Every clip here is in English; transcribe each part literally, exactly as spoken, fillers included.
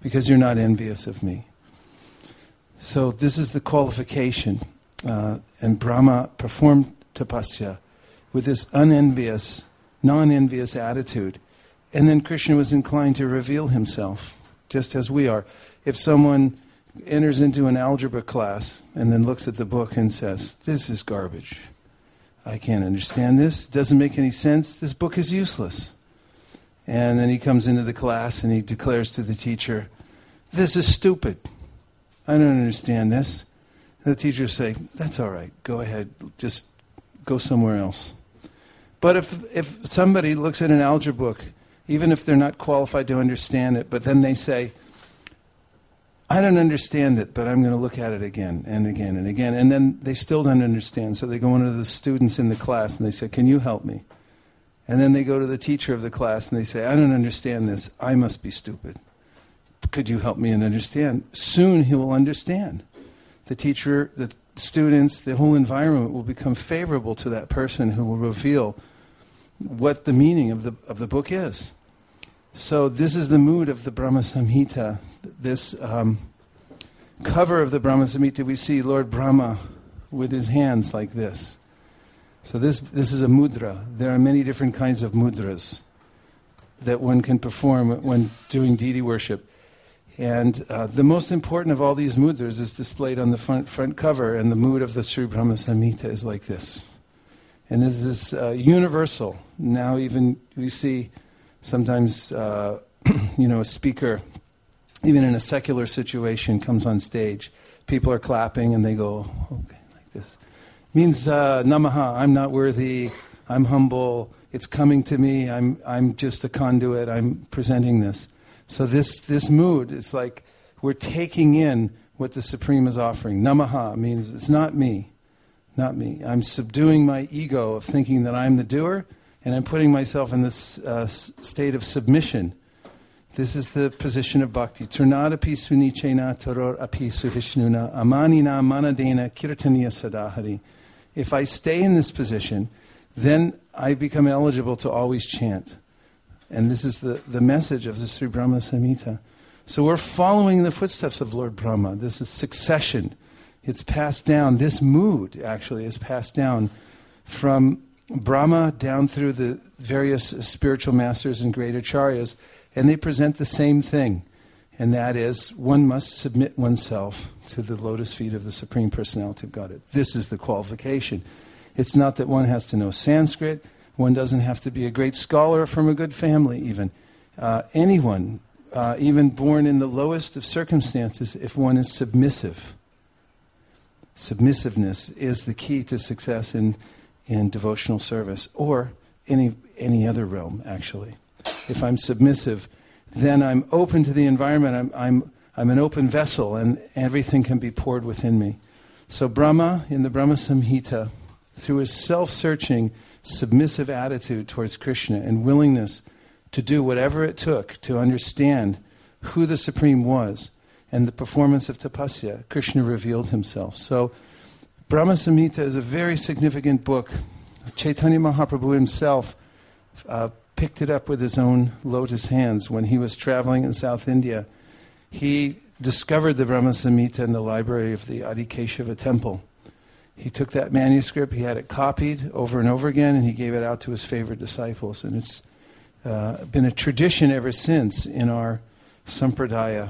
because you're not envious of me. So this is the qualification. Uh, and Brahma performed tapasya with this unenvious, non-envious attitude. And then Krishna was inclined to reveal himself, just as we are. If someone enters into an algebra class and then looks at the book and says, this is garbage. I can't understand this. It doesn't make any sense. This book is useless. And then he comes into the class and he declares to the teacher, this is stupid. I don't understand this. And the teacher will say, that's all right. Go ahead. Just go somewhere else. But if if somebody looks at an algebra book, even if they're not qualified to understand it, but then they say, I don't understand it, but I'm going to look at it again and again and again. And then they still don't understand. So they go into the students in the class and they say, can you help me? And then they go to the teacher of the class and they say, I don't understand this. I must be stupid. Could you help me and understand? Soon he will understand. The teacher, the students, the whole environment will become favorable to that person who will reveal what the meaning of the of the book is. So this is the mood of the Brahma Samhita. This um, cover of the Brahma Samhita, we see Lord Brahma with his hands like this. So this this is a mudra. There are many different kinds of mudras that one can perform when doing deity worship. And uh, the most important of all these mudras is displayed on the front front cover, and the mood of the Sri Brahma Samhita is like this. And this is uh, universal. Now even we see sometimes, uh, you know, a speaker, even in a secular situation, comes on stage. People are clapping and they go, okay, like this. Means uh, namaha, I'm not worthy, I'm humble, it's coming to me, I'm I'm just a conduit, I'm presenting this. So this, this mood is like we're taking in what the Supreme is offering. Namaha means it's not me, not me. I'm subduing my ego of thinking that I'm the doer, and I'm putting myself in this uh, state of submission. This is the position of bhakti. Turnadapi sunichena taror api suhishnuna amanina manadena kirtaniya sadahari. If I stay in this position, then I become eligible to always chant. And this is the, the message of the Sri Brahma Samhita. So we're following the footsteps of Lord Brahma. This is succession. It's passed down. This mood, actually, is passed down from Brahma down through the various spiritual masters and great acharyas, and they present the same thing. And that is, one must submit oneself to the lotus feet of the Supreme Personality of Godhead. This is the qualification. It's not that one has to know Sanskrit. One doesn't have to be a great scholar or from a good family even. Uh, anyone, uh, even born in the lowest of circumstances, if one is submissive. Submissiveness is the key to success in, in devotional service, or any any other realm, actually. If I'm submissive, then I'm open to the environment. I'm I'm I'm an open vessel, and everything can be poured within me. So Brahma, in the Brahma Samhita, through his self-searching, submissive attitude towards Krishna and willingness to do whatever it took to understand who the Supreme was and the performance of tapasya, Krishna revealed himself. So Brahma Samhita is a very significant book. Chaitanya Mahaprabhu himself uh, picked it up with his own lotus hands when he was traveling in South India. He discovered the Brahma Samhita in the library of the Adi Keshava temple. He took that manuscript, he had it copied over and over again, and he gave it out to his favorite disciples. And it's uh, been a tradition ever since in our sampradaya.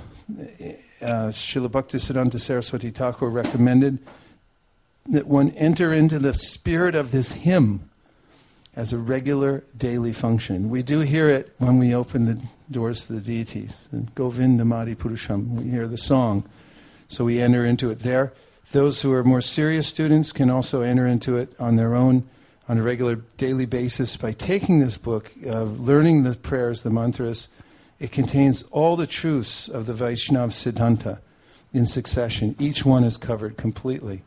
Uh, Srila Bhaktisiddhanta Saraswati Thakur recommended that one enter into the spirit of this hymn as a regular daily function. We do hear it when we open the doors to the deities. And Govindamadi Purusham, we hear the song. So we enter into it there. Those who are more serious students can also enter into it on their own on a regular daily basis by taking this book, uh, learning the prayers, the mantras. It contains all the truths of the Vaishnava Siddhanta in succession. Each one is covered completely.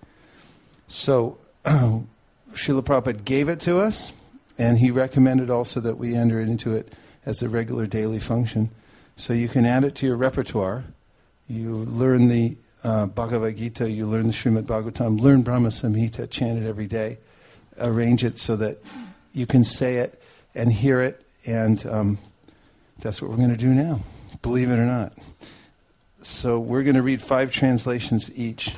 So uh, Srila Prabhupada gave it to us, and he recommended also that we enter into it as a regular daily function. So you can add it to your repertoire. You learn the Uh, Bhagavad Gita, you learn the Srimad Bhagavatam, learn Brahma Samhita, chant it every day, arrange it so that you can say it and hear it, and um, that's what we're going to do now, believe it or not. So we're going to read five translations each.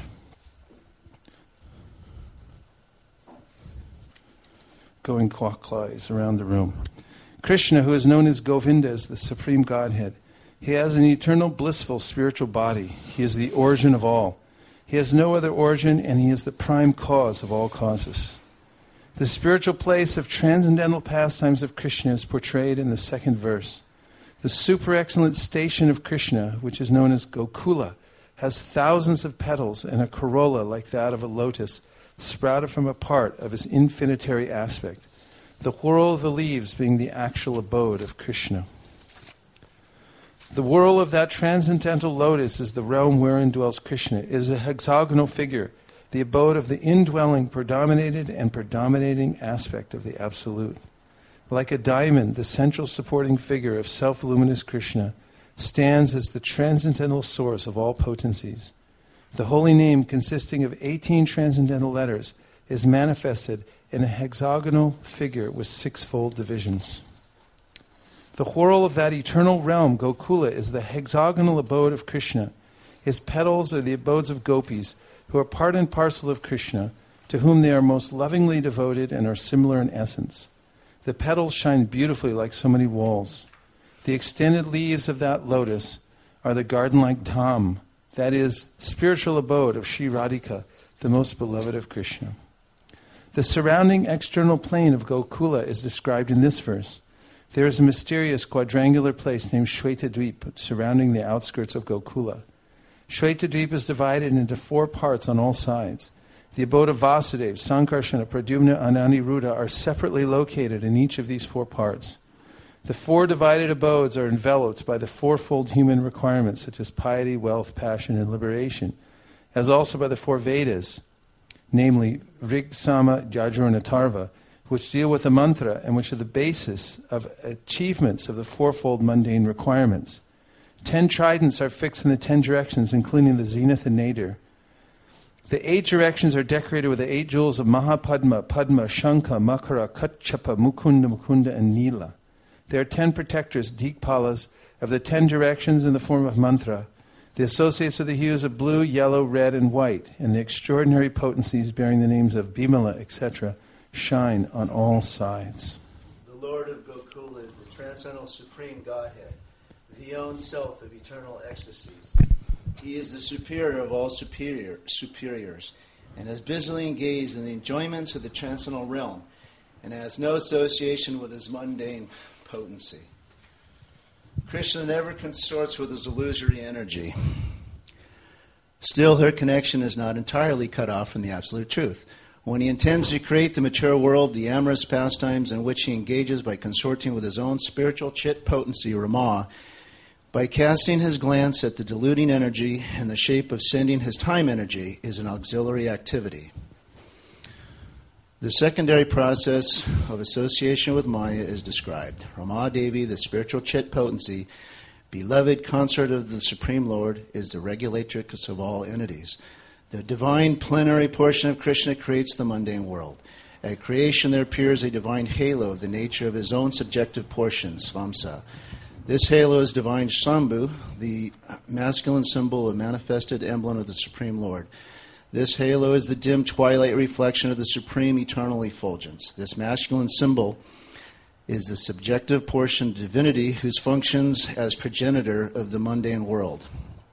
Going clockwise around the room. Krishna, who is known as Govinda, is the Supreme Godhead. He has an eternal, blissful spiritual body. He is the origin of all. He has no other origin, and he is the prime cause of all causes. The spiritual place of transcendental pastimes of Krishna is portrayed in the second verse. The super excellent station of Krishna, which is known as Gokula, has thousands of petals and a corolla like that of a lotus, sprouted from a part of his infinitary aspect, the whorl of the leaves being the actual abode of Krishna. The whorl of that transcendental lotus is the realm wherein dwells Krishna. It is a hexagonal figure, the abode of the indwelling, predominated and predominating aspect of the Absolute. Like a diamond, the central supporting figure of self-luminous Krishna stands as the transcendental source of all potencies. The holy name, consisting of eighteen transcendental letters, is manifested in a hexagonal figure with sixfold divisions. The whorl of that eternal realm, Gokula, is the hexagonal abode of Krishna. His petals are the abodes of gopis, who are part and parcel of Krishna, to whom they are most lovingly devoted and are similar in essence. The petals shine beautifully like so many walls. The extended leaves of that lotus are the garden-like dham, that is, spiritual abode of Sri Radhika, the most beloved of Krishna. The surrounding external plane of Gokula is described in this verse. There is a mysterious quadrangular place named Shwetadweep surrounding the outskirts of Gokula. Shwetadweep is divided into four parts on all sides. The abode of Vasudeva, Sankarsana, Pradyumna, and Aniruddha are separately located in each of these four parts. The four divided abodes are enveloped by the fourfold human requirements such as piety, wealth, passion, and liberation, as also by the four Vedas, namely Rig, Sama, Yajur, and Atharva, which deal with the mantra and which are the basis of achievements of the fourfold mundane requirements. Ten tridents are fixed in the ten directions, including the zenith and nadir. The eight directions are decorated with the eight jewels of Mahapadma, Padma, Shankha, Makara, Kachapa, Mukunda, Mukunda, and Nila. There are ten protectors, Dikpalas, of the ten directions in the form of mantra, the associates of the hues of blue, yellow, red, and white, and the extraordinary potencies bearing the names of Bimala, et cetera, shine on all sides. The Lord of Gokula is the transcendental supreme Godhead, the own self of eternal ecstasies. He is the superior of all superior superiors, and is busily engaged in the enjoyments of the transcendental realm, and has no association with his mundane potency. Krishna never consorts with his illusory energy. Still, her connection is not entirely cut off from the absolute truth. When he intends to create the material world, the amorous pastimes in which he engages by consorting with his own spiritual chit potency, Rama, by casting his glance at the diluting energy in the shape of sending his time energy, is an auxiliary activity. The secondary process of association with Maya is described. Rama Devi, the spiritual chit potency, beloved consort of the Supreme Lord, is the regulatrix of all entities. The divine plenary portion of Krishna creates the mundane world. At creation there appears a divine halo of the nature of his own subjective portion, Svamsa. This halo is divine Shambhu, the masculine symbol of manifested emblem of the Supreme Lord. This halo is the dim twilight reflection of the supreme eternal effulgence. This masculine symbol is the subjective portion of divinity whose functions as progenitor of the mundane world,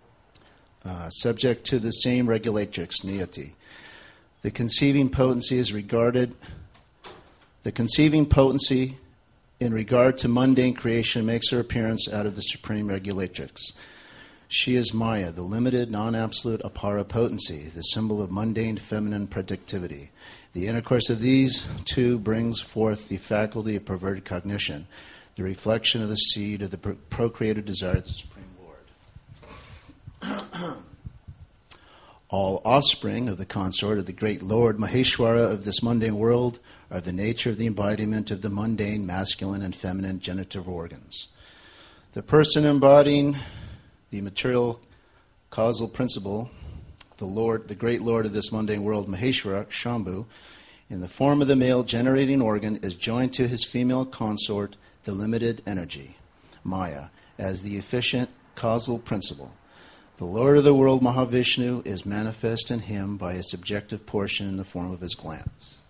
uh, subject to the same regulatrix, Niyati. The conceiving potency is regarded, the conceiving potency in regard to mundane creation makes her appearance out of the supreme regulatrix. She is Maya, the limited, non-absolute apara potency, the symbol of mundane feminine productivity. The intercourse of these two brings forth the faculty of perverted cognition, the reflection of the seed of the procreative desire of the Supreme Lord. All offspring of the consort of the great Lord Maheshwara of this mundane world are the nature of the embodiment of the mundane masculine and feminine genitive organs. The person embodying the material causal principle, the Lord, the great Lord of this mundane world, Maheshwara, Shambhu, in the form of the male generating organ, is joined to his female consort, the limited energy, Maya, as the efficient causal principle. The Lord of the world, Mahavishnu, is manifest in him by a subjective portion in the form of his glance.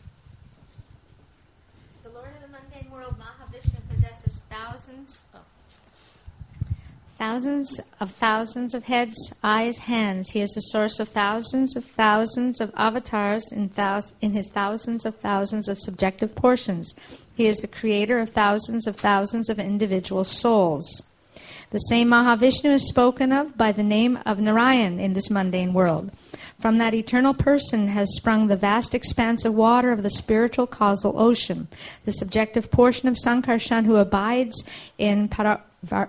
The Lord of the mundane world, Mahavishnu, possesses thousands of, thousands of thousands of heads, eyes, hands. He is the source of thousands of thousands of avatars in, thous- in his thousands of thousands of subjective portions. He is the creator of thousands of thousands of individual souls. The same Mahavishnu is spoken of by the name of Narayan in this mundane world. From that eternal person has sprung the vast expanse of water of the spiritual causal ocean, the subjective portion of Sankarshan who abides in Paravyoma,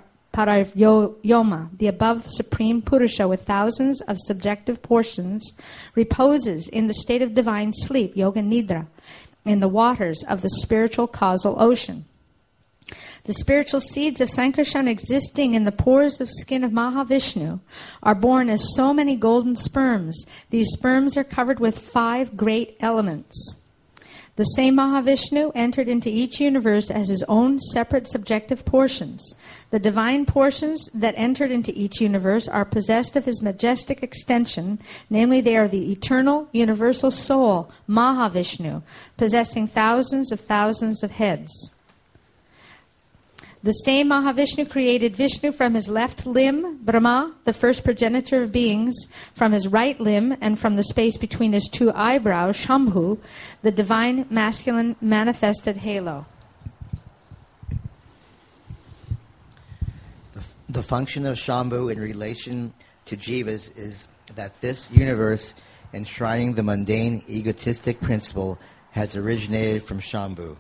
the above supreme Purusha with thousands of subjective portions, reposes in the state of divine sleep, Yoga Nidra, in the waters of the spiritual causal ocean. The spiritual seeds of Sankarshan existing in the pores of skin of Mahavishnu are born as so many golden sperms. These sperms are covered with five great elements. The same Mahavishnu entered into each universe as his own separate subjective portions. The divine portions that entered into each universe are possessed of his majestic extension, namely they are the eternal universal soul, Mahavishnu, possessing thousands of thousands of heads. The same Mahavishnu created Vishnu from his left limb, Brahma, the first progenitor of beings, from his right limb, and from the space between his two eyebrows, Shambhu, the divine masculine manifested halo. The, the function of Shambhu in relation to Jivas is that this universe, enshrining the mundane egotistic principle, has originated from Shambhu.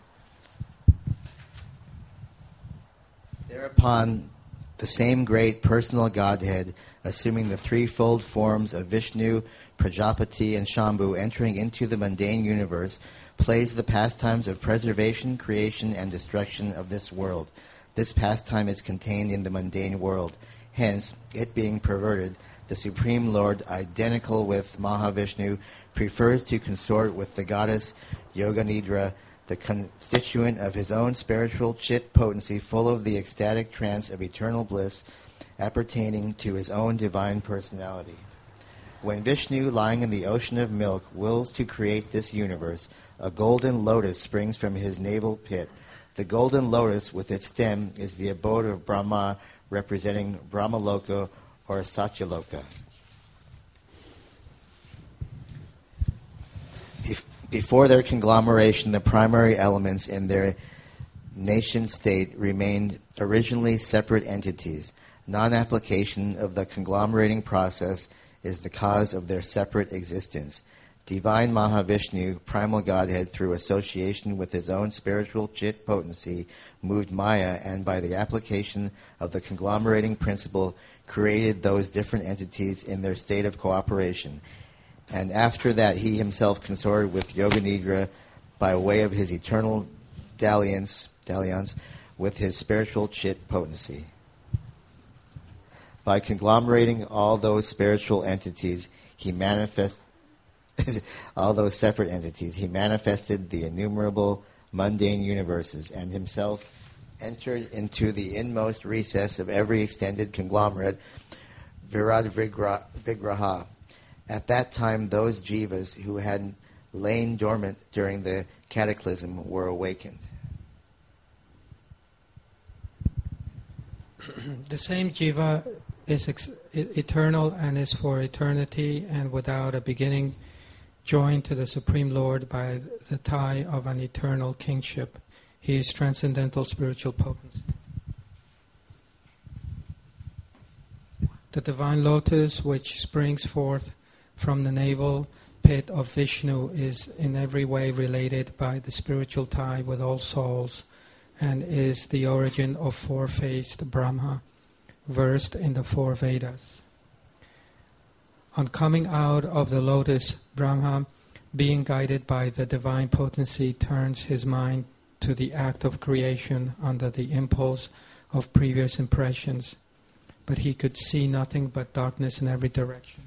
Thereupon, the same great personal Godhead, assuming the threefold forms of Vishnu, Prajapati, and Shambhu, entering into the mundane universe, plays the pastimes of preservation, creation, and destruction of this world. This pastime is contained in the mundane world. Hence, it being perverted, the Supreme Lord, identical with Mahavishnu, prefers to consort with the goddess Yoganidra, the constituent of his own spiritual chit potency, full of the ecstatic trance of eternal bliss, appertaining to his own divine personality. When Vishnu, lying in the ocean of milk, wills to create this universe, a golden lotus springs from his navel pit. The golden lotus, with its stem, is the abode of Brahma, representing Brahmaloka or Satyaloka. Before their conglomeration, the primary elements in their nation-state remained originally separate entities. Non-application of the conglomerating process is the cause of their separate existence. Divine Mahavishnu, primal Godhead, through association with his own spiritual chit potency, moved Maya, and by the application of the conglomerating principle, created those different entities in their state of cooperation. And after that, he himself consorted with Yoganidra by way of his eternal dalliance, dalliance with his spiritual chit potency. By conglomerating all those spiritual entities, he manifest all those separate entities. He manifested the innumerable mundane universes, and himself entered into the inmost recess of every extended conglomerate, Virad Vigra- Vigraha. At that time, those jivas who had lain dormant during the cataclysm were awakened. The same jiva is ex- eternal and is for eternity and without a beginning, joined to the Supreme Lord by the tie of an eternal kingship. He is transcendental spiritual potency. The divine lotus, which springs forth from the navel pit of Vishnu, is in every way related by the spiritual tie with all souls, and is the origin of four-faced Brahma, versed in the four Vedas. On coming out of the lotus, Brahma, being guided by the divine potency, turns his mind to the act of creation under the impulse of previous impressions, but he could see nothing but darkness in every direction.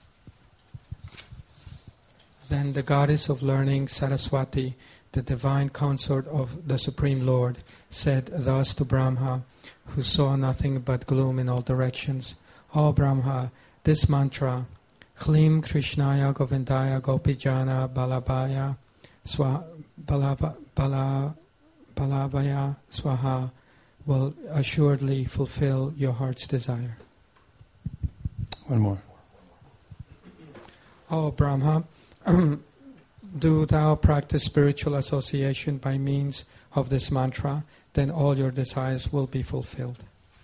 Then the goddess of learning, Saraswati, the divine consort of the Supreme Lord, said thus to Brahma, who saw nothing but gloom in all directions, "O Brahma, this mantra, Hlim Krishnaya Govindaya Gopijana Balabhaya Swa, Balaba, Bala, Balabhaya Swaha, will assuredly fulfill your heart's desire. One more. O Brahma, do thou practice spiritual association by means of this mantra, then all your desires will be fulfilled.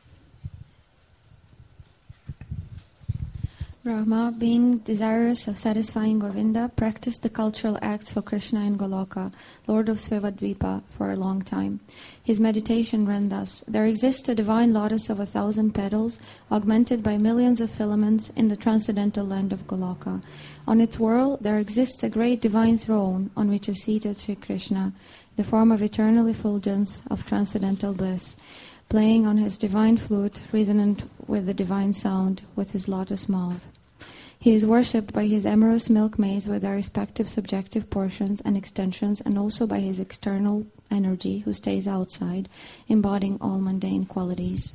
Brahma, being desirous of satisfying Govinda, practiced the cultural acts for Krishna in Goloka, Lord of Svevadvipa, for a long time. His meditation ran thus: there exists a divine lotus of a thousand petals, augmented by millions of filaments in the transcendental land of Goloka. On its whirl there exists a great divine throne on which is seated Sri Krishna, the form of eternal effulgence of transcendental bliss, playing on his divine flute, resonant with the divine sound, with his lotus mouth. He is worshipped by his amorous milkmaids with their respective subjective portions and extensions, and also by his external energy, who stays outside, embodying all mundane qualities.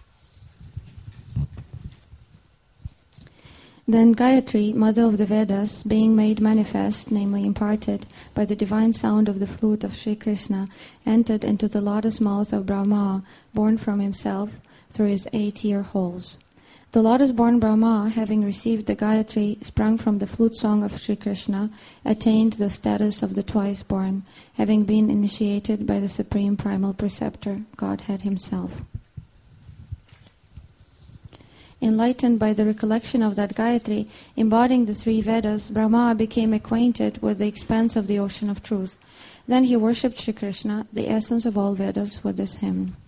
Then Gayatri, mother of the Vedas, being made manifest, namely imparted, by the divine sound of the flute of Sri Krishna, entered into the lotus mouth of Brahma, born from himself through his eight ear holes. The lotus-born Brahma, having received the Gayatri sprung from the flute song of Sri Krishna, attained the status of the twice-born, having been initiated by the supreme primal preceptor, Godhead himself. Enlightened by the recollection of that Gayatri, embodying the three Vedas, Brahma became acquainted with the expanse of the ocean of truth. Then he worshipped Sri Krishna, the essence of all Vedas, with this hymn.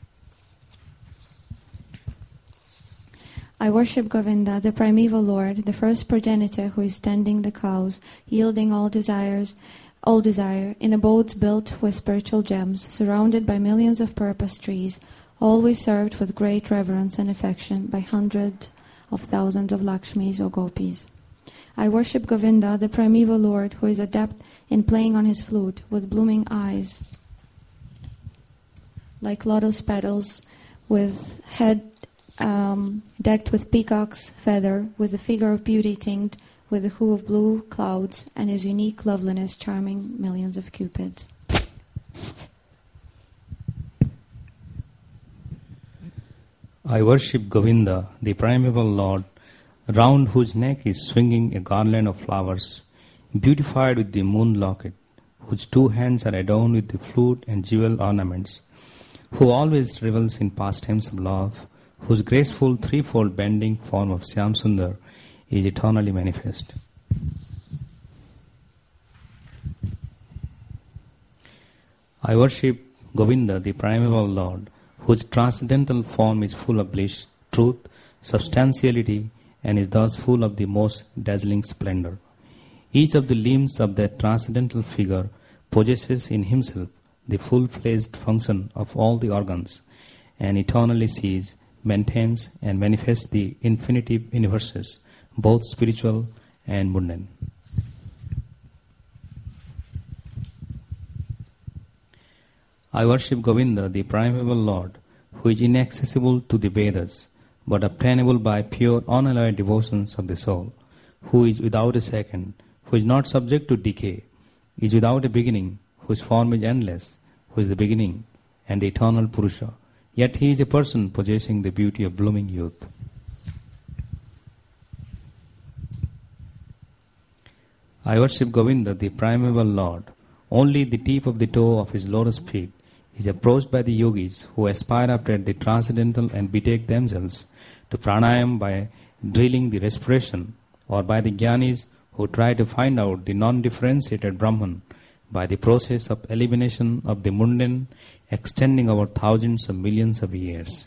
I worship Govinda, the primeval Lord, the first progenitor who is tending the cows, yielding all desires, all desire, in abodes built with spiritual gems, surrounded by millions of purpose trees, always served with great reverence and affection by hundreds of thousands of Lakshmis or Gopis. I worship Govinda, the primeval Lord, who is adept in playing on his flute, with blooming eyes, like lotus petals, with head um, decked with peacock's feather, with the figure of beauty tinged with the hue of blue clouds, and his unique loveliness charming millions of cupids. I worship Govinda, the primeval Lord, round whose neck is swinging a garland of flowers, beautified with the moon locket, whose two hands are adorned with the flute and jewel ornaments, who always revels in pastimes of love, whose graceful threefold bending form of Syam Sundar is eternally manifest. I worship Govinda, the primeval Lord, whose transcendental form is full of bliss, truth, substantiality, and is thus full of the most dazzling splendor. Each of the limbs of that transcendental figure possesses in himself the full-fledged function of all the organs, and eternally sees, maintains, and manifests the infinitive universes, both spiritual and mundane. I worship Govinda, the primeval Lord, who is inaccessible to the Vedas, but obtainable by pure unalloyed devotions of the soul, who is without a second, who is not subject to decay, is without a beginning, whose form is endless, who is the beginning and the eternal Purusha. Yet he is a person possessing the beauty of blooming youth. I worship Govinda, the primeval Lord. Only the tip of the toe of his lotus feet is approached by the yogis who aspire after the transcendental and betake themselves to pranayam by drilling the respiration, or by the jnanis who try to find out the non-differentiated Brahman by the process of elimination of the mundane extending over thousands of millions of years.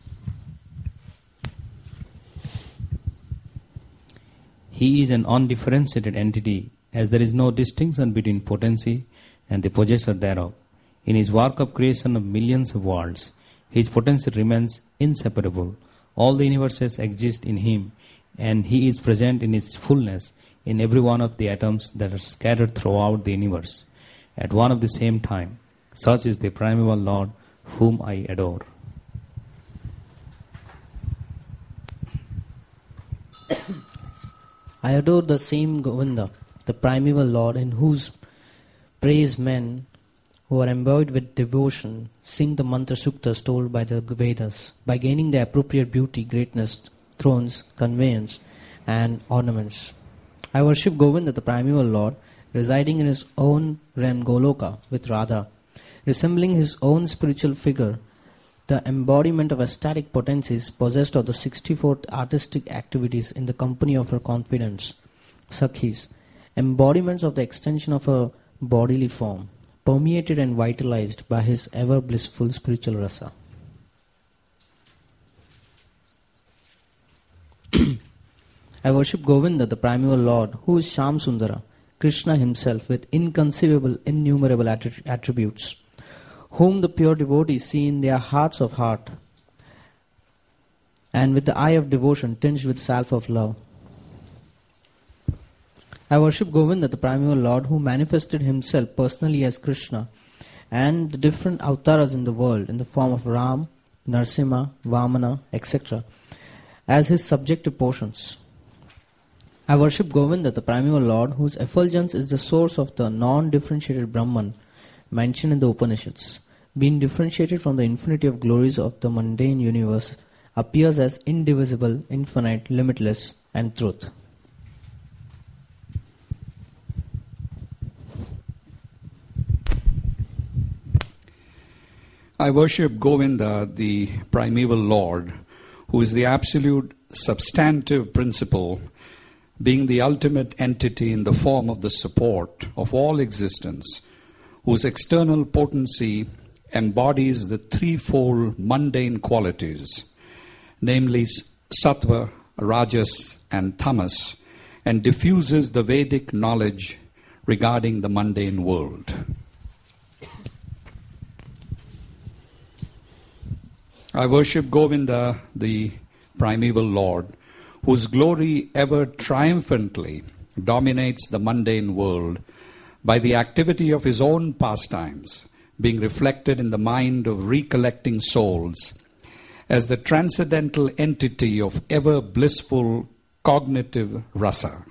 He is an undifferentiated entity, as there is no distinction between potency and the possessor thereof. In his work of creation of millions of worlds, his potency remains inseparable. All the universes exist in him, and he is present in his fullness in every one of the atoms that are scattered throughout the universe at one of the same time. Such is the primeval Lord whom I adore. I adore the same Govinda, the primeval Lord, in whose praise men who are imbued with devotion sing the mantra suktas told by the Vedas, by gaining the appropriate beauty, greatness, thrones, conveyance, and ornaments. I worship Govinda, the primeval Lord, residing in his own realm Goloka with Radha, resembling his own spiritual figure, the embodiment of ecstatic potencies possessed of the sixty-fourth artistic activities in the company of her confidants, Sakhis, embodiments of the extension of her bodily form, permeated and vitalized by his ever blissful spiritual rasa. I worship Govinda, the primeval Lord, who is Sham Sundara, Krishna himself with inconceivable, innumerable attri- attributes, whom the pure devotees see in their hearts of heart, and with the eye of devotion tinged with salve of love. I worship Govinda, the primeval Lord, who manifested himself personally as Krishna and the different avtaras in the world in the form of Ram, Narsimha, Vamana, et cetera, as his subjective portions. I worship Govinda, the primeval Lord, whose effulgence is the source of the non-differentiated Brahman mentioned in the Upanishads, being differentiated from the infinity of glories of the mundane universe, appears as indivisible, infinite, limitless, and truth. I worship Govinda, the primeval Lord, who is the absolute substantive principle, being the ultimate entity in the form of the support of all existence, whose external potency embodies the threefold mundane qualities, namely sattva, rajas, and tamas, and diffuses the Vedic knowledge regarding the mundane world. I worship Govinda, the primeval Lord, whose glory ever triumphantly dominates the mundane world by the activity of his own pastimes, being reflected in the mind of recollecting souls as the transcendental entity of ever blissful cognitive rasa.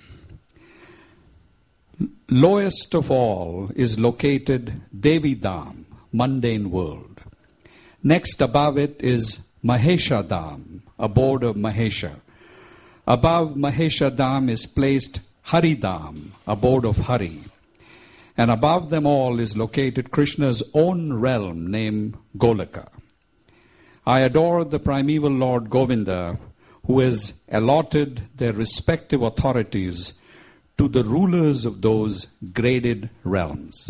Lowest of all is located Devi Dham, mundane world. Next above it is Mahesha Dham, abode of Mahesha. Above Mahesha Dham is placed Hari Dham, abode of Hari. And above them all is located Krishna's own realm named Golaka. I adore the primeval Lord Govinda, who has allotted their respective authorities to the rulers of those graded realms.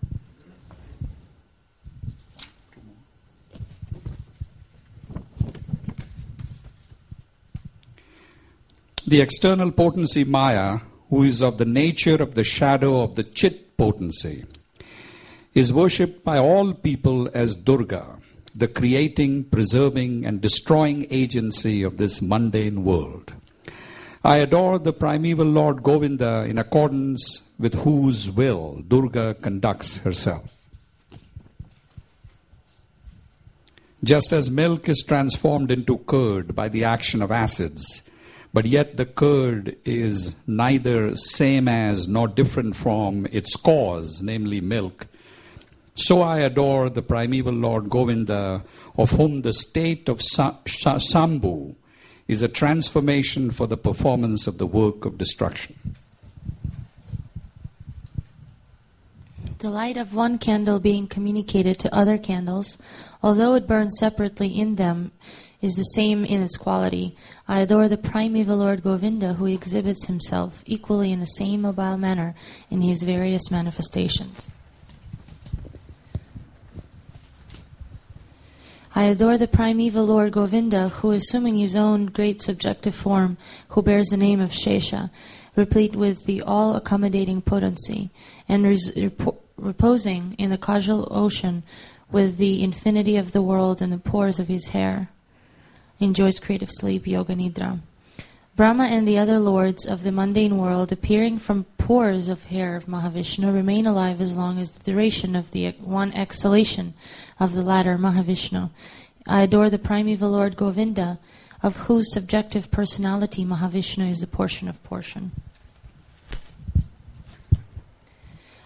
The external potency Maya, who is of the nature of the shadow of the Chit potency, is worshipped by all people as Durga, the creating, preserving, and destroying agency of this mundane world. I adore the primeval Lord Govinda in accordance with whose will Durga conducts herself. Just as milk is transformed into curd by the action of acids, but yet the curd is neither same as nor different from its cause, namely milk, so I adore the primeval Lord Govinda, of whom the state of Sa- Sa- Sambhu is a transformation for the performance of the work of destruction. The light of one candle being communicated to other candles, although it burns separately in them, is the same in its quality. I adore the primeval Lord Govinda, who exhibits himself equally in the same mobile manner in his various manifestations. I adore the primeval Lord Govinda, who, assuming his own great subjective form, who bears the name of Shesha, replete with the all-accommodating potency, and res- repo- reposing in the causal ocean with the infinity of the world in the pores of his hair, enjoys creative sleep, yoga nidra. Brahma and the other lords of the mundane world, appearing from pores of hair of Mahavishnu, remain alive as long as the duration of the one exhalation of the latter, Mahavishnu. I adore the primeval Lord Govinda, of whose subjective personality Mahavishnu is the portion of portion.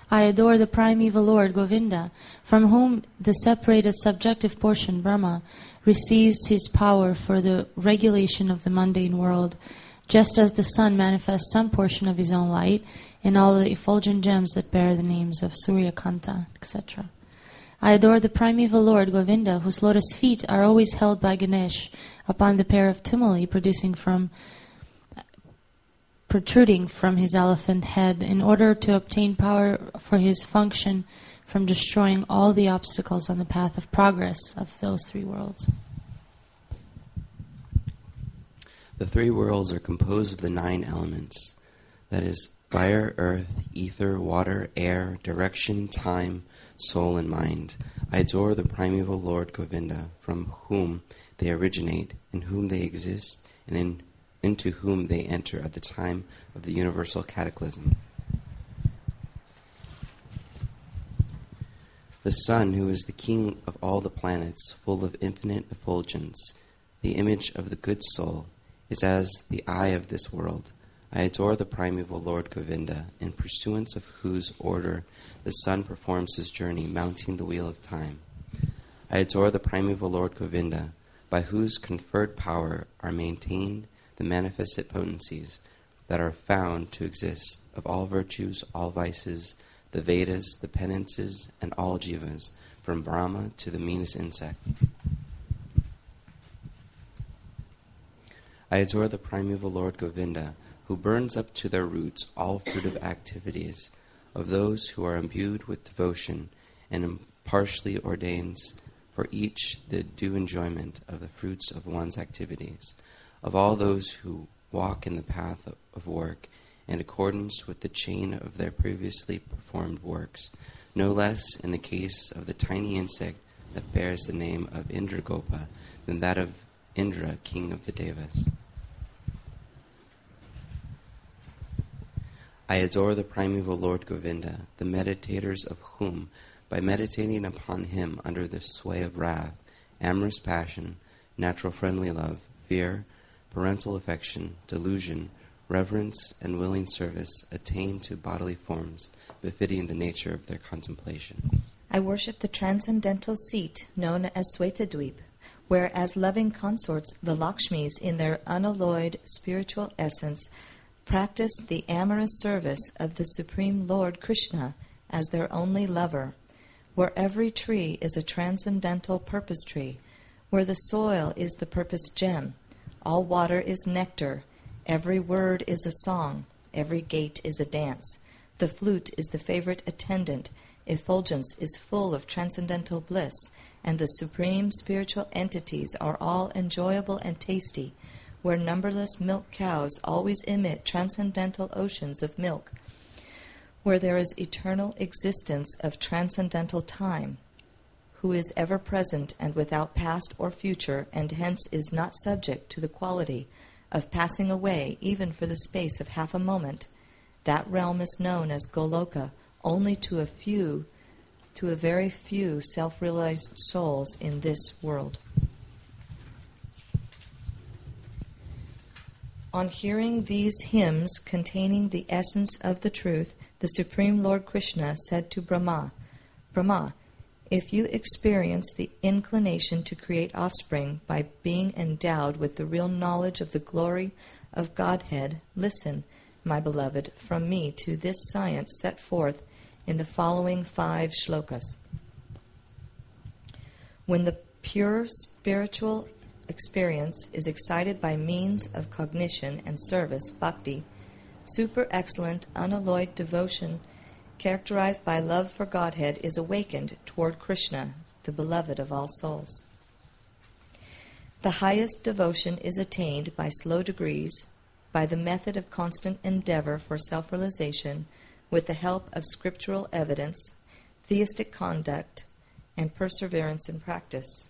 I adore the primeval Lord Govinda, from whom the separated subjective portion, Brahma, receives his power for the regulation of the mundane world, just as the sun manifests some portion of his own light in all the effulgent gems that bear the names of Surya Kanta, et cetera. I adore the primeval Lord Govinda, whose lotus feet are always held by Ganesh upon the pair of tumuli producing from protruding from his elephant head, in order to obtain power for his function from destroying all the obstacles on the path of progress of those three worlds. The three worlds are composed of the nine elements, that is, fire, earth, ether, water, air, direction, time, soul, and mind. I adore the primeval Lord Govinda, from whom they originate, in whom they exist, and in, into whom they enter at the time of the universal cataclysm. The sun, who is the king of all the planets, full of infinite effulgence, the image of the good soul, is as the eye of this world. I adore the primeval Lord Govinda, in pursuance of whose order the sun performs his journey, mounting the wheel of time. I adore the primeval Lord Govinda, by whose conferred power are maintained the manifested potencies that are found to exist of all virtues, all vices, the Vedas, the penances, and all jivas, from Brahma to the meanest insect. I adore the primeval Lord Govinda, who burns up to their roots all fruitive activities of those who are imbued with devotion, and impartially ordains for each the due enjoyment of the fruits of one's activities, of all those who walk in the path of work in accordance with the chain of their previously performed works, no less in the case of the tiny insect that bears the name of Indragopa than that of Indra, king of the Devas. I adore the primeval Lord Govinda, the meditators of whom, by meditating upon him under the sway of wrath, amorous passion, natural friendly love, fear, parental affection, delusion, reverence, and willing service, attain to bodily forms befitting the nature of their contemplation. I worship the transcendental seat known as Svetadweep, where as loving consorts the Lakshmis in their unalloyed spiritual essence practice the amorous service of the Supreme Lord Krishna as their only lover, where every tree is a transcendental purpose tree, where the soil is the purpose gem, all water is nectar, every word is a song, every gait is a dance, the flute is the favorite attendant, effulgence is full of transcendental bliss, and the supreme spiritual entities are all enjoyable and tasty, where numberless milk cows always emit transcendental oceans of milk, where there is eternal existence of transcendental time, who is ever present and without past or future, and hence is not subject to the quality of passing away even for the space of half a moment. That realm is known as Goloka only to a few, to a very few self-realized souls in this world. On hearing these hymns containing the essence of the truth, the Supreme Lord Krishna said to Brahma, Brahma, if you experience the inclination to create offspring by being endowed with the real knowledge of the glory of Godhead, listen, my beloved, from me to this science set forth in the following five shlokas. When the pure spiritual experience is excited by means of cognition and service, bhakti, super excellent, unalloyed devotion characterized by love for Godhead is awakened toward Krishna, the beloved of all souls. The highest devotion is attained by slow degrees, by the method of constant endeavor for self-realization, with the help of scriptural evidence, theistic conduct, and perseverance in practice.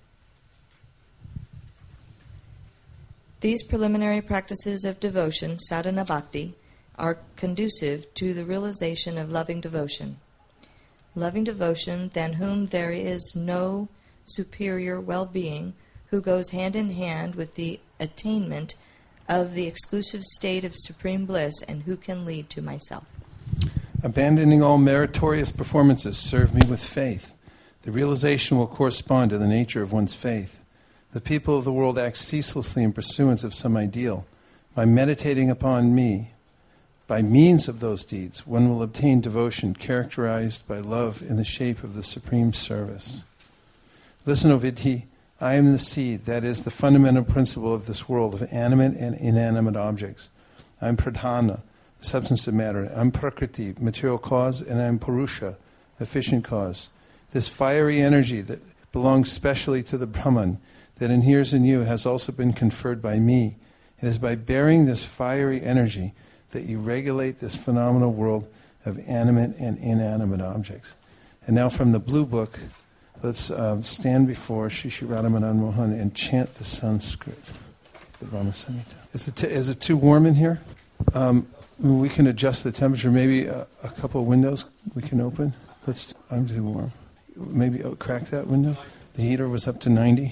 These preliminary practices of devotion, sadhana bhakti, are conducive to the realization of loving devotion. Loving devotion, than whom there is no superior well-being, who goes hand in hand with the attainment of the exclusive state of supreme bliss, and who can lead to myself. Abandoning all meritorious performances, serve me with faith. The realization will correspond to the nature of one's faith. The people of the world act ceaselessly in pursuance of some ideal. By meditating upon me, by means of those deeds, one will obtain devotion characterized by love in the shape of the supreme service. Listen, O Vidhi, I am the seed, that is, the fundamental principle of this world of animate and inanimate objects. I am Pradhana, the substance of matter. I am Prakriti, material cause, and I am Purusha, efficient cause. This fiery energy that belongs specially to the Brahman, that inheres in you, has also been conferred by me. It is by bearing this fiery energy that you regulate this phenomenal world of animate and inanimate objects. And now from the Blue Book, let's uh, stand before Sri Sri Radha Madan Mohan and chant the Sanskrit, the Rama Samhita. Is it, t- is it too warm in here? Um, we can adjust the temperature. Maybe a, a couple of windows we can open. Let's. I'm too warm. Maybe oh, crack that window. The heater was up to ninety.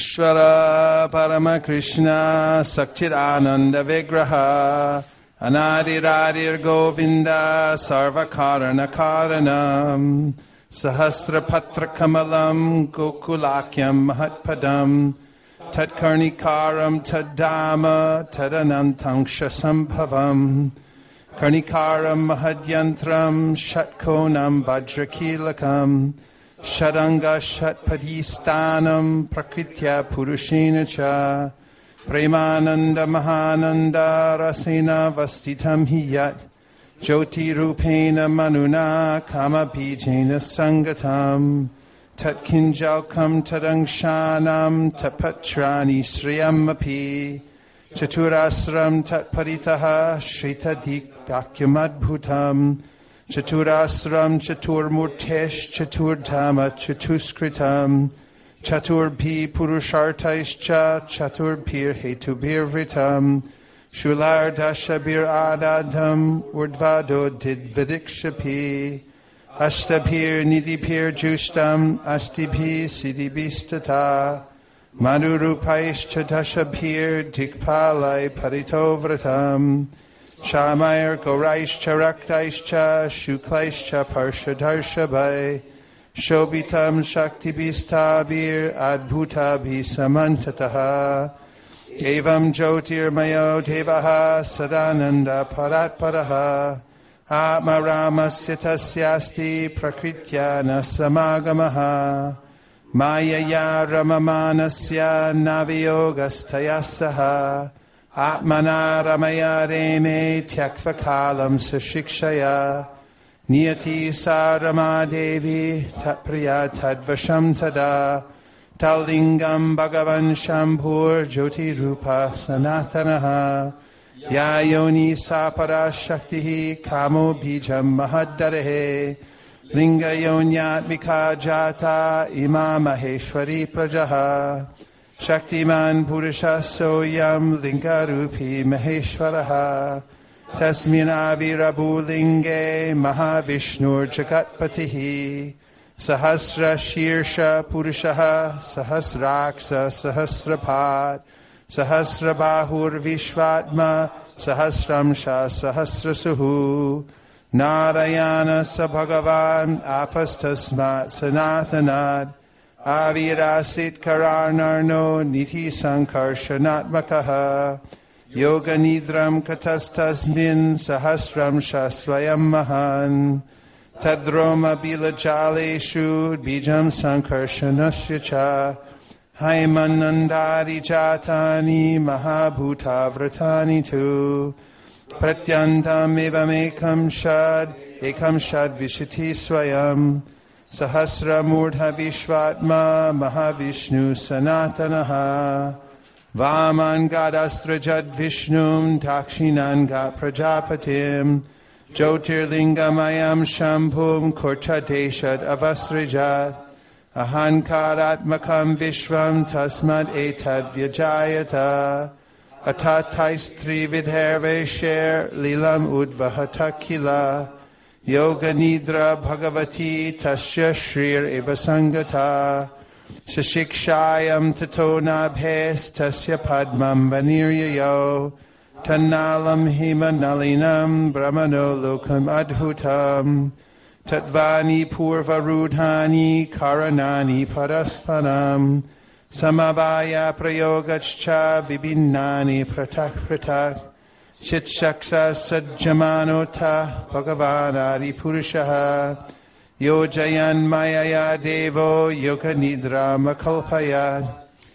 Ishvara Parama Krishna Sakchit Ananda Vigraha Anadiradir Govinda Sarvakarana Karanam Sahasra Patra Kamalam Gokulakyam Mahatpadam Tatkarnikaram Tadama Tadanantanksha Sambhavam Karnikaram Mahadyantram Shatkonam Bajrakilakam Shadanga Shatpadistanam Prakritya Purushena Cha Premananda Mahananda Rasena Vastitam Hiyat Jyoti Rupena Manuna Kama Bijena Sangatam Tatkinjaukam Tadangshanam Tapatrani Sriyamapi Chaturasram Tatparitaha Shritadik Bhakyamadbhutam Chaturasram Chaturmurtesh Chaturdhama Chatuskritam Chaturbhi Purushartaischa Chaturbhir Hetubhir Shular Dashabir Adadam Urdvado Didvidikshapi Ashtabhir Nidipir Justam Astibhi Siddhibhistata Madhurupaischcha Dashabhir Dikpalai Paritovratam Shamayar Goraischa Raktaischa Shuklaischa Parshadarshabai Shobitam Shaktibhistabir Adbhutabhi Samantataha Evam Jyotir Mayo Devaha Sadananda Paratparaha Atma Rama Sitasyasti Prakritya Nasamagamaha Maya Ya Ramamanasya Naviyogastayasaha Atmana Ramaya Reme Tyakvakalam Sashikshaya Niyati Sarama Devi Tatpriya Tadvasham Tada Talingam Bhagavan Shambhur Jyoti Rupa Sanatanaha Ya Yoni Sapara Shaktihi Kamo Bijam Mahaddarehe Linga Yonyatmika Jata Ima Maheshwari Prajaha Shaktiman Purusha Soyam Lingarupi Maheshwaraha Tasmin Avirabu Linge Mahavishnur Jagatpatihi Sahasra Shirsha Purushaha Sahasraksa Sahasrapad Sahasrabahur Vishvatma Sahasramsha Sahasrasuhu Narayana Sabhagavan Apastasmat Sanatanad Avirasit Kararnarno Niti Sankarshanatmakaha Yoga Nidram Katastasmin Sahasram Shasvayam Mahan Tadroma Bilajaleshu Bijam Sankarshanasya Cha Haimanandari Jatani Mahabhuta Vratani Tu Pratyantam Evamekam Shad Ekam Shad Vishati Swayam Sahasra Murdha Vishvatma Mahavishnu Sanatanaha Vaman Gadastrajad Vishnum Dakshinan Gat Prajapatim Jyotirlingamayam Shambhum Korchadeshad Avasrajat Ahankaratmakam Vishvam Tasmad Etad Vyajayata Atataistri Vidhervesher Lilam Udvahatakila Yoga Nidra Bhagavati Tasya Shrir Evasangata Shashikshayam Tato Nabhes Tasya Padmam Vaniryayo Tannalam himanalinam brahmano lokam adhutam tatvani purvarudhani karanani parasparam samavaya prayogachcha vibinnani pratak pratak chitshaksa sajjamanota bhagavanari purushaha yojayan mayaya devo yoga nidra makalpaya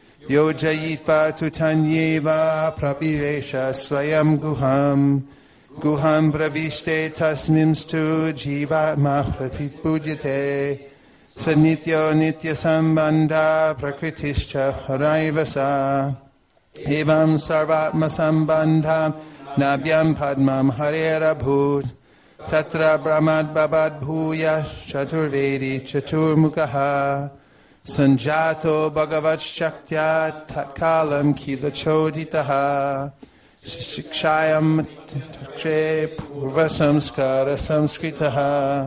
yojayifa tutanyeva prabhivesha swayam guham guham pravishte tasmimstu jiva mahprapitpujyate sanityo nitya sambandha prakritischa haraivasa evam sarvatma sambandha nabhyam padmam harera bhut tatra brahmad babad bhuya chaturvedi chaturmukaha sanjato bhagavat shaktya tatkalam kila choditaha shikshayam takre purva samskara samskritaha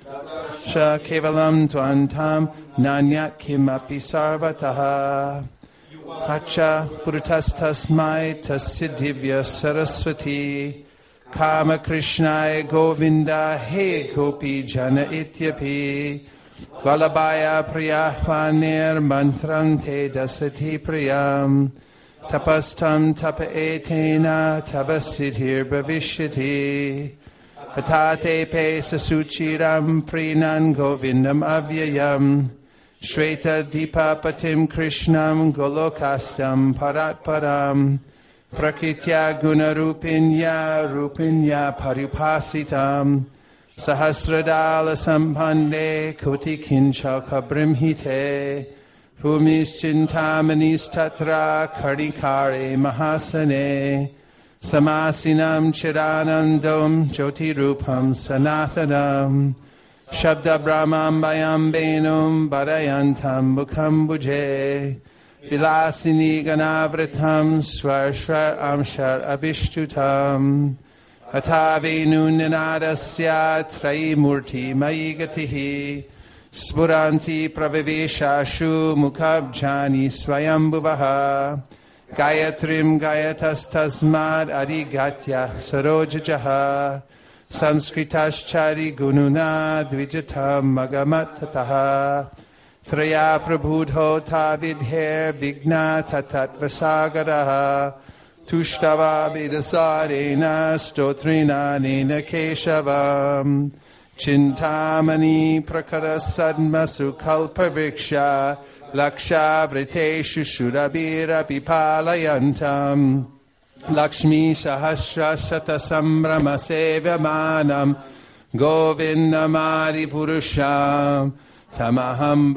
sha kevalam tvantam nanyat kimapi sarvataha pacha puratastasmai tasya divya saraswati kama krishnaya govinda he gopi jana ityapi Valabhaya priyahvanir mantrante dasati priyam tapastam tapa etena tapasiddhir bhavishyati hatate pe sasuchiram prinan govindam avyayam shweta dipapatim krishnam golokastam paratparam prakritya gunarupinya rupinya parupasitam Sahasradala sampande koti kinchaka brimhite Bhumischintamanis tatra karnikare mahasane Samasinam chiranandam jyotirupam sanathanam Shabda brahmam bayam benum barayantam mukham bhuje Vilasini ganavritam swarshvar amshar abhishtutam Atavenu ninadasya traimurti maigatihi Spuranti praviveshashu mukhabjani swayambhuvaha Gayatrim gayatastasmad adigatya sarojajaha Samskritaschari gununa dvijatam magamatataha Traya prabhudho tavidher vigna tatatvasagaraha Tushtava vidasarena stotrina nena keshavam Chintamani prakara sadma sukalpaviksha Laksha vriteshu shurabira pipalayantam Lakshmi sahasra shata sambrama sevyamanam Govindamadi purusham tamaham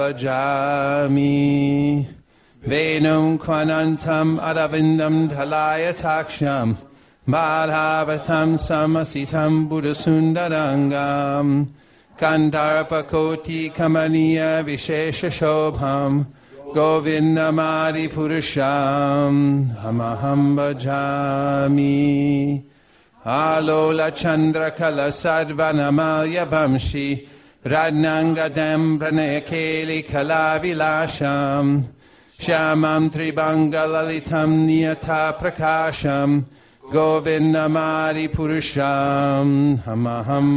bhajami Venum kwanantam aravindam dhalayataksham Madhavatam samasitam buddhasundarangam Kandarpakoti kamaniya vishesha shobham Govindamadi purusham hamaham bhajami Alola chandra kala sadvanamalya vamshi Radnangadam pranayakeli kala vilasham Shyamam tribangalalitam niyata prakasham Govindamadi purusham hamaham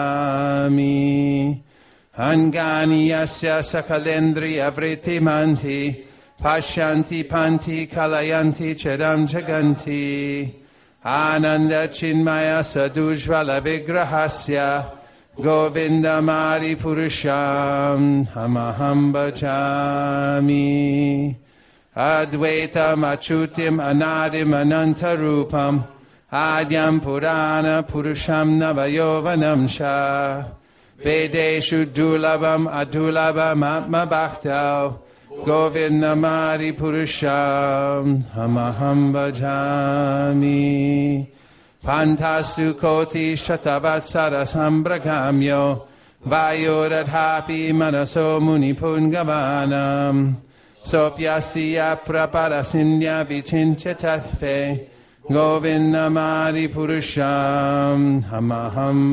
bhajami Angani yasya sakalendriya vritimanti Pashyanti panti kalayanti charam jaganti Ananda chinmaya sadujvala vigrahasya Govindamadi purusham hamaham bhajami Advaitam achutim anadim anantarupam Adyam purana purusham navayovanam sha Vedeshu dulabam adulabam atma bhaktau Govindamadi purusham hamaham bhajami Pantastu koti shatavatsara sambragamyo Vayoradhapi manaso munipungavanam Sopyasya praparasinya vichinchatatve Govindamadi purusham hamaham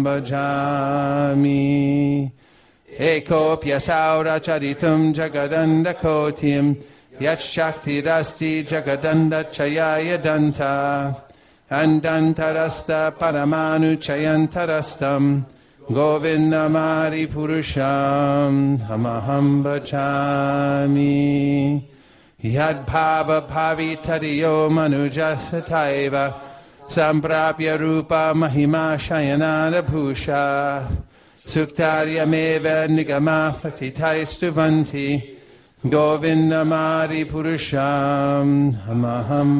bhajami Ekopya saura charitum jagadanda kotim Yat shakti rasti jagadanda chayaya danta Andantarasta Paramanu Chayantarastam Govindamari Purusham Hamaham Bhajami Yad Bhava Bhavitariyo Manujasataiva Samprapya Rupa Mahima Shayanana Bhusha Suktaryameva Nigama Pratitaistuvanti Govindamari Purusham Hamaham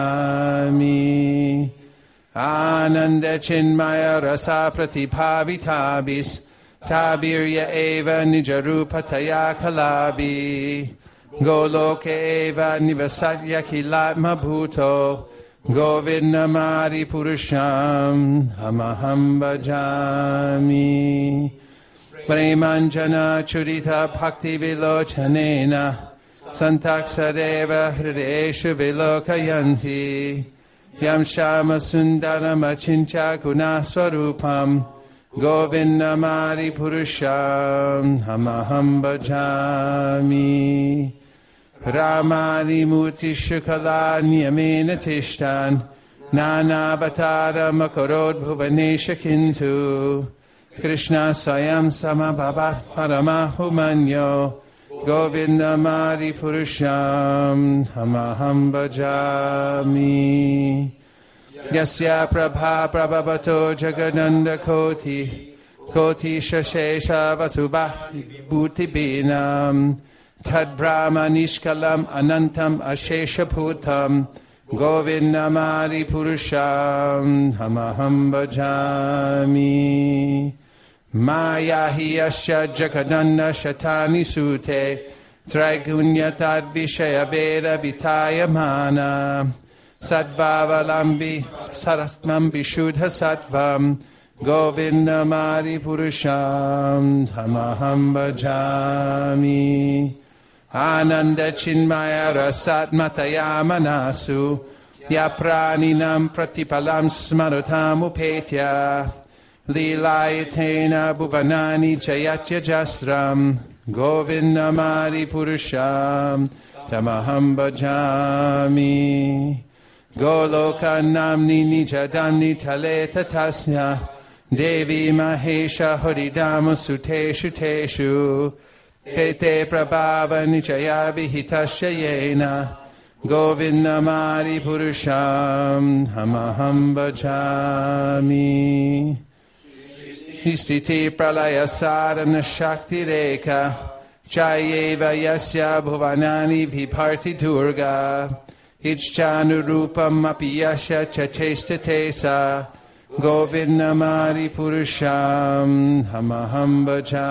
Bhajami Ananda Chinmaya Rasa Pratibhavitabis Tabirya Eva Nijarupataya Kalabi Goloke Eva Nivasatya Kilatma Bhuto Govindamari Purusham Hamaham Bhajami Premanjana Churita Bhakti Vilochanena Santaksadeva Hrideshu Vilokayanti Yam Shama Sundaram Achincha Gunaswarupam Govindamari Purusham Hamaham Bhajami Ramani Muti Shukala Niyamena Tishtan Nana Avatara Makarod Bhuvanesha Kintu Krishna Swayam Samabhava Paramahumanyo Govindamari Purusham Hamaham Bhajami Yasya Prabha Prabhavato Jagananda Koti Koti Shashesha Vasubha Bhuti Binam Tad Brahma Nishkalam Anantam Ashesha Putam Govindamari Purusham Hamaham Bhajami Maya Hiyasya Jagadanda Shatani Sute Traigunyatad Vishaya Veda Vitayamana Satvavalambi Sarasmam Vishudha Sattvam Govindamari Purusham Hamaham Bhajami Ananda Chinmaya Rasat Mataya Manasu Yapraninam Pratipalam Smarutam Upetya Lilayatena Bhuvanani Jayatya Jastram Govindamari Purusham Tamaham Bhajami Goloka Namni Nijadani Taleta Tasya Devi Mahesha Haridama Suteshu Teshu Tete Prabhava Nijaya Vihitasya Yena Govindamari Purusham Hamaham Bhajami Istiti Pralaya Sarana Shakti Reka Chayeva Yasya Bhuvanani Viparti Durga Ichchanu Rupam Apiyasya Chachesta Tesa Govindamari Purusham Hamaham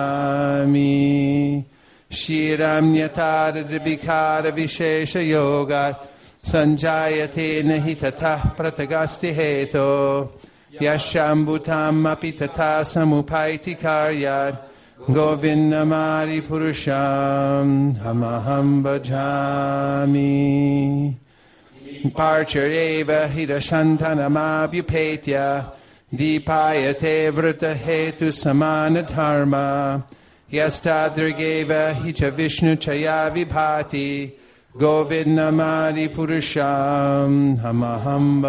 Bhajami Shiram Nyatara Dribikara Vishesha Yoga Sanjayate Nahitata Pratagasti Heto Yashambhutam Apitata Samupaiti Karyat Govindamari Purusham Hamaham Bhajami Parchareva Hidashantanamabhyupetya Dipayate Vrta Hetu Samana Dharma Yastadrigeva Hicha Vishnu Chaya Vibhati Govindamari Purusham Hamaham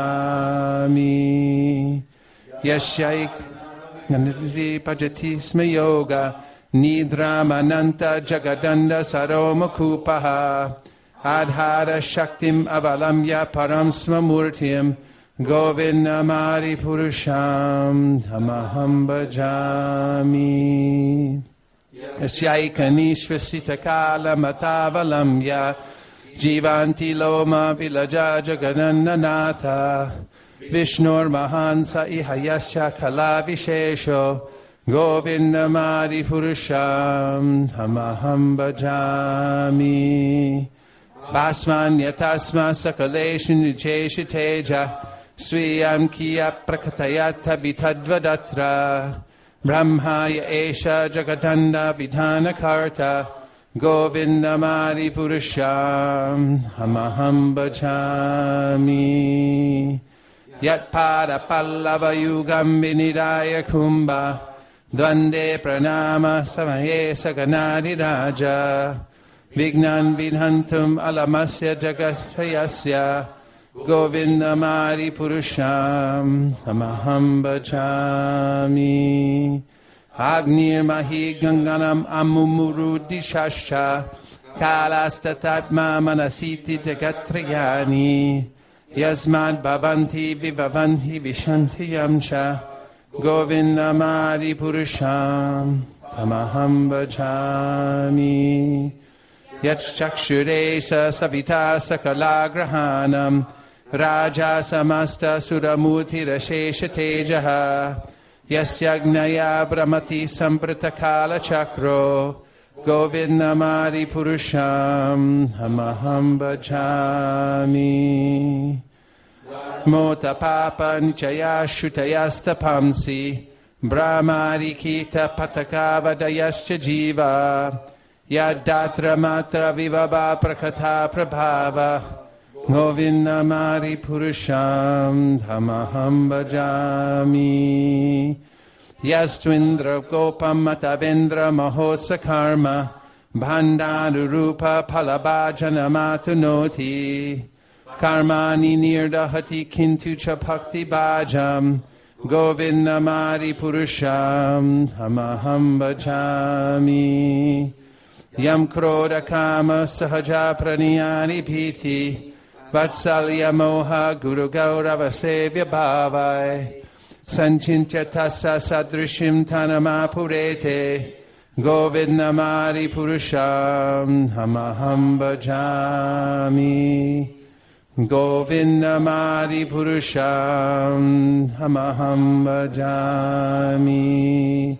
Bhajami Yashaik Nandri Pajati Sma Yoga Nidramananta Jagadanda Saroma Kupaha Adhara Shaktim Avalamya Param Smamurtim Govindamari Purusham Hamaham Bhajami Yasyaika Kala Matavalamya Jivanti Loma Vilaja Jaganandanatha Vishnur Mahansa Ihayasya Kala Vishesho Govindamari Purusham Hamaham Bhajami Basmanya Tasma Sakaleshin Nicheshi Teja Swiyam Kiya Prakatayata Vitadvadatra Brahmaya Esha Jagatanda Vidhana Karta Govindamari Purusham Hamaham Bhajami Yatpada Pallava Yugam Vinidaya Kumbha Dvande Pranama Samaye Saganadi Raja Vignan Vidhantum Alamasya Jagatrayasya Govindamari Purusham Tamaham Bhajami. Agnir Mahi Ganganam Amumuru Dishasha Kalastatatma Manasiti Jagatriyani Yasmad Bhavanti Vivavanti Vishanti Yamcha Govindamari Purusham Tamaham Bhajami. Yat Chakshuresa Savita Sakalagrahanam Raja Samasta Suramuti Rashesha Tejaha Yasyagnaya Brahmati Sampratakala Chakro Govindamari Purusham Hamaham Bhajami. Mota Papa Nichaya Shutayasta Pamsi Brahmari Kita Patakava Dayascha Jiva Yadatra Matra Vivaba Prakata Prabhava Govindamari Purusham Dhamaham Bhajami. Yastvindra Gopam Matavendra Mahosa Karma Bhandaru Rupa Palabhajana Matunoti Karmani Nirdahati Kintu Chapakti Bhajam Govindamari Purusham Dhamaham Bhajami. Yam Krodha Kama Sahaja Praniyani Piti Vatsalya Moha Guru Gaurava Sevya Bhavai Sanchintya Tassa Sadrishim Tanama Purete Govindamari Purusham Hamaham Bhajami. Govindamari Purusham Hamaham Bhajami.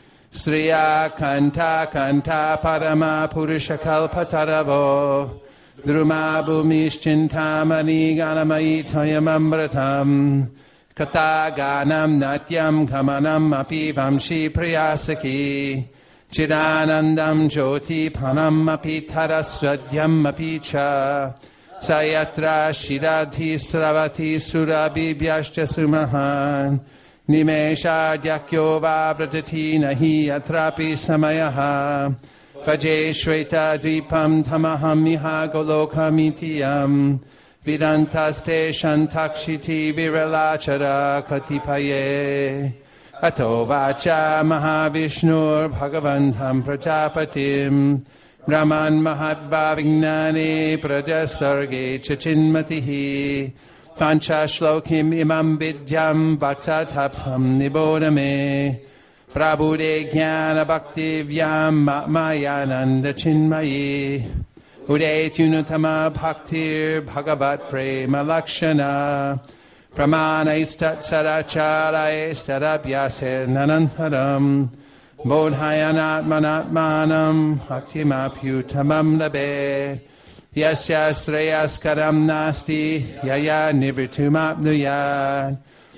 Sriya Kanta Kanta Parama Purusha Kalpataravo Druma Bhumishchintamani Ganamai Tayamamratam Kata Ganam Natyam Kamanam Api Vamshi Priyasaki Chidanandam Jyoti Panam Api Taraswadyam Api Cha Sayatra Shiradhi Sravati Surabhibhyashcha Sumahan Nimesha Dyakyo Vavrajati Nahi Atrapi Samayaha Vaje Shweta Dvipam Tamaham Miha Goloka Mitiyam Vidantaste Shantakshiti Viralachara Katipaye Ato Vacha Mahavishnur Bhagavantam Prajapatim Brahman Mahatva Vignani Prajasarge Chachinmatihi Pancha Shlokim Imam Vidyam Bhaktatapham Nibodame Prabhude Jnana Bhakti Vyam Mayananda Chinmayi Ude Tunutama Bhaktir Bhagavat Prema Lakshana Pramana Istat Sarachara Istarabhyase Nanantaram Bodhayanat Manatmanam Bhaktimapyutamam Labe Yasya Sreyaskaram Nasti Yaya Nivritumapnuyad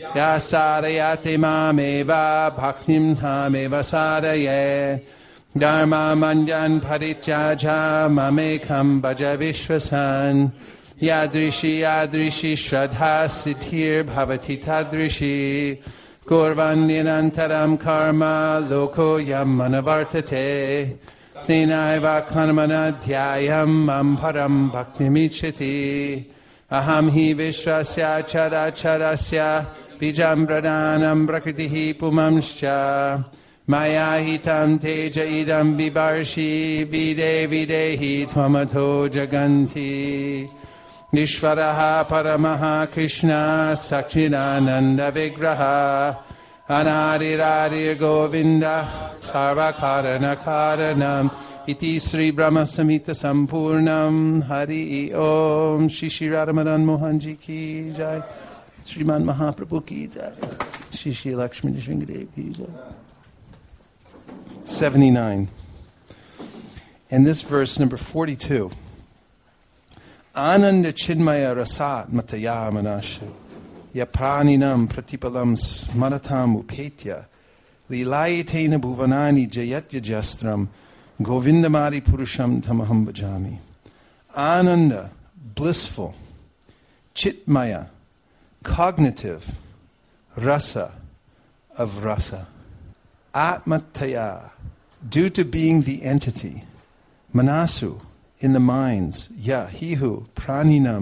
Yasarayate Mameva Bhaktim Tameva Saraye Dharma Manjan Parichaja Mamekam Bhaja Vishwasan Yadrishi Yadrishi Shraddha Siddhir Bhavati Tadrishi Kurvan Nirantaram Karma Loko Yam Manavartate Ninaiva Karmana Dhyayam Mamparam Bhaktimichati Aham hi Vishwasya Chara Charasya Bijam Pradhanam Prakritihi Pumamscha Maya hitam teja idam bivarshi vide videhi tvamato jaganti Nishvaraha paramaha Krishna Sakchidananda Vigraha Anadiradir Govinda Sarvakarana Karanam Iti Sri Brahma Samhita Sampurnam Hari Om Shri Shri Radhamadan Mohanji Ki Jai Sriman Mahaprabhu Ki Jai Shri Shri Lakshmi Nrsimhadev Ki Jai. seventy-nine. And this verse number forty-two. Ananda Chinmaya Rasat Mataya Manashu Yapraninam Pratipalam Smaratam Upetya Lilayatena Bhuvanani Jayatya Jastram Govindamari Purusham Tamaham Bhajami. Ananda, blissful, Chitmaya, cognitive, Rasa, of rasa. Atmataya, due to being the entity. Manasu, in the minds. Ya, he who, praninam,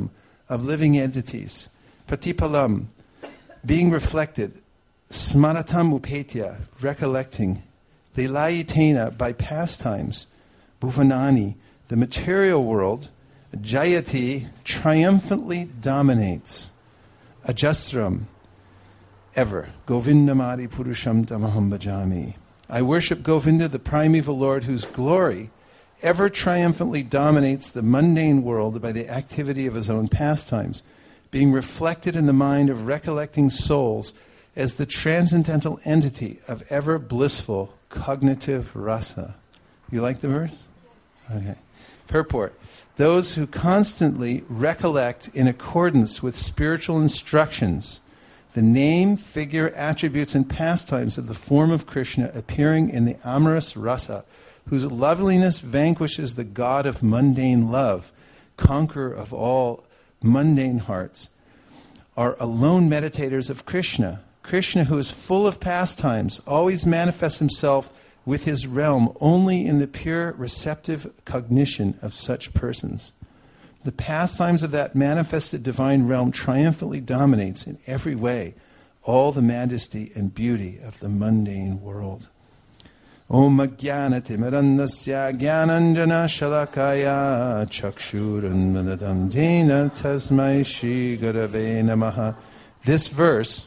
of living entities. Pratipalam, being reflected. Smaratam upetya, recollecting. Lilayitena, by pastimes. Bhuvanani, the material world. Jayati, triumphantly dominates. Ajastram, ever. Govindamadi Purusham Tamaham Bhajami. I worship Govinda, the primeval Lord, whose glory ever triumphantly dominates the mundane world by the activity of his own pastimes, being reflected in the mind of recollecting souls as the transcendental entity of ever blissful cognitive rasa. You like the verse? Okay. Purport. Those who constantly recollect in accordance with spiritual instructions the name, figure, attributes, and pastimes of the form of Krishna appearing in the amorous rasa, whose loveliness vanquishes the god of mundane love, conqueror of all mundane hearts, are alone meditators of Krishna. Krishna, who is full of pastimes, always manifests himself with his realm only in the pure receptive cognition of such persons. The pastimes of that manifested divine realm triumphantly dominates in every way all the majesty and beauty of the mundane world. Om Jnana Timirandasya Jnananjana Shalakaya Chakshuranmadam Jena Tasmai Shri Gurave Namaha. This verse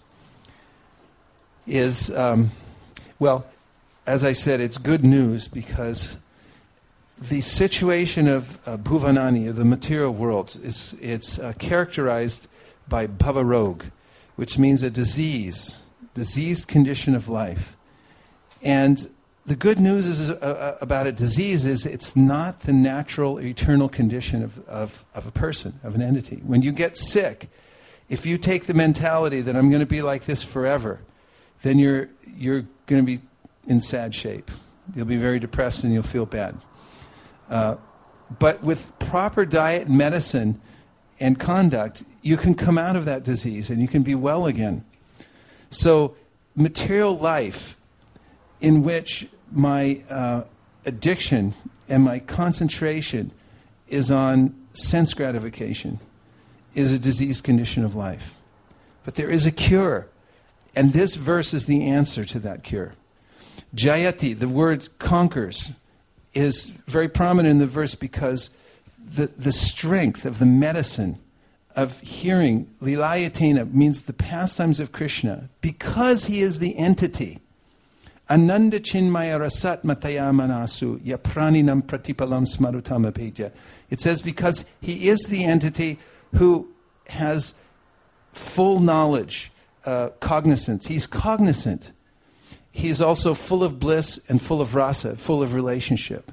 is, um, well, as I said, it's good news because the situation of uh, Bhuvanani, of the material world, is it's uh, characterized by bhavarog, which means a disease, diseased condition of life. And the good news is, uh, about a disease is it's not the natural, eternal condition of, of, of a person, of an entity. When you get sick, if you take the mentality that I'm going to be like this forever, then you're you're going to be in sad shape. You'll be very depressed and you'll feel bad. Uh, but with proper diet and medicine and conduct, you can come out of that disease and you can be well again. So material life in which my uh, addiction and my concentration is on sense gratification is a diseased condition of life. But there is a cure, and this verse is the answer to that cure. Jayati, the word conquers, is very prominent in the verse because the, the strength of the medicine of hearing Lilayatena means the pastimes of Krishna, because he is the entity. Ananda Chinmaya Rasat Mataya Manasu Yapraninam Pratipalam Smarutam Apetya. It says because he is the entity who has full knowledge, uh, cognizance. He's cognizant. He is also full of bliss and full of rasa, full of relationship.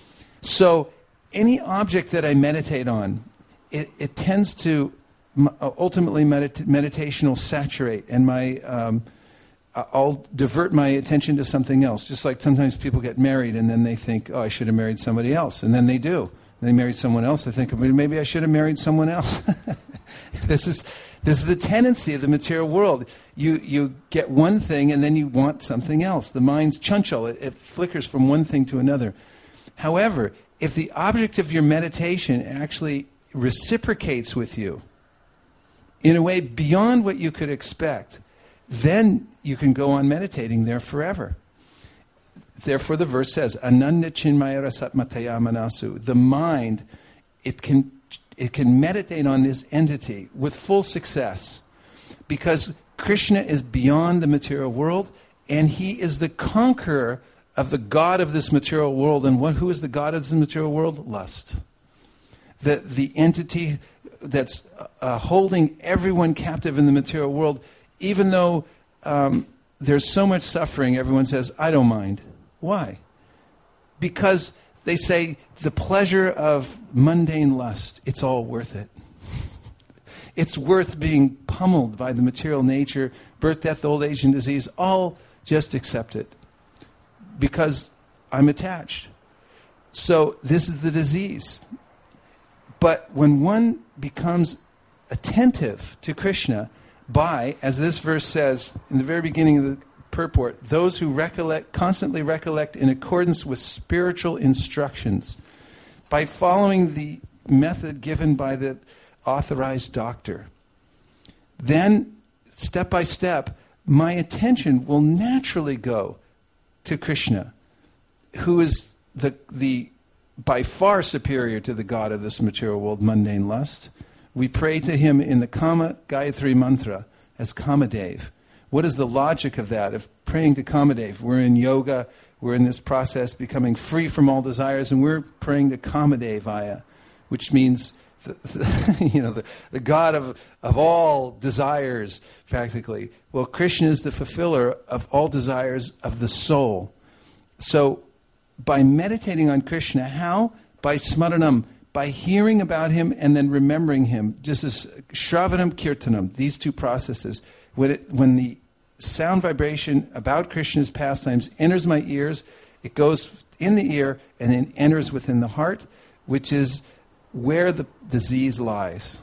So any object that I meditate on, it, it tends to ultimately medit- meditation will saturate, and my um, I'll divert my attention to something else. Just like sometimes people get married and then they think, oh, I should have married somebody else. And then they do. They married someone else. They think, maybe I should have married someone else. This is this is the tendency of the material world. You you get one thing and then you want something else. The mind's chanchal. It, it flickers from one thing to another. However, if the object of your meditation actually reciprocates with you in a way beyond what you could expect, then you can go on meditating there forever. Therefore, the verse says, Ananda Chinmaya Rasat Mataya Manasu. The mind, it can it can meditate on this entity with full success because Krishna is beyond the material world and he is the conqueror of the god of this material world. And what, who is the god of this material world? Lust. The, the entity that's uh, holding everyone captive in the material world, even though um, there's so much suffering, everyone says, I don't mind. Why? Because they say the pleasure of mundane lust, it's all worth it. It's worth being pummeled by the material nature, birth, death, old age, and disease. All just accept it because I'm attached. So this is the disease. But when one becomes attentive to Krishna by, as this verse says in the very beginning of the purport, those who recollect, constantly recollect in accordance with spiritual instructions, by following the method given by the authorized doctor, then step by step, my attention will naturally go to Krishna, who is the the by far superior to the god of this material world, mundane lust. We pray to him in the Kama Gayatri Mantra as Kamadev. What is the logic of that, of praying to Kamadev? We're in yoga, we're in this process becoming free from all desires, and we're praying to Kamadevaya, which means the, the, you know, the, the god of, of all desires, practically. Well, Krishna is the fulfiller of all desires of the soul. So, by meditating on Krishna, how? By smaranam, by hearing about him and then remembering him. Just as Shravanam Kirtanam, these two processes. When, it, when the sound vibration about Krishna's pastimes enters my ears, it goes in the ear and then enters within the heart, which is where the disease lies.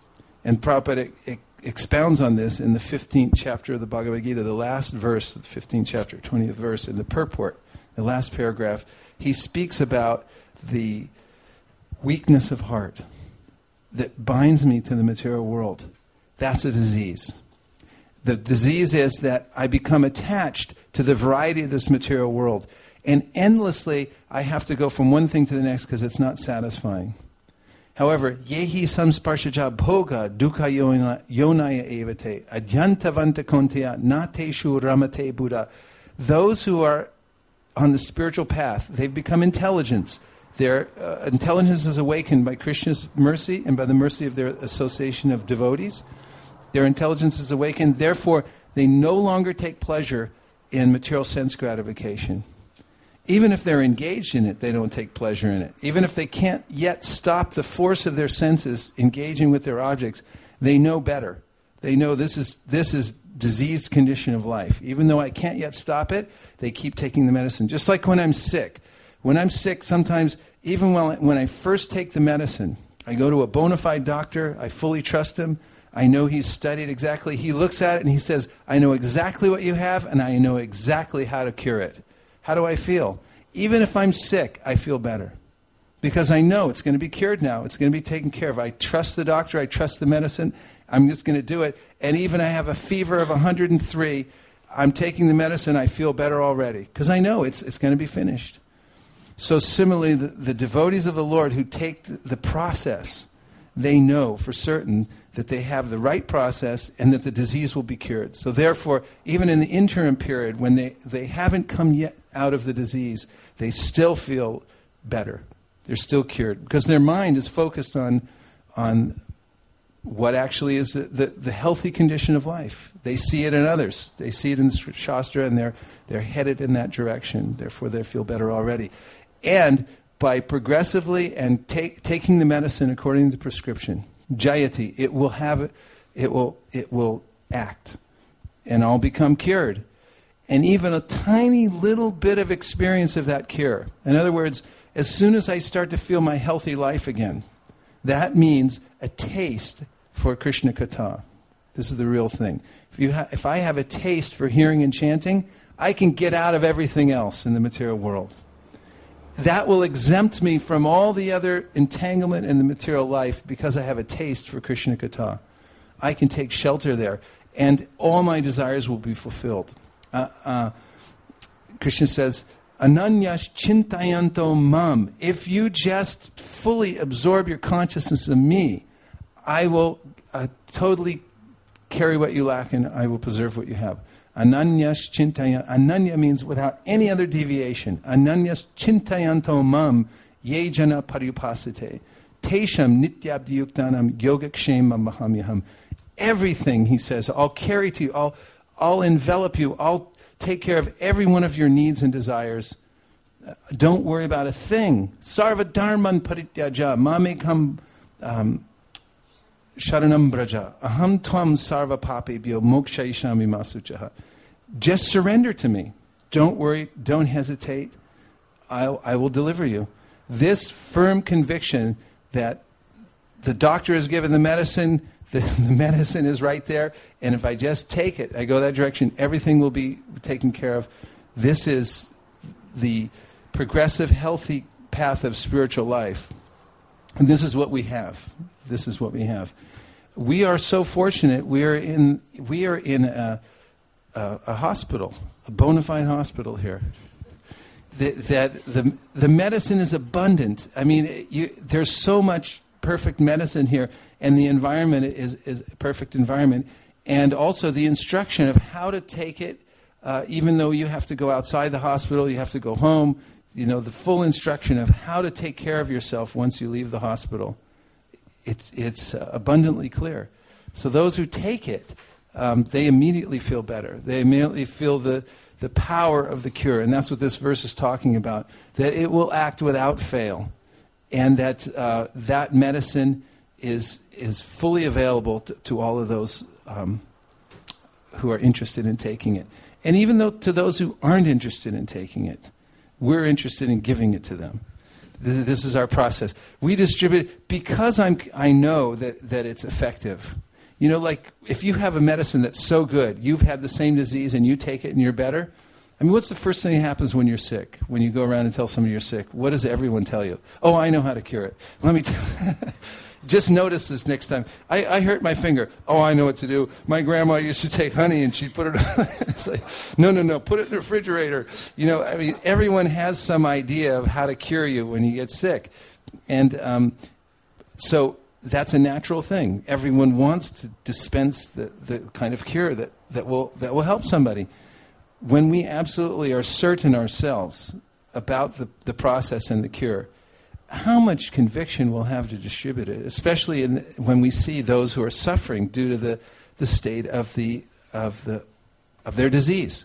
And Prabhupada it, it expounds on this in the fifteenth chapter of the Bhagavad Gita, the last verse of the fifteenth chapter, twentieth verse, in the purport, the last paragraph. He speaks about the weakness of heart that binds me to the material world. That's a disease. The disease is that I become attached to the variety of this material world. And endlessly, I have to go from one thing to the next because it's not satisfying. However, yehi samsparshaja bhoga dukkha yonaya evate adyantavanta konteya nateshu ramate buddha. Those who are on the spiritual path, they've become intelligence. Their uh, intelligence is awakened by Krishna's mercy and by the mercy of their association of devotees. Their intelligence is awakened. Therefore, they no longer take pleasure in material sense gratification. Even if they're engaged in it, they don't take pleasure in it. Even if they can't yet stop the force of their senses engaging with their objects, they know better. They know this is this is diseased condition of life. Even though I can't yet stop it, they keep taking the medicine. Just like when I'm sick. When I'm sick, sometimes, even when, when I first take the medicine, I go to a bona fide doctor, I fully trust him, I know he's studied exactly, he looks at it and he says, I know exactly what you have and I know exactly how to cure it. How do I feel? Even if I'm sick, I feel better. Because I know it's going to be cured now. It's going to be taken care of. I trust the doctor, I trust the medicine, I'm just going to do it. And even I have a fever of one hundred three, I'm taking the medicine, I feel better already. Because I know it's it's going to be finished. So similarly, the, the devotees of the Lord who take the, the process, they know for certain that they have the right process and that the disease will be cured. So therefore, even in the interim period, when they, they haven't come yet out of the disease, they still feel better. They're still cured. Because their mind is focused on, on what actually is the, the, the healthy condition of life. They see it in others. They see it in the Shastra and they're, they're headed in that direction. Therefore, they feel better already. And by progressively and take, taking the medicine according to prescription, jayati, it will have, it will, it will act, and I'll become cured. And even a tiny little bit of experience of that cure. In other words, as soon as I start to feel my healthy life again, that means a taste for Krishna Katha. This is the real thing. If you ha- if I have a taste for hearing and chanting, I can get out of everything else in the material world. That will exempt me from all the other entanglement in the material life because I have a taste for Krishna Katha. I can take shelter there, and all my desires will be fulfilled. Uh, uh, Krishna says, Ananyas chintayanto mam. If you just fully absorb your consciousness of me, I will uh, totally carry what you lack and I will preserve what you have. Ananyas chintayanto. Ananya means without any other deviation. Ananyas chintayanto mam ye jana parupasite. Tesham nityabdi yuktanam yogakshema mahamyaham. Everything, he says, I'll carry to you. I'll, I'll envelop you. I'll take care of every one of your needs and desires. Uh, don't worry about a thing. Sarva dharman parityaja mamekam um, sharanam braja. Aham tvam sarva papebhyo mokshayishami masuchaha. Just surrender to me. Don't worry. Don't hesitate. I'll, I will deliver you. This firm conviction that the doctor has given the medicine, the, the medicine is right there, and if I just take it, I go that direction, everything will be taken care of. This is the progressive, healthy path of spiritual life. And this is what we have. This is what we have. We are so fortunate. We are in we are in a, a, a hospital, a bona fide hospital here. That, that the the medicine is abundant. I mean, you, there's so much perfect medicine here, and the environment is is a perfect environment, and also the instruction of how to take it. Uh, even though you have to go outside the hospital, you have to go home. You know, the full instruction of how to take care of yourself once you leave the hospital. It's it's uh, abundantly clear. So those who take it, um, they immediately feel better. They immediately feel the the power of the cure, and that's what this verse is talking about. That it will act without fail, and that uh, that medicine is is fully available to, to all of those um, who are interested in taking it, and even though to those who aren't interested in taking it, we're interested in giving it to them. This is our process. We distribute it because I'm, I know that, that it's effective. You know, like if you have a medicine that's so good, you've had the same disease and you take it and you're better. I mean, what's the first thing that happens when you're sick? When you go around and tell somebody you're sick, what does everyone tell you? Oh, I know how to cure it. Let me tell Just notice this next time. I, I hurt my finger. Oh, I know what to do. My grandma used to take honey and she'd put it on. It's like, no, no, no, put it in the refrigerator. You know, I mean, everyone has some idea of how to cure you when you get sick. And um, so that's a natural thing. Everyone wants to dispense the, the kind of cure that, that will that will help somebody. When we absolutely are certain ourselves about the, the process and the cure, how much conviction we'll have to distribute it, especially in the, when we see those who are suffering due to the, the state of the of the of their disease.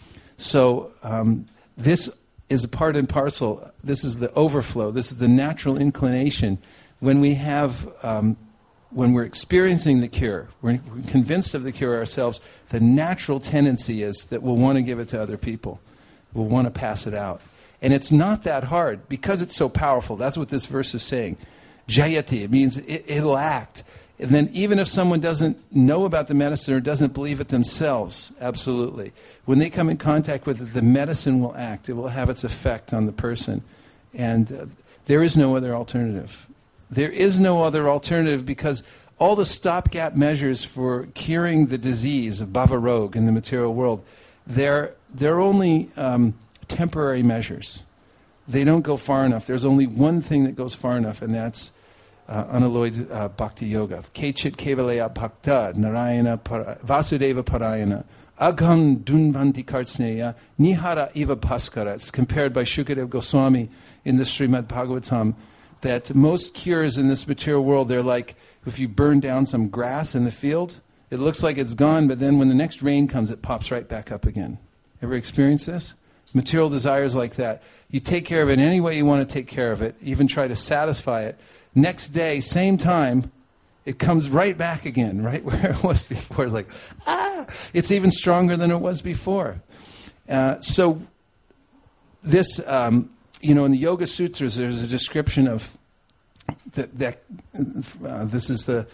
So um, this is a part and parcel. This is the overflow. This is the natural inclination when we have um, when we're experiencing the cure. We're convinced of the cure ourselves. The natural tendency is that we'll want to give it to other people. We'll want to pass it out. And it's not that hard because it's so powerful. That's what this verse is saying. Jayati, it means it, it'll act. And then even if someone doesn't know about the medicine or doesn't believe it themselves, absolutely. When they come in contact with it, the medicine will act. It will have its effect on the person. And uh, there is no other alternative. There is no other alternative because all the stopgap measures for curing the disease of bhava roga in the material world, they're, they're only... Um, temporary measures. They don't go far enough. There's only one thing that goes far enough, and that's uh, unalloyed uh, bhakti yoga. Kechit kevalaya bhakta narayana para, vasudeva parayana agham dunvanti kartsneya nihara iva bhaskara. It's compared by Shukadev Goswami in the Srimad Bhagavatam that most cures in this material world, they're like if you burn down some grass in the field, it looks like it's gone, but then when the next rain comes, it pops right back up again. Ever experienced this? Material desires like that. You take care of it any way you want to take care of it, even try to satisfy it. Next day, same time, it comes right back again, right where it was before. It's like, ah! It's even stronger than it was before. Uh, so this, um, you know, in the Yoga Sutras, there's a description of that. that uh, this is the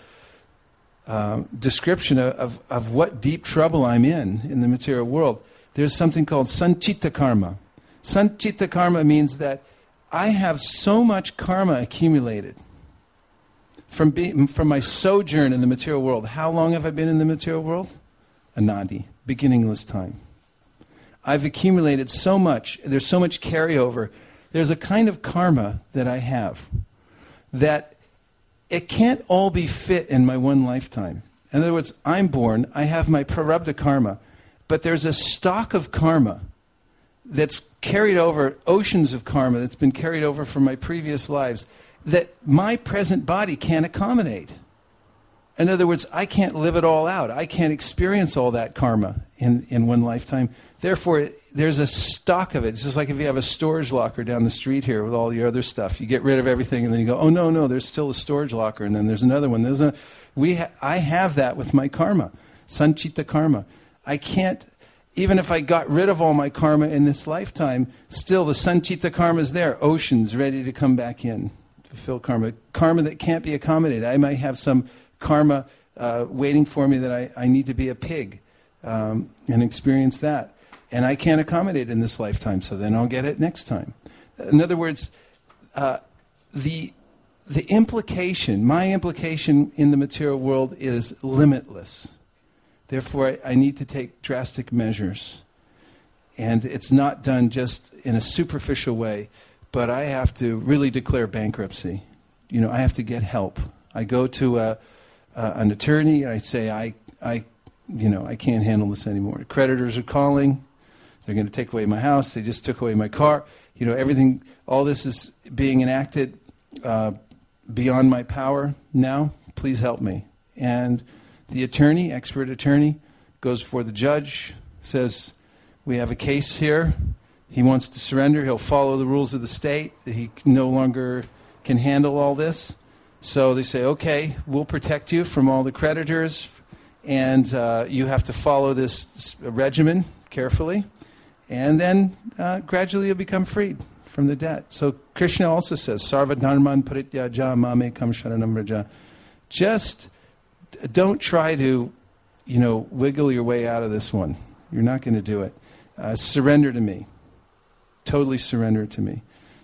uh, description of, of, of what deep trouble I'm in in the material world. There's something called sanchita karma. Sanchita karma means that I have so much karma accumulated from being, from my sojourn in the material world. How long have I been in the material world? Anadi, beginningless time. I've accumulated so much. There's so much carryover. There's a kind of karma that I have that it can't all be fit in my one lifetime. In other words, I'm born, I have my prarabdha karma. But there's a stock of karma that's carried over, oceans of karma that's been carried over from my previous lives that my present body can't accommodate. In other words, I can't live it all out. I can't experience all that karma in, in one lifetime. Therefore, there's a stock of it. It's just like if you have a storage locker down the street here with all your other stuff. You get rid of everything and then you go, oh, no, no, there's still a storage locker. And then there's another one. There's a, we ha- I have that with my karma, sanchita karma. I can't, even if I got rid of all my karma in this lifetime, still the sanchita karma is there, oceans ready to come back in, fulfill karma. Karma that can't be accommodated. I might have some karma uh, waiting for me that I, I need to be a pig um, and experience that. And I can't accommodate it in this lifetime, so then I'll get it next time. In other words, uh, the the implication, my implication in the material world is limitless. Therefore, I, I need to take drastic measures. And it's not done just in a superficial way, but I have to really declare bankruptcy. You know, I have to get help. I go to a, uh, an attorney and I say, I, I, you know, I can't handle this anymore. The creditors are calling. They're going to take away my house. They just took away my car. You know, everything, all this is being enacted uh, beyond my power now. Please help me. And the attorney, expert attorney, goes before the judge, says, we have a case here. He wants to surrender. He'll follow the rules of the state. He no longer can handle all this. So they say, okay, we'll protect you from all the creditors, and uh, you have to follow this, this regimen carefully. And then uh, gradually you'll become freed from the debt. So Krishna also says, Sarva dharman parityaja mamekam sharanam vraja. Just don't try to, you know, wiggle your way out of this one. You're not going to do it. Uh, surrender to me. Totally surrender to me.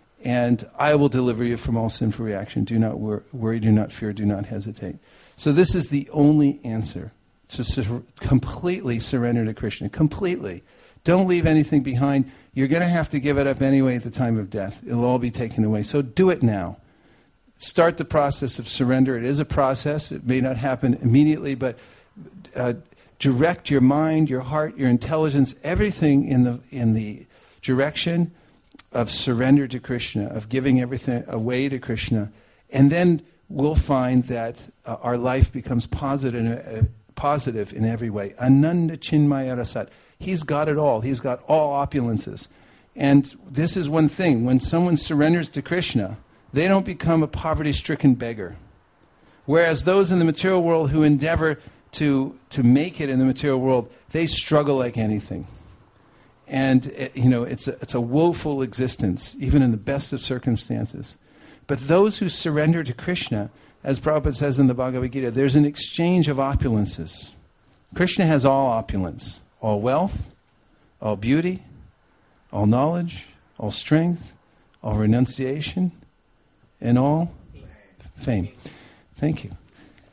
And I will deliver you from all sinful reaction. Do not wor- worry, do not fear, do not hesitate. So this is the only answer. To sur- completely surrender to Krishna. Completely. Don't leave anything behind. You're going to have to give it up anyway at the time of death. It'll all be taken away. So do it now. Start the process of surrender. It is a process. It may not happen immediately, but uh, direct your mind, your heart, your intelligence, everything in the in the direction of surrender to Krishna, of giving everything away to Krishna. And then we'll find that uh, our life becomes positive, uh, positive in every way. Ananda Chinmaya Rasat. He's got it all. He's got all opulences. And this is one thing. When someone surrenders to Krishna, they don't become a poverty-stricken beggar. Whereas those in the material world who endeavor to, to make it in the material world, they struggle like anything. And, it, you know, it's a, it's a woeful existence, even in the best of circumstances. But those who surrender to Krishna, as Prabhupada says in the Bhagavad Gita, there's an exchange of opulences. Krishna has all opulence. All wealth, all beauty, all knowledge, all strength, all renunciation, and all fame. Thank you.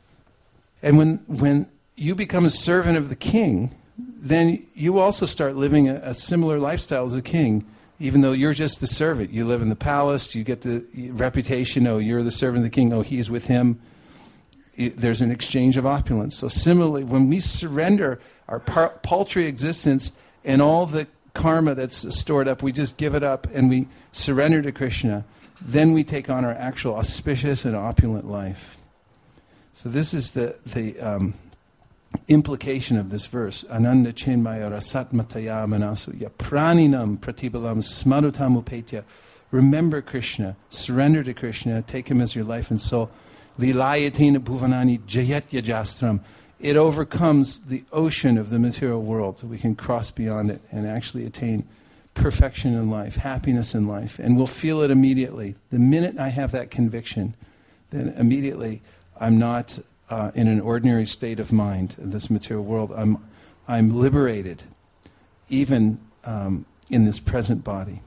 And when when you become a servant of the king, then you also start living a, a similar lifestyle as a king, even though you're just the servant. You live in the palace, you get the reputation, oh, you're the servant of the king, oh, he's with him. There's an exchange of opulence. So similarly, when we surrender our par- paltry existence and all the karma that's stored up, we just give it up and we surrender to Krishna, then we take on our actual auspicious and opulent life. So this is the, the um, implication of this verse. Ananda chinmaya rasat mataya manasu yapraninam pratibalam smarutam upetya. Remember Krishna, surrender to Krishna, take him as your life and soul. Lilayatina bhuvanani jayat yajastram. It overcomes the ocean of the material world. We can cross beyond it and actually attain perfection in life, happiness in life. And we'll feel it immediately. The minute I have that conviction, then immediately I'm not uh, in an ordinary state of mind in this material world. I'm, I'm liberated, even um, in this present body.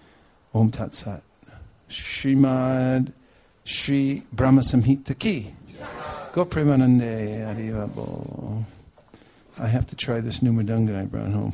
Om Tat Sat. Srimad Shri Brahma Samhita Ki. Go Premanande Arivabo. I have to try this new mridanga I brought home.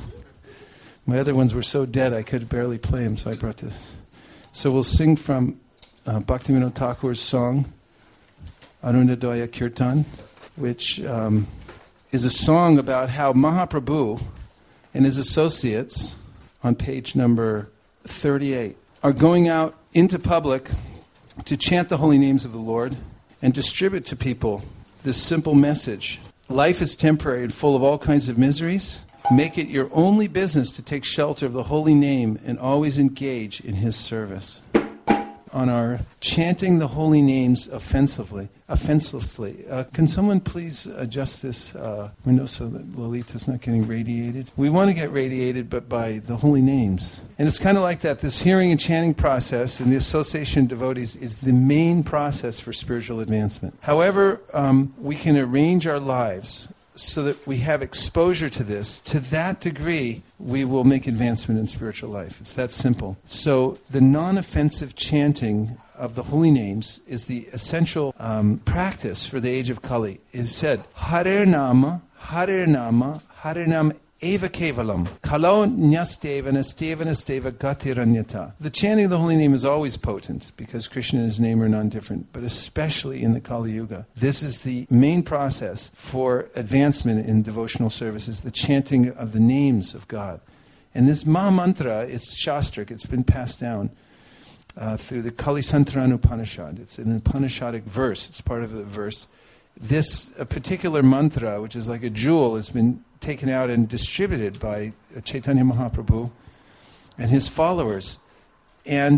My other ones were so dead I could barely play them, so I brought this. So we'll sing from uh, Bhaktivinoda Thakur's song, Arunodaya Kirtan, which um, is a song about how Mahaprabhu and his associates, on page number thirty-eight, are going out into public to chant the holy names of the Lord and distribute to people this simple message. Life is temporary and full of all kinds of miseries. Make it your only business to take shelter of the holy name and always engage in his service. On our chanting the holy names offensively, offensively. Uh, can someone please adjust this uh, window so that Lolita's not getting radiated? We want to get radiated, but by the holy names. And it's kind of like that. This hearing and chanting process and the association of devotees is the main process for spiritual advancement. However, um, we can arrange our lives so that we have exposure to this, to that degree, we will make advancement in spiritual life. It's that simple. So the non-offensive chanting of the holy names is the essential um, practice for the age of Kali. It is said, Hare Nama, Hare Nama, Hare Nama Eva Kevalam, Kalo Nyasteva Nasteva Nasteva Gatiranyata. The chanting of the holy name is always potent because Krishna and his name are non-different, but especially in the Kali Yuga. This is the main process for advancement in devotional services, the chanting of the names of God. And this Maha Mantra, it's Shastric, it's been passed down uh, through the Kali Santarana Upanishad. It's an Upanishadic verse, it's part of the verse. This a particular mantra, which is like a jewel, has been taken out and distributed by Chaitanya Mahaprabhu and his followers. And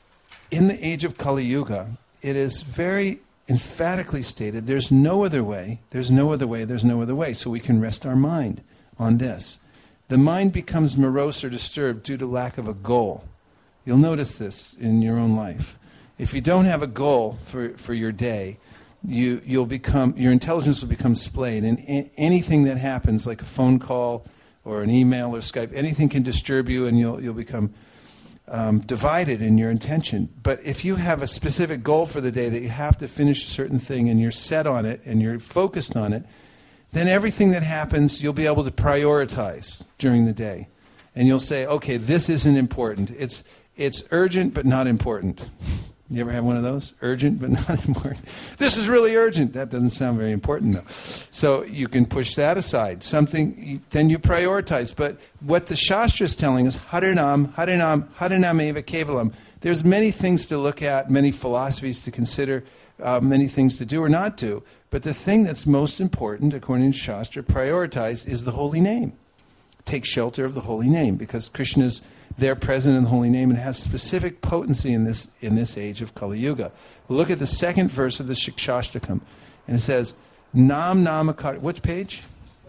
in the age of Kali Yuga, it is very emphatically stated, there's no other way, there's no other way, there's no other way. So we can rest our mind on this. The mind becomes morose or disturbed due to lack of a goal. You'll notice this in your own life. If you don't have a goal for, for your day, You, you'll become, your intelligence will become splayed, and a- anything that happens, like a phone call or an email or Skype, anything can disturb you, and you'll you'll become um, divided in your intention. But if you have a specific goal for the day that you have to finish a certain thing, and you're set on it, and you're focused on it, then everything that happens, you'll be able to prioritize during the day, and you'll say, okay, this isn't important. It's it's urgent but not important. You ever have one of those? Urgent but not important. This is really urgent. That doesn't sound very important, though. So you can push that aside. Something, then you prioritize. But what the Shastra is telling us, Harinam, Harinam, Harinam eva kevalam. There's many things to look at, many philosophies to consider, uh, many things to do or not do. But the thing that's most important, according to Shastra, prioritized, is the holy name. Take shelter of the holy name, because Krishna's there present in the holy name and has specific potency in this in this age of Kali Yuga. We'll look at the second verse of the Shikshashtakam, and it says, Nam Namakar. Which page?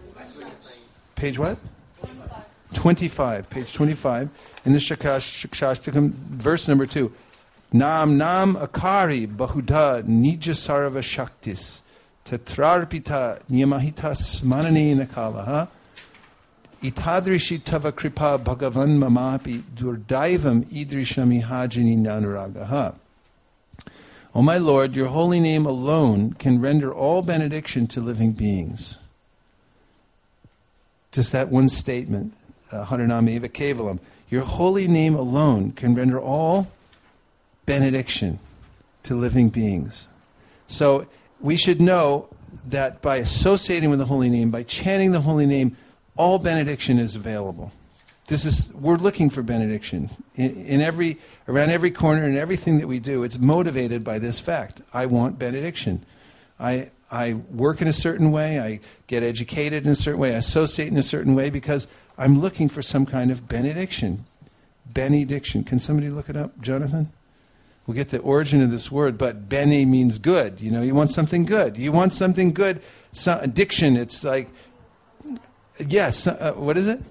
Page what? twenty-five. Page twenty-five. In the Shikshashtakam, verse number two. Nam Nam Akari Bahuda Nija Sarva Shaktis Tatrarpita Nyamahitas Manani Nakalaha Itadrishi Tava Kripa Bhagavan Mamapi Durdaivam Idrishami Hajini Nanuragaha. O my Lord, your holy name alone can render all benediction to living beings. Just that one statement, Harinam eva kevalam. Your holy name alone can render all benediction to living beings. So we should know that by associating with the holy name, by chanting the holy name, all benediction is available. This is we're looking for benediction in, in every around every corner and everything that we do. It's motivated by this fact. I want benediction. I I work in a certain way. I get educated in a certain way. I associate in a certain way because I'm looking for some kind of benediction. Benediction. Can somebody look it up, Jonathan? We'll get the origin of this word, but bene means good. You know, you want something good. You want something good. So, addiction. It's like. Yes. Uh, what is it?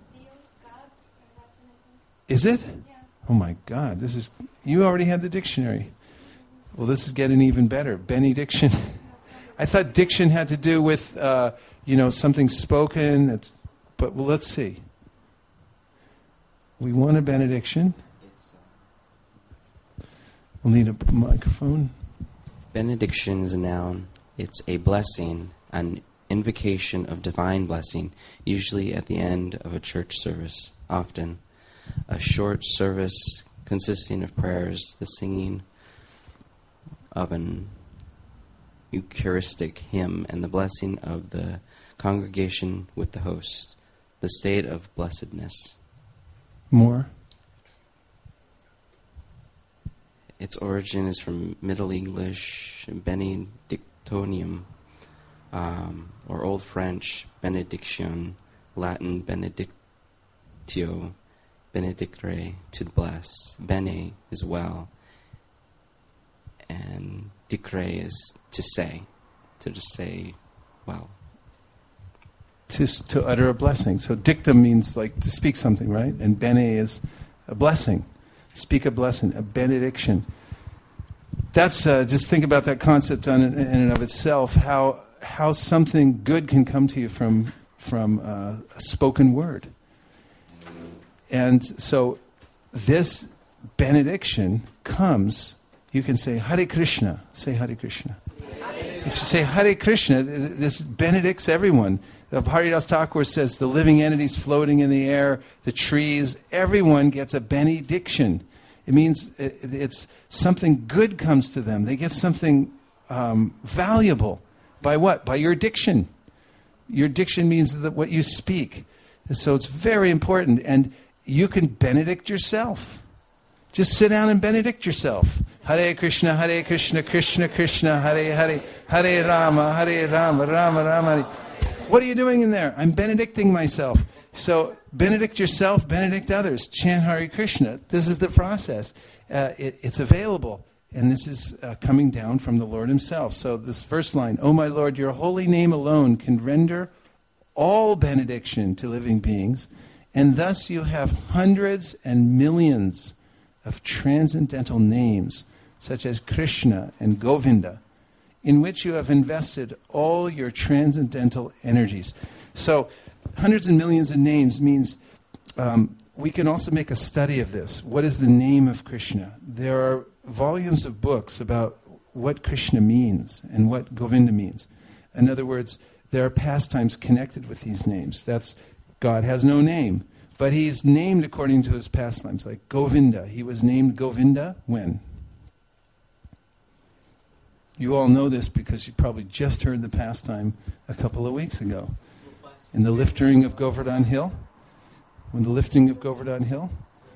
Is it? Yeah. Oh my God! This is. You already had the dictionary. Well, this is getting even better. Benediction. I thought diction had to do with uh, you know something spoken. It's, but well, let's see. We want a benediction. We'll need a microphone. Benediction is a noun. It's a blessing, an invocation of divine blessing, usually at the end of a church service, often a short service consisting of prayers, the singing of an Eucharistic hymn, and the blessing of the congregation with the host, the state of blessedness. More? Its origin is from Middle English, benedictonium, um, or Old French, benediction, Latin benedictio, benedicere, to bless. Bene is well, and dicere is to say, to just say well. To, to utter a blessing. So dictum means like to speak something, right? And bene is a blessing. Speak a blessing, a benediction. That's uh, just think about that concept on, in and of itself. How how something good can come to you from from uh, a spoken word. And so this benediction comes, you can say Hare Krishna, say Hare Krishna. If you say Hare Krishna, this benedicts everyone. Haridas Thakur says the living entities floating in the air, the trees, everyone gets a benediction. It means it's something good comes to them. They get something um, valuable. By what? By your diction. Your diction means that what you speak. And so it's very important. And you can benedict yourself. Just sit down and benedict yourself. Hare Krishna, Hare Krishna, Krishna Krishna, Hare Hare, Hare Rama, Hare Rama, Rama Rama Hare. What are you doing in there? I'm benedicting myself. So benedict yourself, benedict others. Chant Hare Krishna. This is the process. Uh, it, it's available. And this is uh, coming down from the Lord himself. So this first line, O my Lord, your holy name alone can render all benediction to living beings. And thus you have hundreds and millions of transcendental names, such as Krishna and Govinda, in which you have invested all your transcendental energies. So hundreds and millions of names means um, we can also make a study of this. What is the name of Krishna? There are volumes of books about what Krishna means and what Govinda means. In other words, there are pastimes connected with these names. That's God has no name, but he's named according to his pastimes, like Govinda. He was named Govinda when? You all know this because you probably just heard the pastime a couple of weeks ago. In the lifting of Govardhan Hill. When the lifting of Govardhan Hill.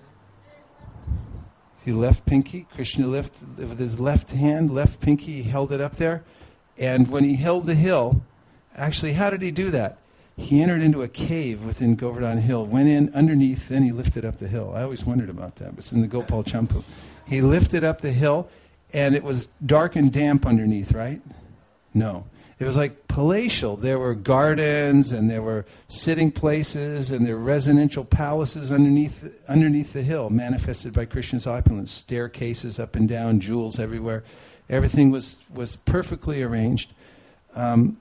He left pinky. Krishna lifted with his left hand, left pinky, he held it up there. And when he held the hill, actually, how did he do that? He entered into a cave within Govardhan Hill, went in underneath, then he lifted up the hill. I always wondered about that. It's in the Gopal Champu. He lifted up the hill, and it was dark and damp underneath, right? No. It was like palatial. There were gardens, and there were sitting places, and there were residential palaces underneath underneath the hill, manifested by Krishna's opulence. Staircases up and down, jewels everywhere. Everything was, was perfectly arranged. Um,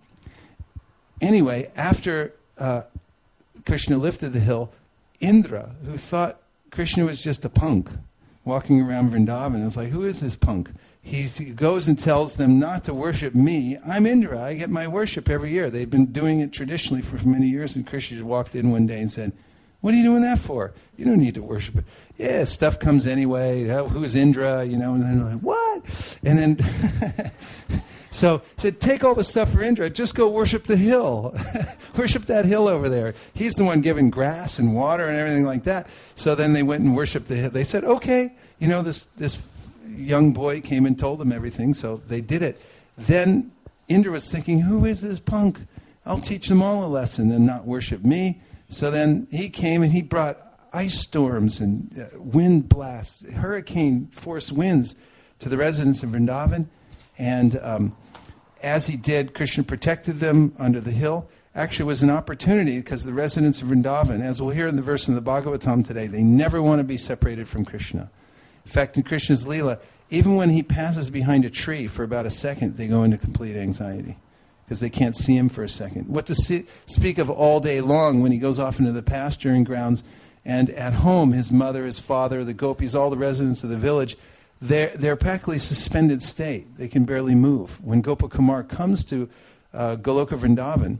anyway, after uh, Krishna lifted the hill, Indra, who thought Krishna was just a punk walking around Vrindavan, was like, who is this punk? He goes and tells them not to worship me. I'm Indra. I get my worship every year. They've been doing it traditionally for many years, and Krishna just walked in one day and said, what are you doing that for? You don't need to worship it. Yeah, stuff comes anyway. Oh, who's Indra? You know, and then like, what? And then, so he said, take all the stuff for Indra. Just go worship the hill. Worship that hill over there. He's the one giving grass and water and everything like that. So then they went and worshiped the hill. They said, okay, you know, this this young boy came and told them everything, so they did it. Then Indra was thinking, who is this punk? I'll teach them all a lesson and not worship me. So then he came and he brought ice storms and uh, wind blasts, hurricane force winds to the residents of Vrindavan. And um, as he did, Krishna protected them under the hill. Actually, it was an opportunity because the residents of Vrindavan, as we'll hear in the verse in the Bhagavatam today, they never want to be separated from Krishna. In fact, in Krishna's Leela, even when he passes behind a tree for about a second, they go into complete anxiety because they can't see him for a second. What to see, speak of all day long when he goes off into the pasturing grounds, and at home, his mother, his father, the gopis, all the residents of the village, they're, they're practically suspended state. They can barely move. When Gopakumar comes to uh, Goloka Vrindavan,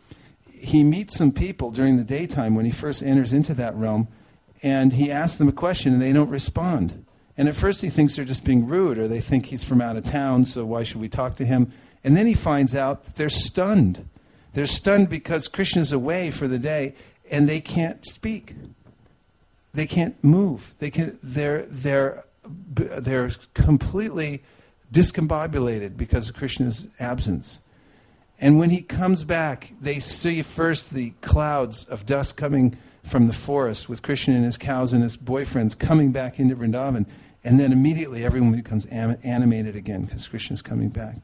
he meets some people during the daytime when he first enters into that realm, and he asks them a question, and they don't respond. And at first he thinks they're just being rude, or they think he's from out of town, so why should we talk to him? And then he finds out that they're stunned. They're stunned because Krishna's away for the day, and they can't speak. They can't move. They can. They're they're they're completely discombobulated because of Krishna's absence. And when he comes back, they see first the clouds of dust coming from the forest with Krishna and his cows and his boyfriends coming back into Vrindavan. And then immediately everyone becomes am- animated again because Krishna's coming back.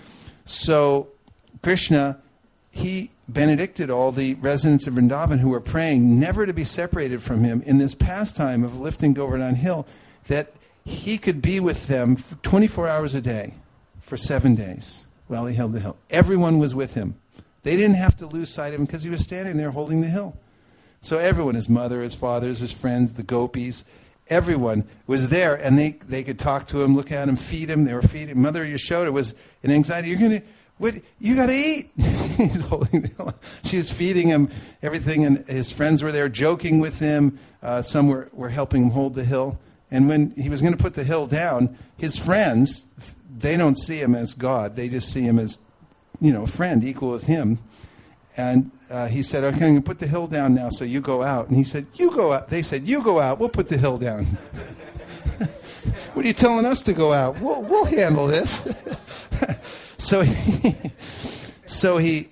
So Krishna, he benedicted all the residents of Vrindavan who were praying never to be separated from him in this pastime of lifting Govardhan Hill, that he could be with them for twenty-four hours a day for seven days. while he held the hill. Everyone was with him. They didn't have to lose sight of him because he was standing there holding the hill. So everyone, his mother, his fathers, his friends, the gopis, everyone was there, and they, they could talk to him, look at him, feed him. They were feeding. Mother Yashoda was in anxiety. You're going to, what? You got to eat. He's holding the hill. She was feeding him everything, and his friends were there joking with him. Uh, some were, were helping him hold the hill. And when he was going to put the hill down, his friends, they don't see him as God. They just see him as, you know, a friend equal with him. And uh, he said, okay, I'm going to put the hill down now, so you go out. And he said, you go out. They said, you go out. We'll put the hill down. What are you telling us to go out? We'll, we'll handle this. so he, so he,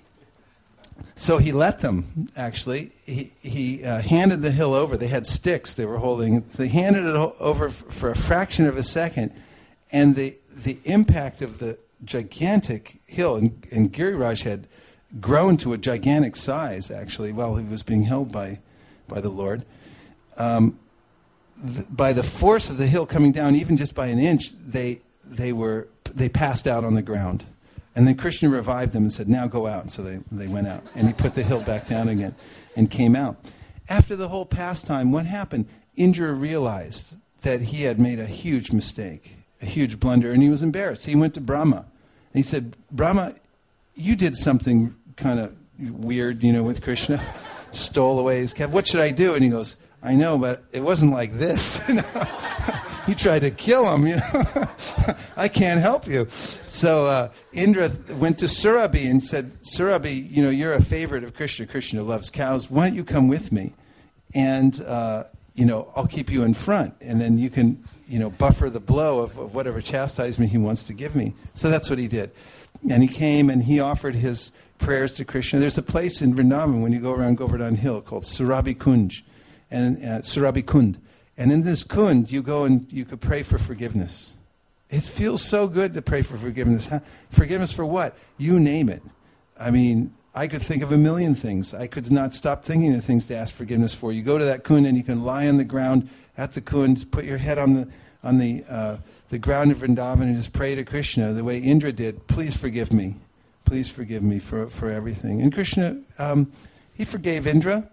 so he let them, actually. He, he uh, handed the hill over. They had sticks they were holding. They handed it o- over f- for a fraction of a second. And the, the impact of the gigantic hill, and, and Giriraj had grown to a gigantic size, actually, while he was being held by, by the Lord. Um, th- by the force of the hill coming down, even just by an inch, they they were they passed out on the ground. And then Krishna revived them and said, now go out. So they, they went out. And he put the hill back down again and came out. After the whole pastime, what happened? Indra realized that he had made a huge mistake, a huge blunder, and he was embarrassed. He went to Brahma. And he said, Brahma, you did something kind of weird, you know, with Krishna. Stole away his calf. What should I do? And he goes, I know, but it wasn't like this. You tried to kill him, you know. I can't help you. So uh, Indra went to Surabhi and said, Surabhi, you know, you're a favorite of Krishna. Krishna loves cows. Why don't you come with me? And, uh, you know, I'll keep you in front. And then you can, you know, buffer the blow of, of whatever chastisement he wants to give me. So that's what he did. And he came and he offered his prayers to Krishna. There's a place in Vrindavan when you go around Govardhan Hill called Surabhi Kunj, and uh, Surabhi Kund. And in this kund, you go and you could pray for forgiveness. It feels so good to pray for forgiveness. Huh? Forgiveness for what? You name it. I mean, I could think of a million things. I could not stop thinking of things to ask forgiveness for. You go to that kund and you can lie on the ground at the kund, put your head on the on the uh, the ground of Vrindavan and just pray to Krishna the way Indra did. Please forgive me. Please forgive me for, for everything. And Krishna, um, he forgave Indra.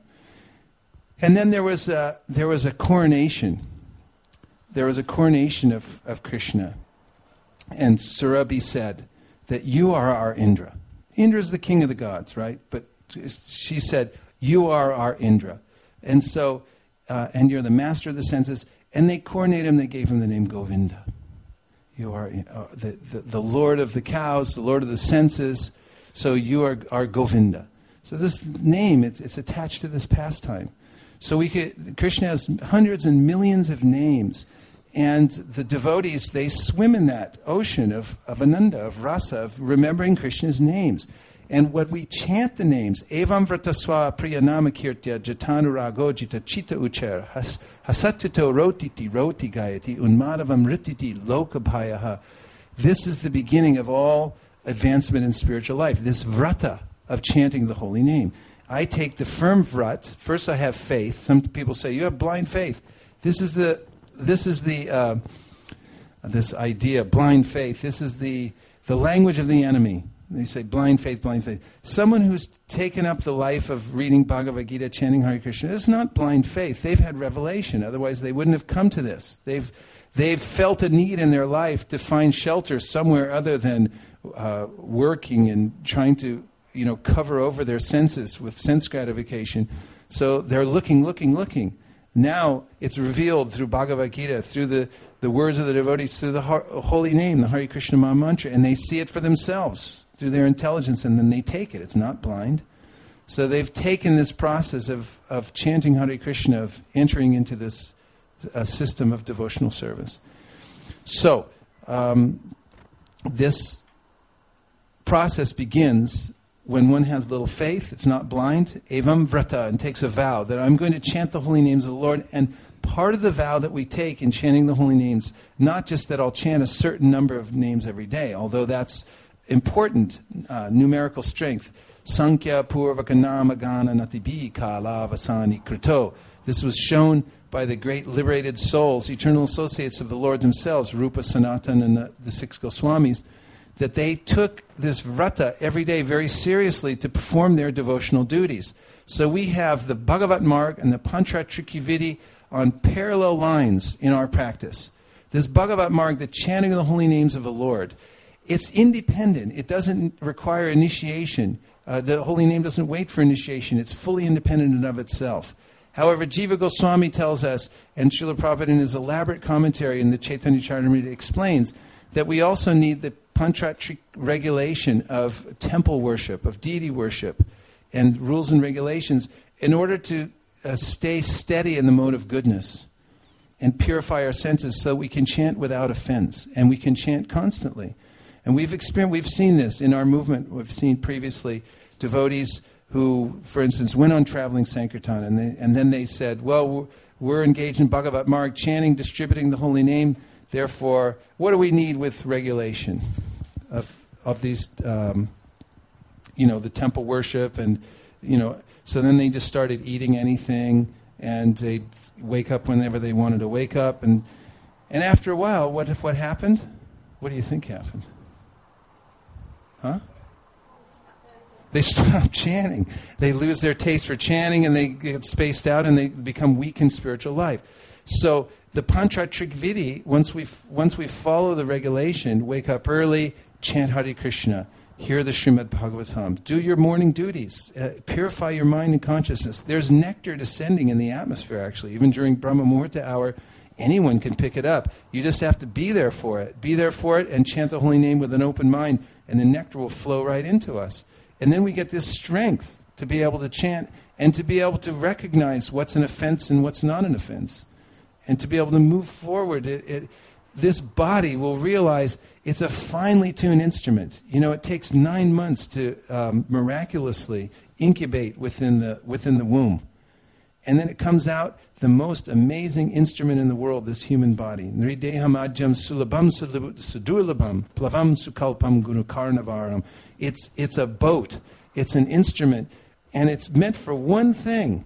And then there was a, there was a coronation. There was a coronation of, of Krishna. And Surabhi said that you are our Indra. Indra is the king of the gods, right? But she said, you are our Indra. And so, uh, and you're the master of the senses. And they coronated him, they gave him the name Govinda. You are uh, the, the, the Lord of the cows, the Lord of the senses. So you are our Govinda. So this name, it's, it's attached to this pastime. So we could, Krishna has hundreds and millions of names. And the devotees, they swim in that ocean of, of Ananda, of rasa, of remembering Krishna's names. And when we chant the names, Evam Vrataswa Priyanama Kirtya Jatanurago Jita Chita Ucher Hasatito Rotiti Roti Gayati Unmadavam Rititi Lokabhayaha. This is the beginning of all advancement in spiritual life, this vrata of chanting the holy name. I take the firm vrat. First I have faith. Some people say, you have blind faith. This is the this is the uh, this idea, blind faith. This is the, the language of the enemy. They say blind faith, blind faith. Someone who's taken up the life of reading Bhagavad Gita, chanting Hare Krishna, it's not blind faith. They've had revelation. Otherwise they wouldn't have come to this. They've they've felt a need in their life to find shelter somewhere other than uh, working and trying to, you know, cover over their senses with sense gratification. So they're looking, looking, looking. Now it's revealed through Bhagavad Gita, through the, the words of the devotees, through the holy name, the Hare Krishna Maha Mantra, and they see it for themselves through their intelligence, and then they take it. It's not blind. So they've taken this process of, of chanting Hare Krishna, of entering into this uh, system of devotional service. So um, this process begins when one has little faith, it's not blind, evam vrata, and takes a vow that I'm going to chant the holy names of the Lord. And part of the vow that we take in chanting the holy names, not just that I'll chant a certain number of names every day, although that's important, uh, numerical strength. Sankhya purvaka nama gana natibi kala vasani krito. This was shown by the great liberated souls, eternal associates of the Lord themselves, Rupa, Sanatan, and the, the six Goswamis, that they took this vrata every day very seriously to perform their devotional duties. So we have the Bhagavat Marg and the Panchatrikividi on parallel lines in our practice. This Bhagavat Marg, the chanting of the holy names of the Lord, it's independent. It doesn't require initiation. Uh, the holy name doesn't wait for initiation. It's fully independent in of itself. However, Jiva Goswami tells us, and Srila Prabhupada in his elaborate commentary in the Chaitanya Charitamrita explains, that we also need the Panchatric regulation of temple worship, of deity worship, and rules and regulations in order to uh, stay steady in the mode of goodness and purify our senses so we can chant without offense, and we can chant constantly. And we've experienced, we've seen this in our movement. We've seen previously devotees who, for instance, went on traveling Sankirtan, and, they, and then they said, well, we're engaged in Bhagavat Marg, chanting, distributing the holy name, therefore, what do we need with regulation of of these, um, you know, the temple worship, and, you know, so then they just started eating anything, and they'd wake up whenever they wanted to wake up, and and after a while, what if what happened? What do you think happened? Huh? They stop chanting. They lose their taste for chanting, and they get spaced out, and they become weak in spiritual life. So the Panchatrikvidi, once we once we follow the regulation, wake up early, chant Hare Krishna, hear the Srimad Bhagavatam, do your morning duties, uh, purify your mind and consciousness. There's nectar descending in the atmosphere, actually. Even during Brahma Muhurta hour, anyone can pick it up. You just have to be there for it. Be there for it and chant the holy name with an open mind, and the nectar will flow right into us. And then we get this strength to be able to chant and to be able to recognize what's an offense and what's not an offense. And to be able to move forward. It, it, this body will realize it's a finely tuned instrument. You know, it takes nine months to um, miraculously incubate within the within the womb. And then it comes out the most amazing instrument in the world, this human body. Nrideham ajam sulabam sudurlabam plavam sukalpam gunukarnavaram. It's it's a boat. It's an instrument. And it's meant for one thing.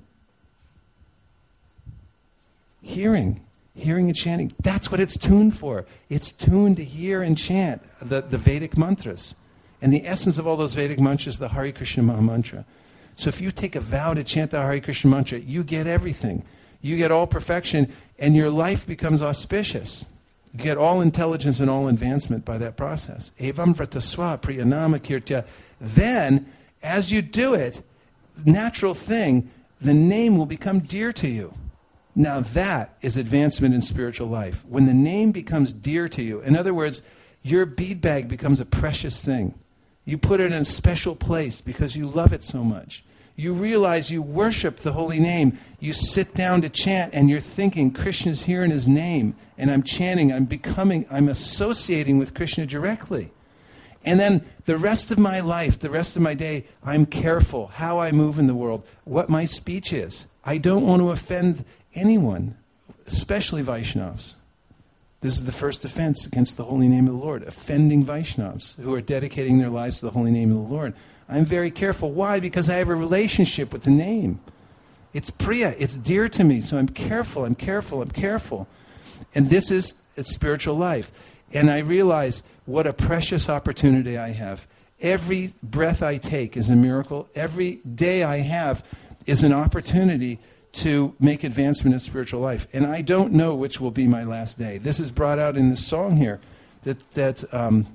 Hearing. Hearing and chanting. That's what it's tuned for. It's tuned to hear and chant the, the Vedic mantras. And the essence of all those Vedic mantras is the Hare Krishna Maha Mantra. So if you take a vow to chant the Hare Krishna mantra, you get everything. You get all perfection, and your life becomes auspicious. You get all intelligence and all advancement by that process. Evam vrataswa priyanama kirtya. Then, as you do it, natural thing, the name will become dear to you. Now that is advancement in spiritual life. When the name becomes dear to you, in other words, your bead bag becomes a precious thing. You put it in a special place because you love it so much. You realize you worship the holy name. You sit down to chant and you're thinking, Krishna's here in his name. And I'm chanting, I'm becoming, I'm associating with Krishna directly. And then the rest of my life, the rest of my day, I'm careful how I move in the world, what my speech is. I don't want to offend anyone, especially Vaishnavas. This is the first offense against the holy name of the Lord, offending Vaishnavas who are dedicating their lives to the holy name of the Lord. I'm very careful. Why? Because I have a relationship with the name. It's priya. It's dear to me. So I'm careful. I'm careful. I'm careful. And this is it's spiritual life. And I realize what a precious opportunity I have. Every breath I take is a miracle. Every day I have is an opportunity to make advancement in spiritual life. And I don't know which will be my last day. This is brought out in this song here that that um,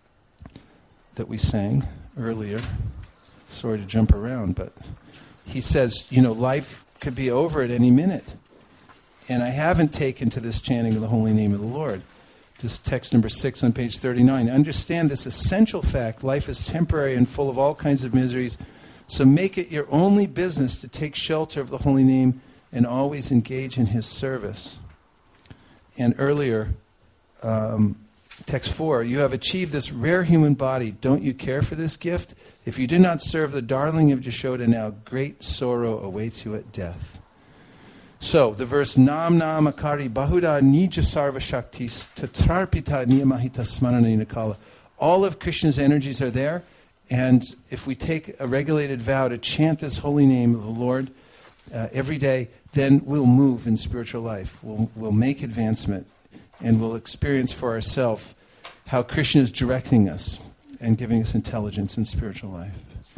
that we sang earlier. Sorry to jump around, but he says, you know, life could be over at any minute. And I haven't taken to this chanting of the holy name of the Lord. This text number six on page thirty-nine. Understand this essential fact. Life is temporary and full of all kinds of miseries. So make it your only business to take shelter of the holy name and always engage in his service. And earlier, um, text four, you have achieved this rare human body. Don't you care for this gift? If you do not serve the darling of Jashoda now, great sorrow awaits you at death. So, the verse, Nam Nam Akari Bahuda Nija Sarva Shaktis Tatrarpita Niyamahita Smarana Nakala. All of Krishna's energies are there. And if we take a regulated vow to chant this holy name of the Lord uh, every day, then we'll move in spiritual life. We'll, we'll make advancement, and we'll experience for ourselves how Krishna is directing us and giving us intelligence in spiritual life.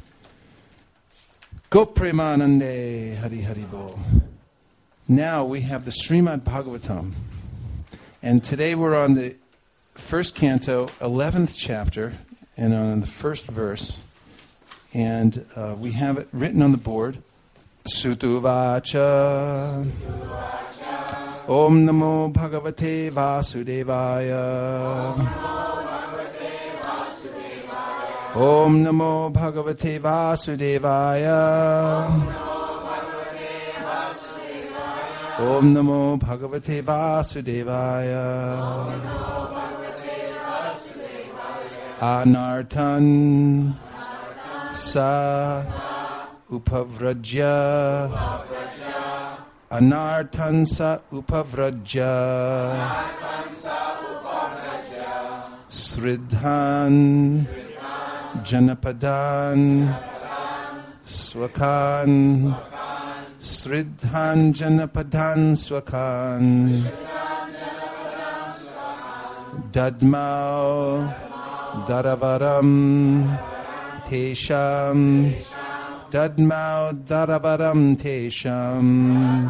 Go Premanande Hari Hari Bol. Now we have the Srimad Bhagavatam. And today we're on the first canto, eleventh chapter, and on the first verse. And uh, we have it written on the board. Sutuvacha. Om Namo Bhagavate Vasudevaya. Om Namo Bhagavate Vasudevaya. Om Namo Bhagavate Vasudevaya. Anartan Sa Upavrajya. Anartan Sa Upavrajya. Sridhan Janapadan Swakan. Sridhan Janapadan Swakan. Dadmao Daravaram Tesham. Dadmao Daravaram Tesham.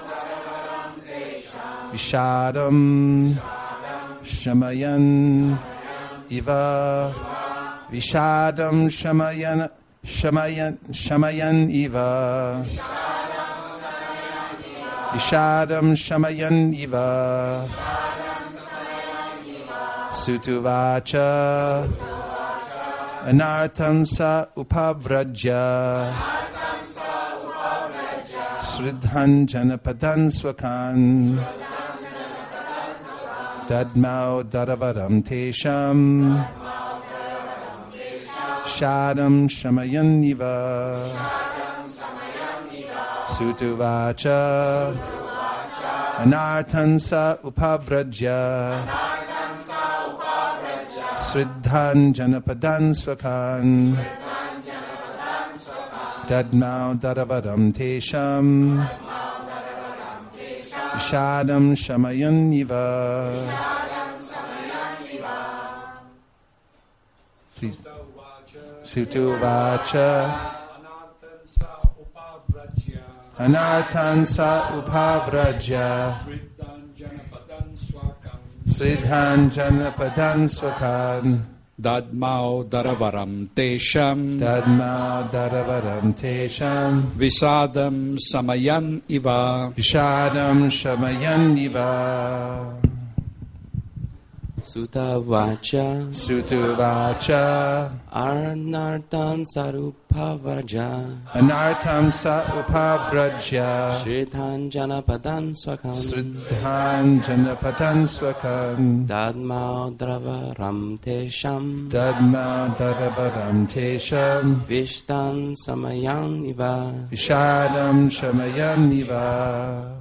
Vishadam Shamayan Iva. Vishadam Shamayan Shamayan Shamayan Iva. Vishadam Shamayan Iva. Sutuvacha. Anartan Sa Upavrajya. Sridhan Janapadan Swakan. Dadmao Daravaram Tesham. Shadam Shamayan Iva. Sutuvacha. Anartan Sa Upavrajya. Sridhan Janapadan Swakan. Dadmao Daravaram Tesham. Vishadam Shamayan Iva. Please. Sutuvacha. Anartan Sa Upavrajya. Sridhan Janapadan Swakan. Dadmao Daravaram Tesham. Dadmao Daravaram Tesham. Visadam Samayan Iva. Vishadam Shamayan Iva. Sutavacha. Sutuvacha. Arnartan Sarupavaja. Anartam Sa Upavrajya. Sridhan Janapadan Swakan. Sridhan Janapadan Swakan. Dadmao Dravaram Tesham. Dadmao Daravaram Tesham. Vishtan Samayan Iva. Vishadam Shamayan Iva.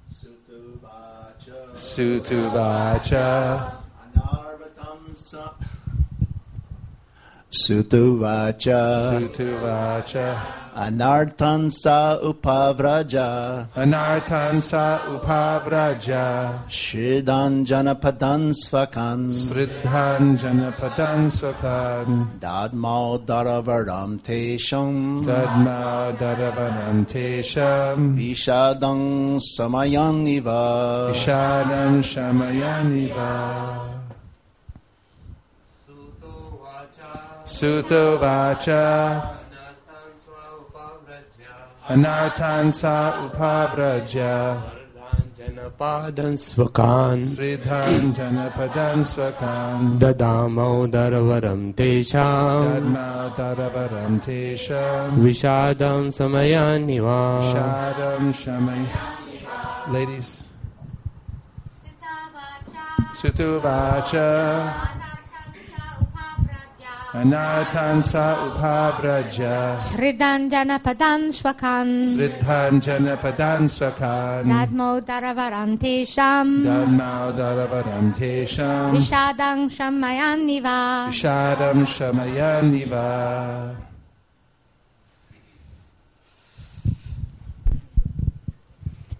Sutuvacha. Sutuvacha. Sutuvacha. Anartan Sa Upavrajya. Anartan Sa Upavrajya. Sridhan Janapadan Swakan. Sridhan Janapadan Swakan. Dadmao Daravaram Tesham. Dadmao Daravaram Tesham. Vishadam Samayan Iva. Vishadam Shamayan Iva. Sutuvacha. Anartan Sa Upavrajya. Janapadan Swakan. Sridhan Janapadan Swakan. Dadamau Daravaram Tesham. Dadmao Daravaram Tesham. Vishadam Samayaniva. Vishadam Shamay. Ladies. Sutuvacha. Anartan Sa Upavrajya. Sridhan Janapadan Swakan. Sridhan Janapadan Swakan. Dadmao Daravaram Tesham. Dadmao Daravaram Tesham. Vishadam Shamayaniva. Vishadam Shamayaniva.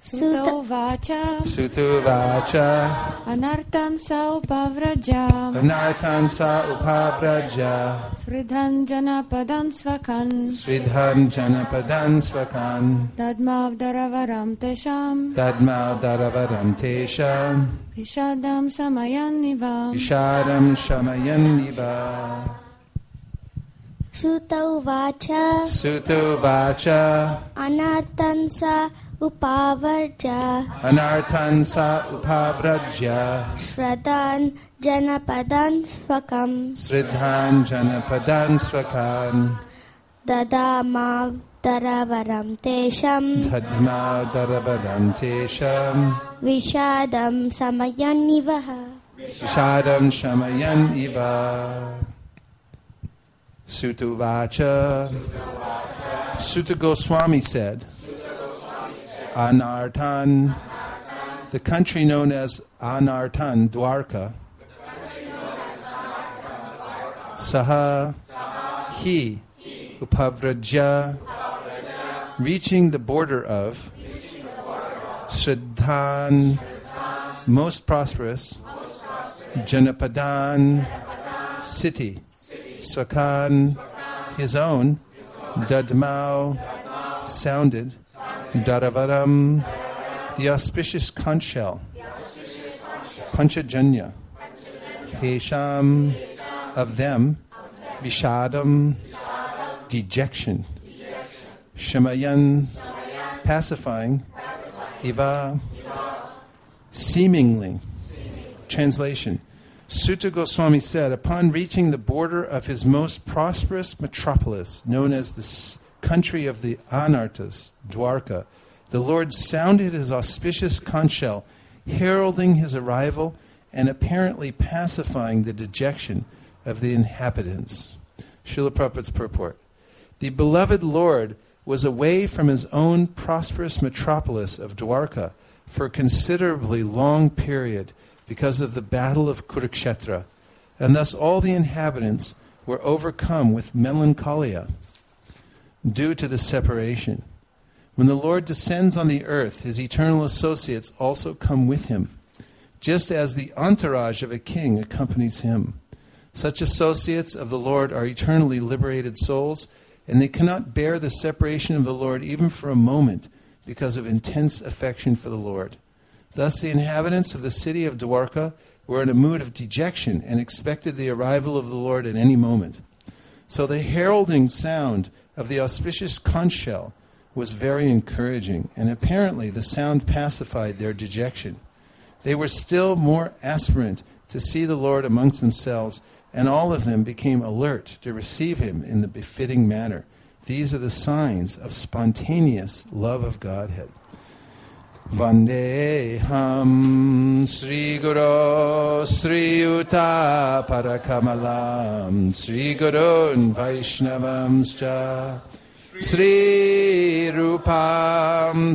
Suto vacha Sutu vacha Anartan sa upavraja Anartan sa upavraja Sridhan janapadan svakan Sridhan janapadan svakan Dadmavdaravaram tesham Dadmavdaravaram tesham Vishadam samayan nivam Vishadam shamayan niva Suta vacha Sutu vacha Anartan sa upavarja Anartan sa upavraja Shraddhan janapadan svakam Sridhan janapadan svakan Dadamav daravaram tesham Dadmavdaravaram tesham Vishadam samayan nivaha Vishadam shamayan iva Sutu vacha Sutta Goswami said, Anartan, the country known as Anartan, Dwarka, Saha, he, Upavraja, reaching the border of, Shraddhan, most prosperous, Janapadan, city, Swakan, his own, Dadmau, sounded, Daravaram, the auspicious conch shell, Panchajanya, Hesham, of them, Vishadam, dejection, Shamayan, pacifying, Iva, seemingly. Translation. Sutta Goswami said, upon reaching the border of his most prosperous metropolis, known as the country of the Anartas, Dwarka, the Lord sounded his auspicious conch shell, heralding his arrival and apparently pacifying the dejection of the inhabitants. Srila Prabhupada's purport. The beloved Lord was away from his own prosperous metropolis of Dwarka for a considerably long period because of the battle of Kurukshetra, and thus all the inhabitants were overcome with melancholia due to the separation. When the Lord descends on the earth, his eternal associates also come with him, just as the entourage of a king accompanies him. Such associates of the Lord are eternally liberated souls, and they cannot bear the separation of the Lord even for a moment because of intense affection for the Lord. Thus the inhabitants of the city of Dwarka were in a mood of dejection and expected the arrival of the Lord at any moment. So the heralding sound of the auspicious conch shell was very encouraging, and apparently the sound pacified their dejection. They were still more aspirant to see the Lord amongst themselves, and all of them became alert to receive him in the befitting manner. These are the signs of spontaneous love of Godhead. Vandeham Sri Guru Sri Yuta Parakamalam Sri Gurun Vaishnavamscha Sri Rupam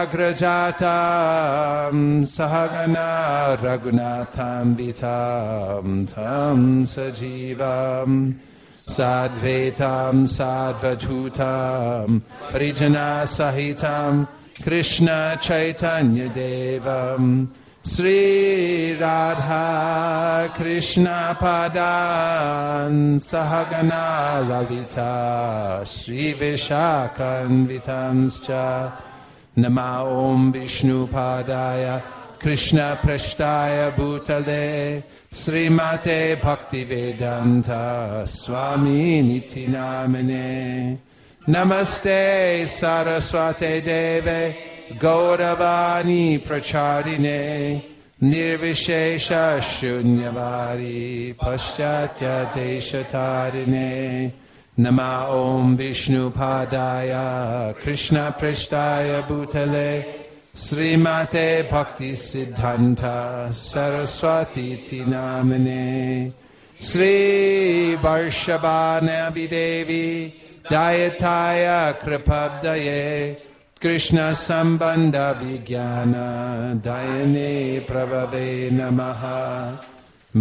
Sagrajatam Sahagana Raghunatham Vitam Tam Sajivam Sadvetam Sadvadhutam Parijana Sahitam Krishna Chaitanya Devam Sri Radha Krishna Padan Sahagana Lalita Sri Vishakan Vitamscha Nama Om Vishnu Padaya Krishna Prashtaya Bhutale Srimate Bhaktivedanta Swami Niti Namane Namaste Saraswate Deve Gauravani Pracharine Nirvishesha Shunyavadi Paschatya Deshatarine Nama Om Vishnu Padaya Krishna Prishtaya Bhutale Srimate Bhakti Siddhanta Saraswati Tinamane Sri Varshabhana Abhidevi Dayataya Kripabdaye Krishna Sambandha Vijnana Dayane Prabhave Namaha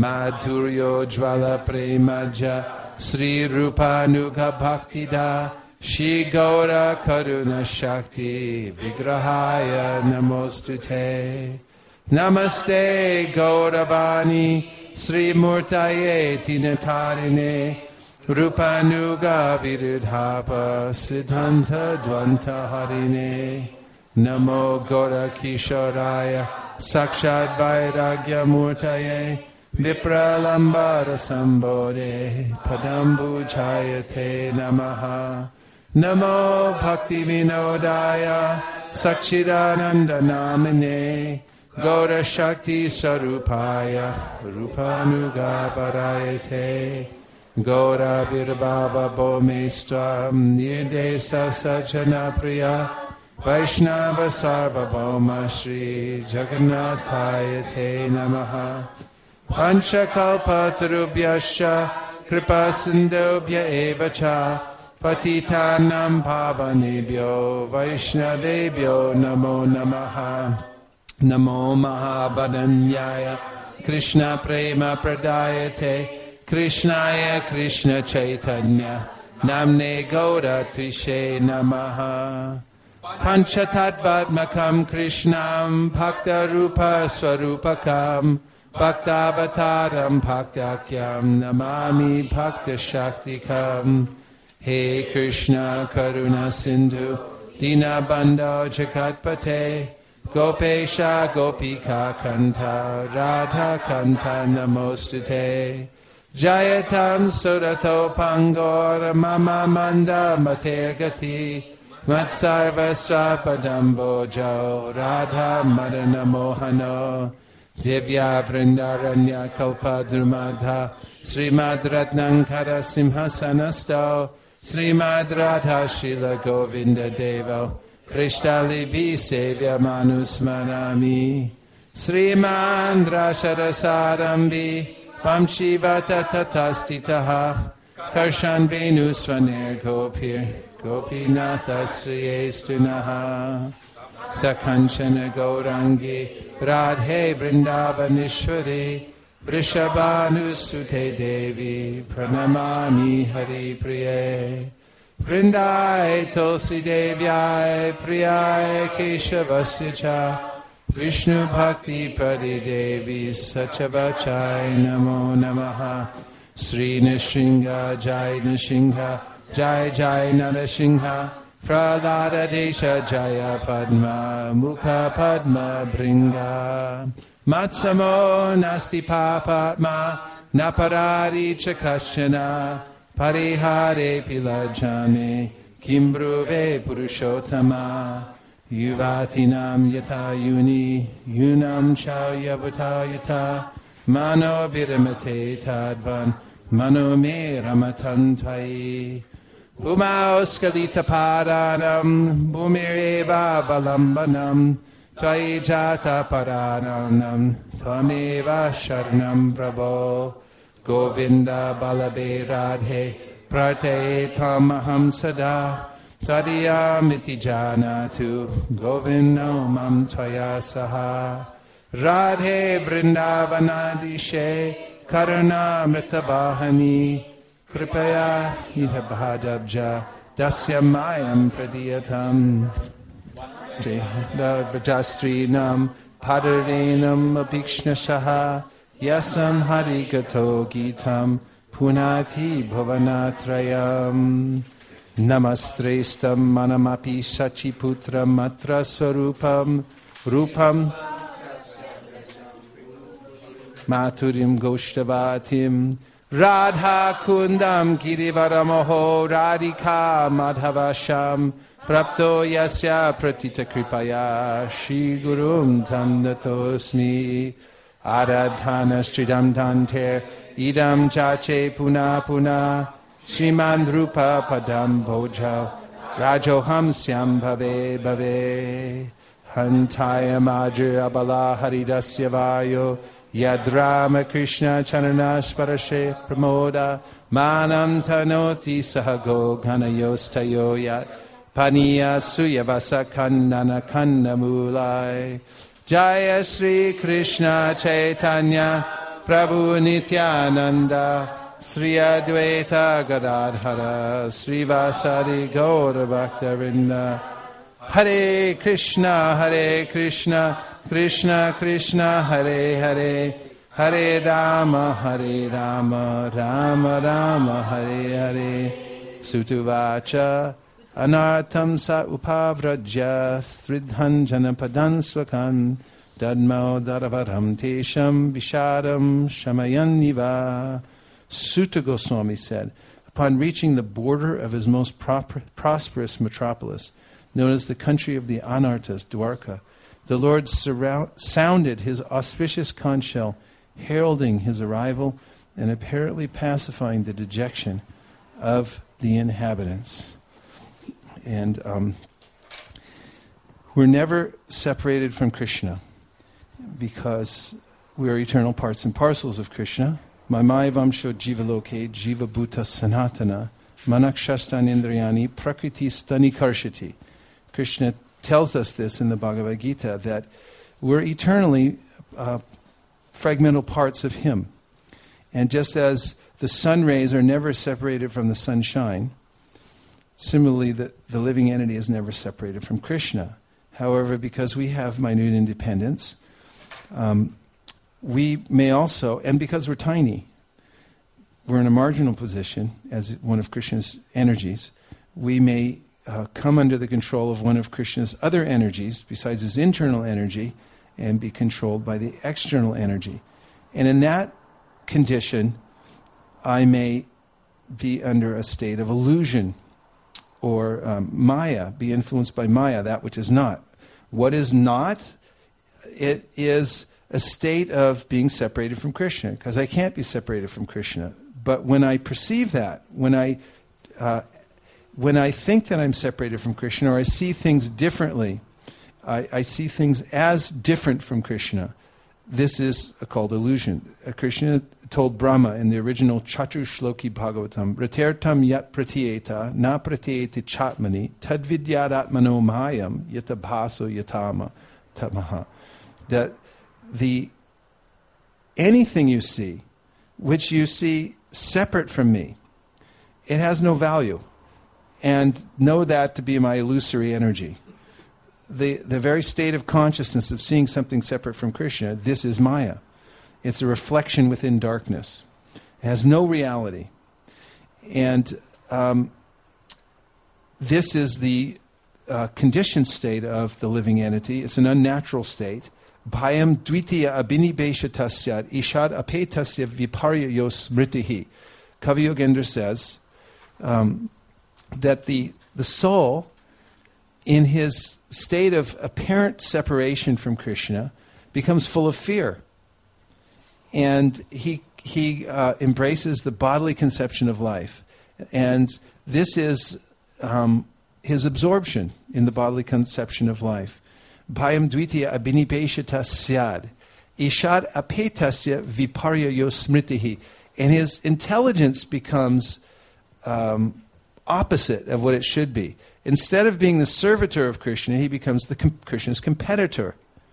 Madhuryo Jvala Premaja Sri Rupanuga Bhaktida Shri Gaura Karuna Shakti Vigrahaya Namostute. Namaste Gauravani Sri Murtaye Tinatarine Rupanuga Viridhapa Siddhanta Dvanta Harine. Namo Gaura Kisharaya Sakshat Vairagya Murtaye Vipralambara Sambodhe Padambu Jayate Namaha. Namo Bhakti Vinodaya Sakchidananda Namine Gaura Shakti Sarupaya Rupanuga Parayate Gaura Virbhava Bhomestvam Nirdesa Sajana Priya Vaishnava Sarvabhauma Shri Jagannathayate Namaha. Panchakalpa Tarubhyascha Kripa Sindhubhya Evacha Patitanam Pavanebhyo Vaishnavebhyo Namo Namaha. Namo Mahabharanyaya Krishna Prema Pradayate Krishnaya Krishna Chaitanya Namne Gaura Trishe Namaha. Panchatattvatmakam Krishnam Bhakta Rupa Swarupakam Bhaktavataram Bhaktakyam Namami Bhakta Shaktikam. He Krishna Karuna Sindhu Dinabandho Jagatpate Gopesha Gopika Kanta Radha Kanta Namostute. Jayatam Surato Pangor Mama Manda Matergati Matsarva Swapadambo Jo Radha Madana Mohano. Divya Vrindaranya Kalpa Drumadha Srimad Ratnankara Simhasanasto Srimad Radha Shila Govinda Devo Krishtali Bi Sevya Manusmarami Sriman Drasharasarambi Vamshivata Tatastitaha Karshan Venusvaner Gopir Gopinatha Sriyestunaha Takanchana Gaurangi Radhe Vrindavanishwari Vrishabhanusute Devi Pranamami Hari Priye Vrindai Tulsi Devyai Priyai Keshavasya Cha Vishnu Bhakti Pradi Devi Sachavachai Namo Namaha. Sri Nishinga Jai Nishinga Jai Jai Narasingha Prahlada Desha Jaya Padma Mukha Padma Bringa Matsamo Nasti Papatma Naparari Chakashana Parihare Pilajane Kimbruve Purushottama Yuvatinam Yata Yuni Yunam Chau Yavuta Yata Mano Biramate Tadvan Mano Me Ramatantai Bhuma Oskalita Paranam Bhumireva Valambanam Tvai Jata Paranam Tvameva Sharanam Prabho Govinda Balabe Radhe Prate Tamaham Sada Tadiyamiti Janatu Govindo Mam Tvaya Saha Radhe Vrindavanadishe Karuna Mritavahani Kripaya Nitabhadabja Dasya Mayam Pradiyatam Vajastrinam Padarenam Abhikshnashaha Yasam Harigato Gitam Punati Bhavanatrayam Namastrestam Manamapi Sachiputram Matra Swarupam Rupam Maturim Goshtavatim Radha Kundam Girivaramoho Radhika Madhavasham Prapto Yasya Pratita Kripaya Shri Gurum Tam Datosmi Aradhana Stridam Danter Idam Chache Puna Puna Sriman Rupa Padam Bhoja Rajoham Syam Bhave Bhave Hantaya Madhur Abala Haridasya Vayo Yadrama Krishna Charanash Parashe Pramoda Manam Tanoti Sahago Ganayostayo Yat Paniya Suyavasa Kandana Kandamulai Jaya Sri Krishna Chaitanya Prabhu Nityananda Sri Advaita Gadadhara Srivasadi Gaura Bhaktavinda. Hare Krishna, Hare Krishna, Krishna Krishna, Hare Hare, Hare Rama, Hare Rama, Rama Rama, Hare Hare. Sutuvacha Anartham Sa Upavrajya Stridhan Janapadan Swakan Dadmo Daravaram Tesham Vishadam Shamayaniva. Sutta Goswami said, upon reaching the border of his most prop- prosperous metropolis, known as the country of the Anarthas, Dwarka, the Lord surround- sounded his auspicious conch shell, heralding his arrival and apparently pacifying the dejection of the inhabitants. And um, we're never separated from Krishna because we are eternal parts and parcels of Krishna. Mamai vamsho jivaloke jiva bhuta sanatana manakshastan indriyani prakriti stani karshati. Krishna tells us this in the Bhagavad Gita, that we're eternally uh, fragmental parts of Him. And just as the sun rays are never separated from the sunshine, similarly the, the living entity is never separated from Krishna. However, because we have minute independence, um, we may also, and because we're tiny, we're in a marginal position as one of Krishna's energies, we may uh, come under the control of one of Krishna's other energies, besides his internal energy, and be controlled by the external energy. And in that condition, I may be under a state of illusion, or um, Maya, be influenced by Maya, that which is not. What is not? It is a state of being separated from Krishna, because I can't be separated from Krishna. But when I perceive that, when I uh, when I think that I'm separated from Krishna, or I see things differently, I, I see things as different from Krishna, this is called illusion. Uh, Krishna told Brahma in the original Chatushloki Bhagavatam, Ratertam yat pratyeta na pratyeti chatmani tadvidyadatmano mayam yatabhaso yatama tamaha. That the anything you see, which you see separate from me, it has no value. And know that to be my illusory energy. The the very state of consciousness of seeing something separate from Krishna, this is Maya. It's a reflection within darkness. It has no reality. And um, this is the uh, conditioned state of the living entity. It's an unnatural state. Bhayam dvitiya abhinibesha tasyat ishad apetasya viparya yos smritihi. Kavi Yogendra says um, that the the soul, in his state of apparent separation from Krishna, becomes full of fear. And he he uh, embraces the bodily conception of life. And this is um, his absorption in the bodily conception of life. Bhayam dvitiya abhinipeshata syad. Ishad apetasya viparya yosmritihi. And his intelligence becomes um, opposite of what it should be. Instead of being the servitor of Krishna, he becomes the com- Krishna's competitor.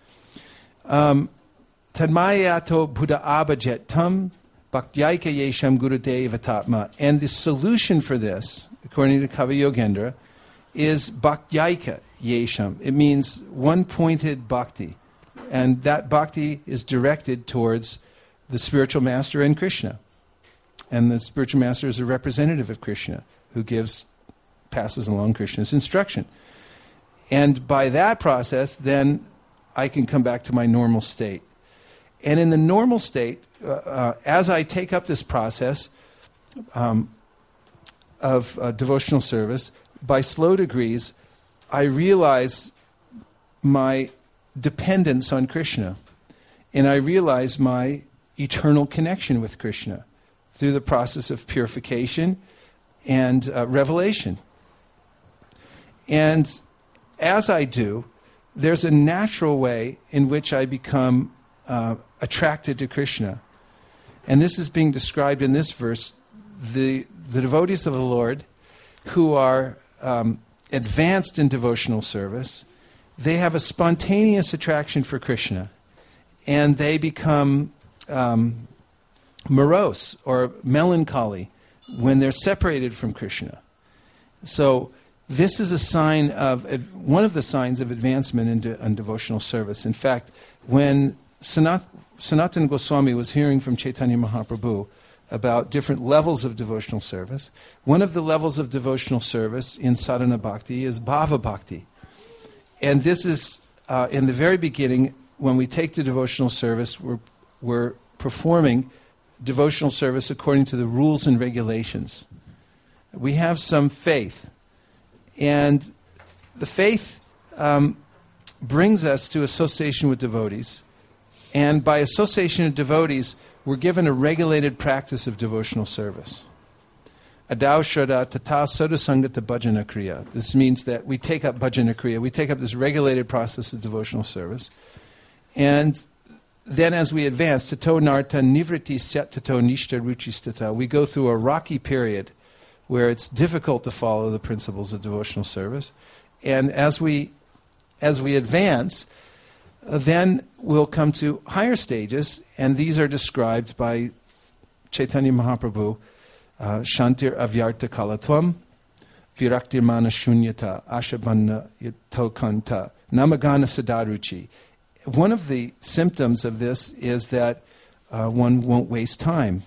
Um, Tadmayato Buddha Abhajet Tam Bhaktyaika Yesham Gurudeva Tatma. And the solution for this, according to Kavi Yogendra, is Bhaktyaika Yesham. It means one-pointed bhakti. And that bhakti is directed towards the spiritual master and Krishna. And the spiritual master is a representative of Krishna who gives, passes along Krishna's instruction. And by that process, then I can come back to my normal state. And in the normal state, uh, uh, as I take up this process um, of uh, devotional service, by slow degrees, I realize my dependence on Krishna. And I realize my eternal connection with Krishna through the process of purification and uh, revelation. And as I do, there's a natural way in which I become uh, attracted to Krishna. And this is being described in this verse. The, the devotees of the Lord who are um, advanced in devotional service, they have a spontaneous attraction for Krishna. And they become um, morose or melancholy when they're separated from Krishna. So this is a sign of, one of the signs of advancement in, de, in devotional service. In fact, when Sanat, Sanatana Goswami was hearing from Chaitanya Mahaprabhu about different levels of devotional service, one of the levels of devotional service in sadhana bhakti is bhava bhakti. And this is, uh, in the very beginning, when we take the devotional service, we're, we're performing devotional service according to the rules and regulations. We have some faith. And the faith um, brings us to association with devotees. And by association with devotees, we're given a regulated practice of devotional service. Adau Shraddha Tata Soda Sangata Bhajana Kriya. This means that we take up Bhajana Kriya, we take up this regulated process of devotional service. And then as we advance, Tato Narta Nivriti Syat Tato Nishta Ruchistata, we go through a rocky period where it's difficult to follow the principles of devotional service. And as we as we advance, uh, then we'll come to higher stages, and these are described by Chaitanya Mahaprabhu. Uh, Shantir avyarta kalatvam, viraktir mana shunyata, ashabanna yatokanta, namagana sadaruchi. One of the symptoms of this is that uh, one won't waste time.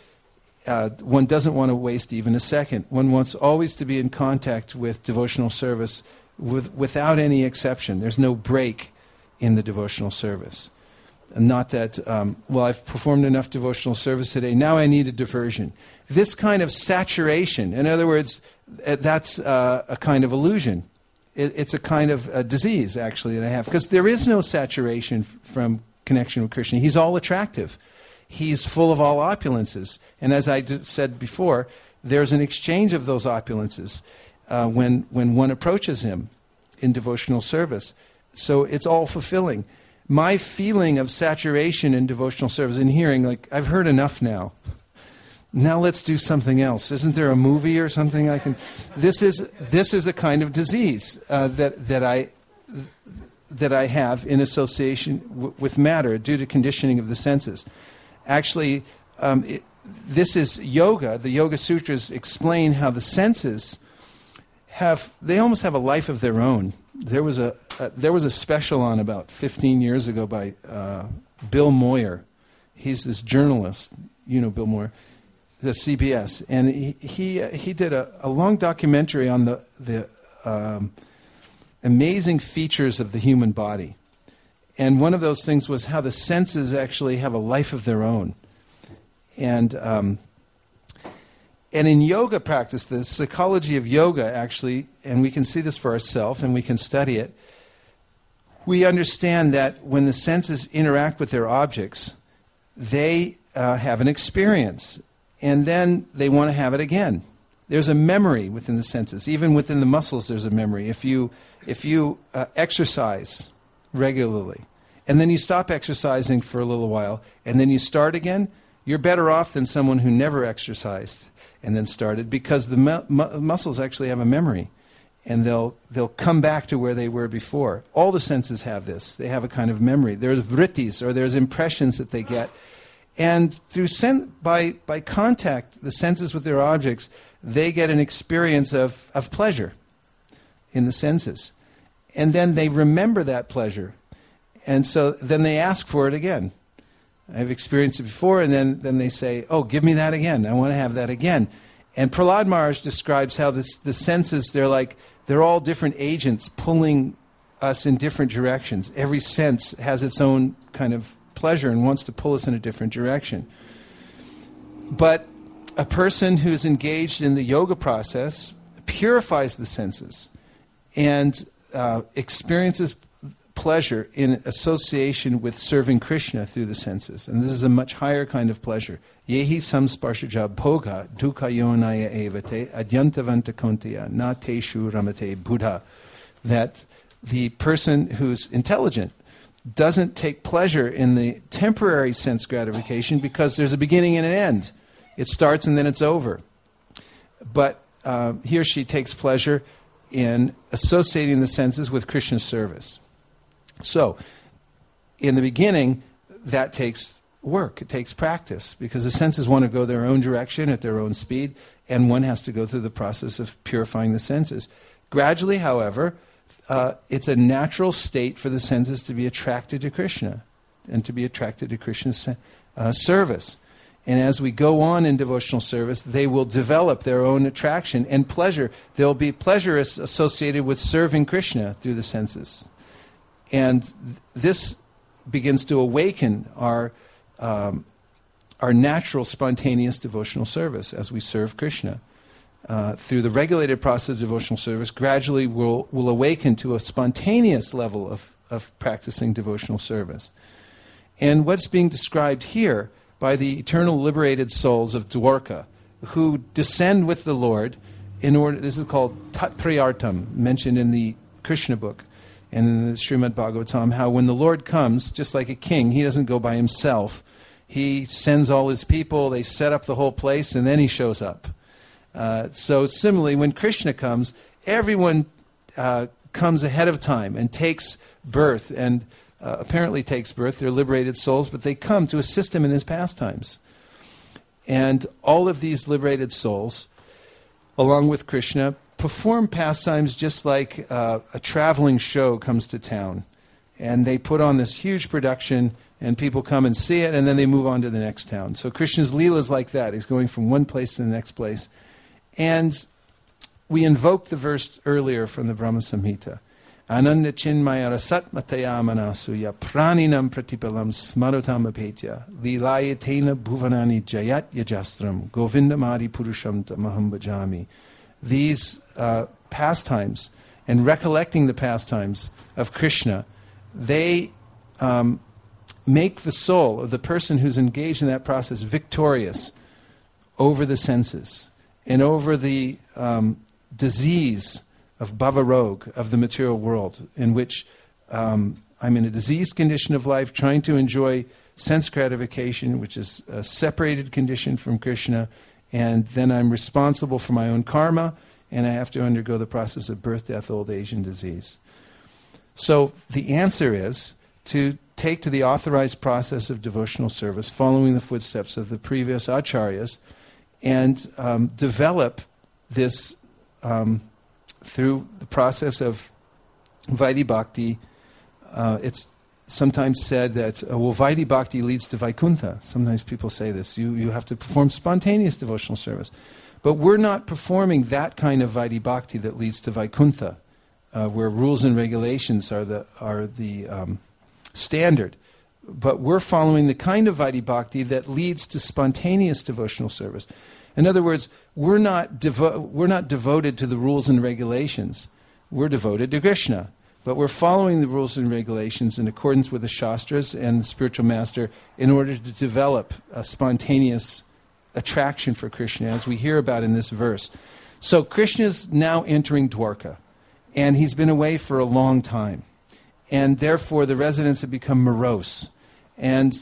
Uh, one doesn't want to waste even a second. One wants always to be in contact with devotional service with, without any exception. There's no break in the devotional service. Not that, um, well, I've performed enough devotional service today, now I need a diversion. This kind of saturation, in other words, that's uh, a kind of illusion. It, it's a kind of a disease, actually, that I have. Because there is no saturation f- from connection with Krishna. He's all attractive. He's full of all opulences. And as I d- said before, there's an exchange of those opulences uh, when, when one approaches him in devotional service. So it's all fulfilling. My feeling of saturation in devotional service and hearing, like, I've heard enough now. Now let's do something else. Isn't there a movie or something I can... This is this is a kind of disease uh, that that I that I have in association w- with matter due to conditioning of the senses. Actually, um, it, this is yoga. The Yoga Sutras explain how the senses have... They almost have a life of their own. There was a, a there was a special on about fifteen years ago by uh, Bill Moyer. He's this journalist, you know Bill Moyer, the C B S, and he he, uh, he did a, a long documentary on the the um, amazing features of the human body, and one of those things was how the senses actually have a life of their own, and. Um, And in yoga practice, the psychology of yoga actually, and we can see this for ourselves and we can study it, we understand that when the senses interact with their objects, they uh, have an experience, and then they want to have it again. There's a memory within the senses. Even within the muscles, there's a memory. If you, if you uh, exercise regularly, and then you stop exercising for a little while, and then you start again, you're better off than someone who never exercised and then started, because the mu- mu- muscles actually have a memory, and they'll they'll come back to where they were before. All the senses have this. They have a kind of memory. There's vrittis, or there's impressions that they get. And through sen- by by contact, the senses with their objects, they get an experience of, of pleasure in the senses. And then they remember that pleasure. And so then they ask for it again. I've experienced it before, and then, then they say, oh, give me that again. I want to have that again. And Prahlad Maharaj describes how this, the senses, they're like, they're all different agents pulling us in different directions. Every sense has its own kind of pleasure and wants to pull us in a different direction. But a person who's engaged in the yoga process purifies the senses and uh, experiences pleasure in association with serving Krishna through the senses. And this is a much higher kind of pleasure. Yehi samsparshaja bhoga dukkha yonaya evate adyantavanta kontiya na teshu ramate buddha. That the person who's intelligent doesn't take pleasure in the temporary sense gratification, because there's a beginning and an end. It starts and then it's over. But uh, he or she takes pleasure in associating the senses with Krishna's service. So, in the beginning, that takes work. It takes practice because the senses want to go their own direction at their own speed, and one has to go through the process of purifying the senses. Gradually, however, uh, it's a natural state for the senses to be attracted to Krishna and to be attracted to Krishna's uh, service. And as we go on in devotional service, they will develop their own attraction and pleasure. There will be pleasure associated with serving Krishna through the senses. And th- this begins to awaken our um, our natural, spontaneous devotional service as we serve Krishna. Uh, through the regulated process of devotional service, gradually we'll, we'll awaken to a spontaneous level of, of practicing devotional service. And what's being described here by the eternal liberated souls of Dwarka, who descend with the Lord in order, this is called Tat Priyartam, mentioned in the Krishna book and in the Srimad Bhagavatam, how when the Lord comes, just like a king, he doesn't go by himself. He sends all his people, they set up the whole place, and then he shows up. Uh, so similarly, when Krishna comes, everyone uh, comes ahead of time and takes birth, and uh, apparently takes birth. They're liberated souls, but they come to assist him in his pastimes. And all of these liberated souls, along with Krishna, perform pastimes just like uh, a traveling show comes to town. And they put on this huge production, and people come and see it, and then they move on to the next town. So Krishna's Leela is like that. He's going from one place to the next place. And we invoked the verse earlier from the Brahma Samhita. Ananda chinmaya rasat mataya manasuya praninam pratipalam smarotam apetya lilayatena bhuvanani jayat yajastram govindamadi purusham tamaham bhajami. These uh, pastimes and recollecting the pastimes of Krishna, they um, make the soul of the person who's engaged in that process victorious over the senses and over the um, disease of bhavarog, of the material world, in which um, I'm in a diseased condition of life, trying to enjoy sense gratification, which is a separated condition from Krishna, and then I'm responsible for my own karma, and I have to undergo the process of birth, death, old age, and disease. So the answer is to take to the authorized process of devotional service, following the footsteps of the previous acharyas, and um, develop this um, through the process of Vaidhi Bhakti. Uh, it's sometimes said that, uh, well, Vaidhi Bhakti leads to Vaikuntha. Sometimes people say this. You, you have to perform spontaneous devotional service. But we're not performing that kind of Vaidhi Bhakti that leads to Vaikuntha, uh, where rules and regulations are the, are the um, standard. But we're following the kind of Vaidhi Bhakti that leads to spontaneous devotional service. In other words, we're not devo- we're not devoted to the rules and regulations. We're devoted to Krishna. But we're following the rules and regulations in accordance with the Shastras and the spiritual master in order to develop a spontaneous attraction for Krishna, as we hear about in this verse. So Krishna's now entering Dwarka, and he's been away for a long time. And therefore the residents have become morose. And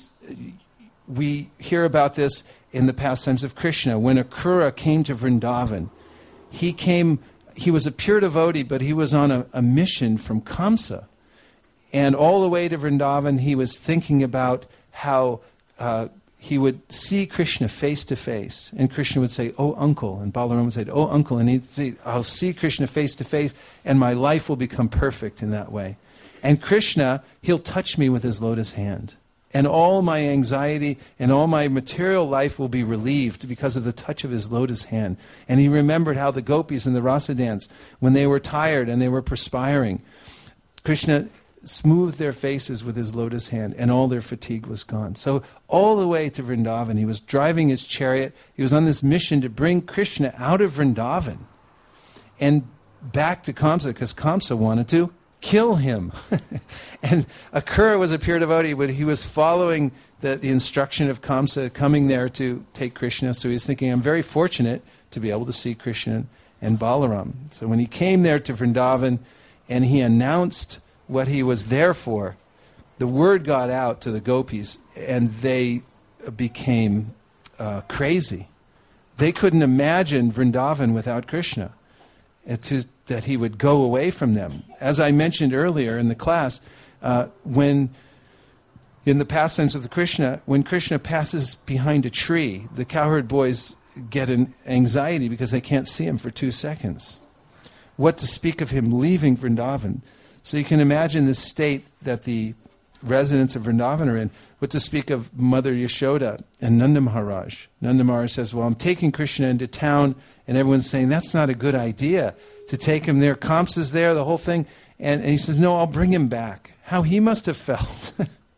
we hear about this in the pastimes of Krishna. When Akrura came to Vrindavan, he came, he was a pure devotee, but he was on a, a mission from Kamsa. And all the way to Vrindavan, he was thinking about how uh, he would see Krishna face to face. And Krishna would say, "Oh, uncle." And Balaram would say, "Oh, uncle." And he'd say, "I'll see Krishna face to face, and my life will become perfect in that way. And Krishna, he'll touch me with his lotus hand. And all my anxiety and all my material life will be relieved because of the touch of his lotus hand." And he remembered how the gopis in the rasa dance, when they were tired and they were perspiring, Krishna smoothed their faces with his lotus hand, and all their fatigue was gone. So all the way to Vrindavan, he was driving his chariot. He was on this mission to bring Krishna out of Vrindavan and back to Kamsa, because Kamsa wanted to kill him. And Akrura was a pure devotee, but he was following the, the instruction of Kamsa, coming there to take Krishna. So he was thinking, I'm very fortunate to be able to see Krishna and Balaram. So when he came there to Vrindavan and he announced what he was there for, the word got out to the gopis, and they became uh, crazy. They couldn't imagine Vrindavan without Krishna, and to that he would go away from them. As I mentioned earlier in the class, uh, when In the pastimes of the Krishna, when Krishna passes behind a tree, the cowherd boys get an anxiety because they can't see him for two seconds. What to speak of him leaving Vrindavan? So you can imagine the state that the residents of Vrindavan are in. What to speak of Mother Yashoda and Nanda Maharaj? Nanda Maharaj says, well, I'm taking Krishna into town, and everyone's saying, that's not a good idea to take him there. Kamsa is there, the whole thing. And, and he says, no, I'll bring him back. How he must have felt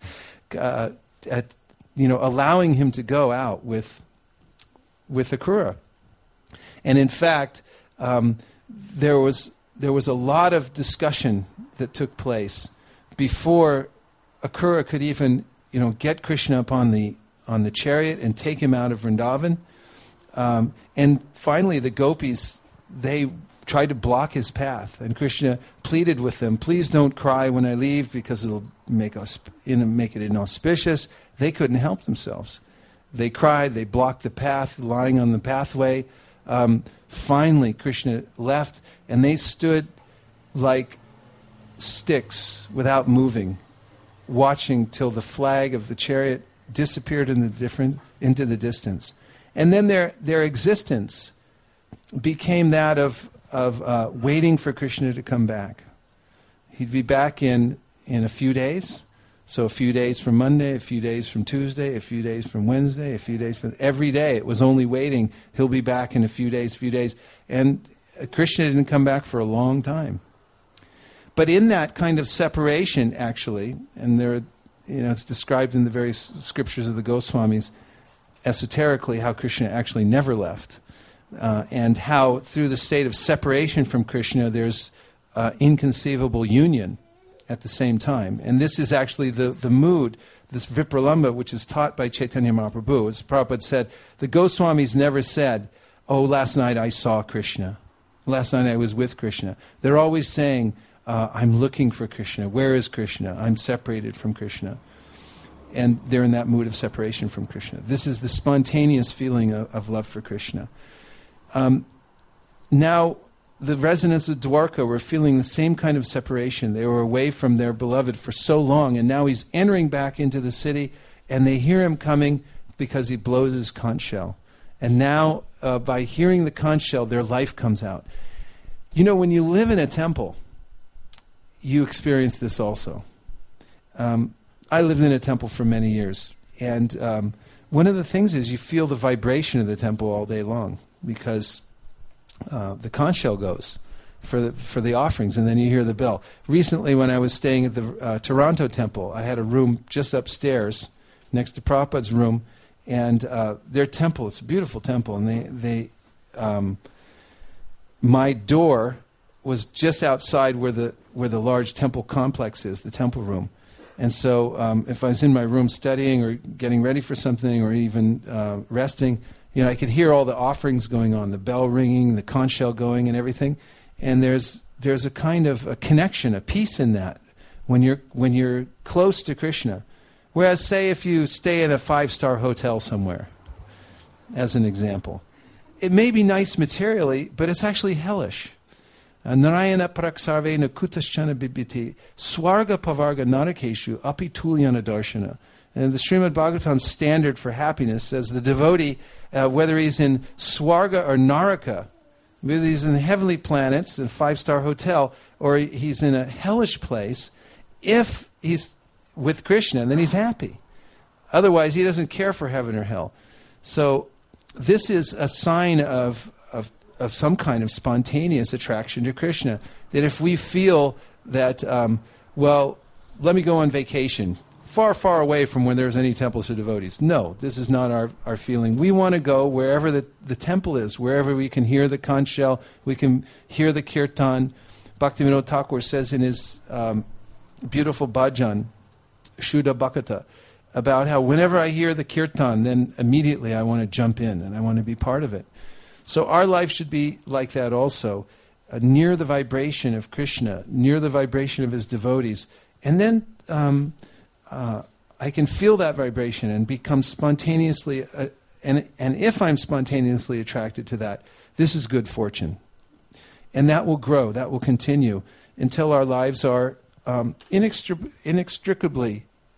uh, at, you know, allowing him to go out with, with Akrura. And in fact, um, there was there was a lot of discussion that took place before Akrura could even, you know, get Krishna up on the on the chariot and take him out of Vrindavan. Um, and finally, the gopis, they tried to block his path, and Krishna pleaded with them, "Please don't cry when I leave, because it'll make us you know, make it inauspicious." They couldn't help themselves. They cried. They blocked the path, lying on the pathway. Um, finally, Krishna left, and they stood like sticks without moving, watching till the flag of the chariot disappeared in the different into the distance. And then their their existence became that of of uh, waiting for Krishna to come back. He'd be back in, in a few days. So a few days from Monday, a few days from Tuesday, a few days from Wednesday, a few days from... Every day it was only waiting. He'll be back in a few days, few days. And Krishna didn't come back for a long time. But in that kind of separation, actually, and there, you know, it's described in the various scriptures of the Goswamis, esoterically, how Krishna actually never left. Uh, and how through the state of separation from Krishna, there's uh, inconceivable union at the same time. And this is actually the, the mood, this Vipralamba, which is taught by Chaitanya Mahaprabhu. As Prabhupada said, the Goswamis never said, oh, last night I saw Krishna. Last night I was with Krishna. They're always saying, uh, I'm looking for Krishna. Where is Krishna? I'm separated from Krishna. And they're in that mood of separation from Krishna. This is the spontaneous feeling of, of love for Krishna. Um, now, the residents of Dwarka were feeling the same kind of separation. They were away from their beloved for so long, and now he's entering back into the city, and they hear him coming because he blows his conch shell. And now, uh, by hearing the conch shell, their life comes out. You know, when you live in a temple, you experience this also. Um, I lived in a temple for many years, and um, one of the things is you feel the vibration of the temple all day long, because uh, the conch shell goes for the for the offerings, and then you hear the bell. Recently, when I was staying at the uh, Toronto temple, I had a room just upstairs next to Prabhupada's room, and uh, their temple, it's a beautiful temple, and they, they um, my door was just outside where the where the large temple complex is, the temple room. And so um, if I was in my room studying or getting ready for something or even uh, resting, you know, I could hear all the offerings going on, the bell ringing, the conch shell going and everything. And there's there's a kind of a connection, a peace in that when you're when you're close to Krishna. Whereas, say, if you stay in a five-star hotel somewhere, as an example, it may be nice materially, but it's actually hellish. Narayana praksarvena kutaschana bibhiti swarga pavarga narakeshu api tulyana darshana. And the Srimad Bhagavatam standard for happiness says the devotee, uh, whether he's in Swarga or Naraka, whether he's in the heavenly planets, in a five-star hotel, or he's in a hellish place, if he's with Krishna, then he's happy. Otherwise, he doesn't care for heaven or hell. So this is a sign of, of, of some kind of spontaneous attraction to Krishna. That if we feel that, um, well, let me go on vacation, far, far away from where there's any temples or devotees. No, this is not our, our feeling. We want to go wherever the, the temple is, wherever we can hear the conch shell, we can hear the kirtan. Bhaktivinoda Thakur says in his um, beautiful bhajan, Shuddha Bhakata, about how whenever I hear the kirtan, then immediately I want to jump in and I want to be part of it. So our life should be like that also, uh, near the vibration of Krishna, near the vibration of his devotees. And then um, uh, I can feel that vibration and become spontaneously, uh, and, and if I'm spontaneously attracted to that, this is good fortune. And that will grow, that will continue until our lives are um, inextric- inextricably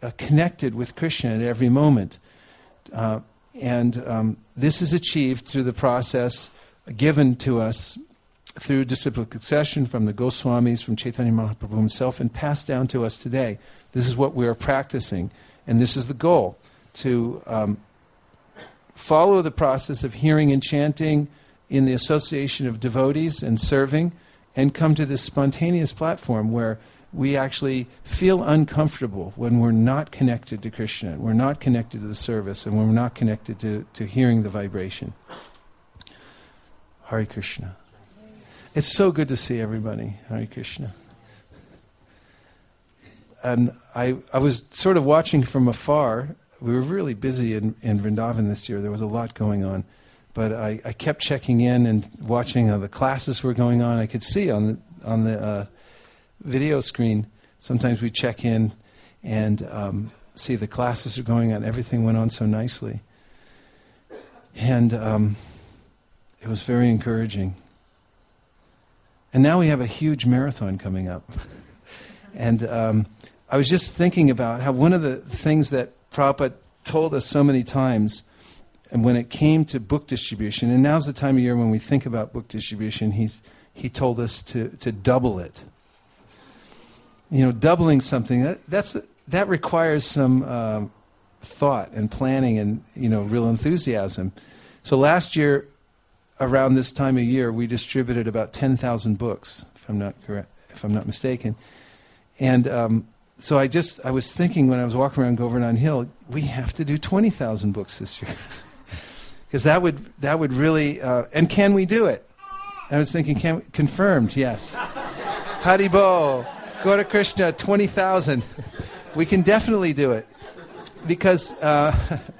uh, connected with Krishna at every moment. Uh, and um, this is achieved through the process given to us through disciplic succession from the Goswamis, from Chaitanya Mahaprabhu himself, and passed down to us today. This is what we are practicing, and this is the goal, to um, follow the process of hearing and chanting in the association of devotees and serving, and come to this spontaneous platform where we actually feel uncomfortable when we're not connected to Krishna, we're not connected to the service, and when we're not connected to, to hearing the vibration. Hare Krishna. It's so good to see everybody. Hare Krishna. And I I was sort of watching from afar. We were really busy in, in Vrindavan this year. There was a lot going on. But I, I kept checking in and watching how the classes were going on. I could see on the, on the uh, video screen, sometimes we check in and um, see the classes are going on. Everything went on so nicely. And um, it was very encouraging. And now we have a huge marathon coming up. And um, I was just thinking about how one of the things that Prabhupada told us so many times, and when it came to book distribution, and now's the time of year when we think about book distribution, he's, he told us to, to double it. You know, doubling something, that, that's, that requires some um, thought and planning and, you know, real enthusiasm. So last year, around this time of year, we distributed about ten thousand books, if I'm not correct, if I'm not mistaken. And um, so I just, I was thinking when I was walking around Govardhan Hill, we have to do twenty thousand books this year. Because that would, that would really, uh, and can we do it? I was thinking, can, confirmed, yes. Haribo, go to Krishna, twenty thousand. We can definitely do it. Because uh,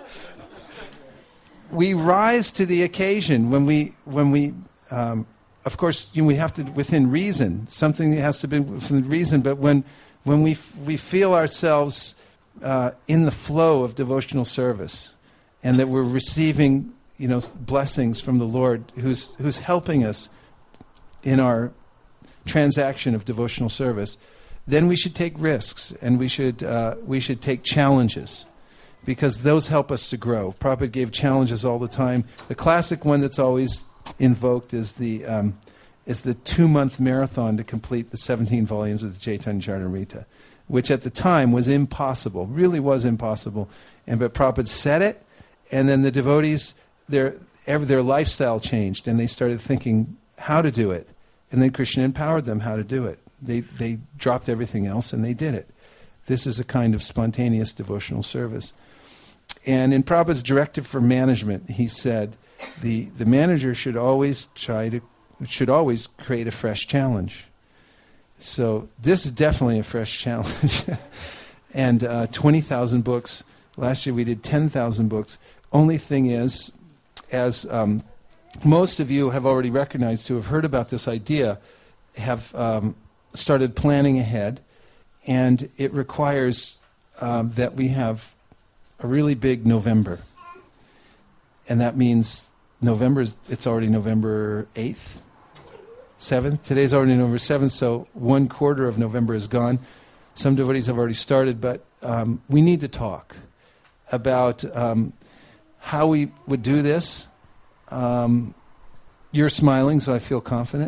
we rise to the occasion when we, when we um, of course, you know, we have to, within reason, something has to be within reason, but when, when we, f- we feel ourselves uh, in the flow of devotional service, and that we're receiving, you know, blessings from the Lord who's, who's helping us in our transaction of devotional service, then we should take risks, and we should, uh, we should take challenges, because those help us to grow. Prabhupada gave challenges all the time. The classic one that's always invoked is the um, is the two-month marathon to complete the seventeen volumes of the Chaitanya Charitamrita, which at the time was impossible, really was impossible. And but Prabhupada said it, and then the devotees, their every, their lifestyle changed, and they started thinking how to do it. And then Krishna empowered them how to do it. They they dropped everything else and they did it. This is a kind of spontaneous devotional service. And in Prabhupada's directive for management, he said, the, the manager should always try to, should always create a fresh challenge. So this is definitely a fresh challenge. And uh, twenty thousand books. Last year we did ten thousand books. Only thing is, as um, most of you have already recognized who have heard about this idea, have um, started planning ahead. And it requires um, that we have a really big November. And that means November, is, it's already November eighth, seventh. Today's already November seventh, so one quarter of November is gone. Some devotees have already started, but um, we need to talk about um, how we would do this. Um, you're smiling, so I feel confident.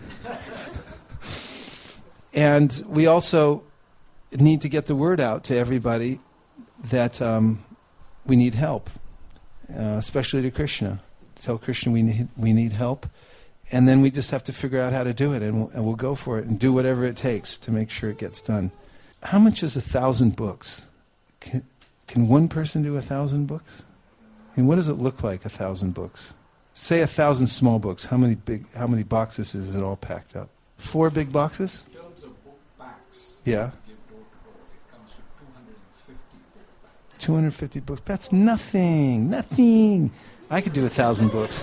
And we also need to get the word out to everybody that um, we need help, uh, especially to Krishna. Tell Krishna we need, we need help, and then we just have to figure out how to do it, and we'll, and we'll go for it and do whatever it takes to make sure it gets done. How much is a thousand books? Can, can one person do a thousand books? I mean, what does it look like, a thousand books? Say a thousand small books. How many big? How many boxes is it all packed up? Four big boxes? In terms of book packs, yeah. It comes to two hundred fifty books. two hundred fifty books. That's nothing. Nothing. I could do a thousand books.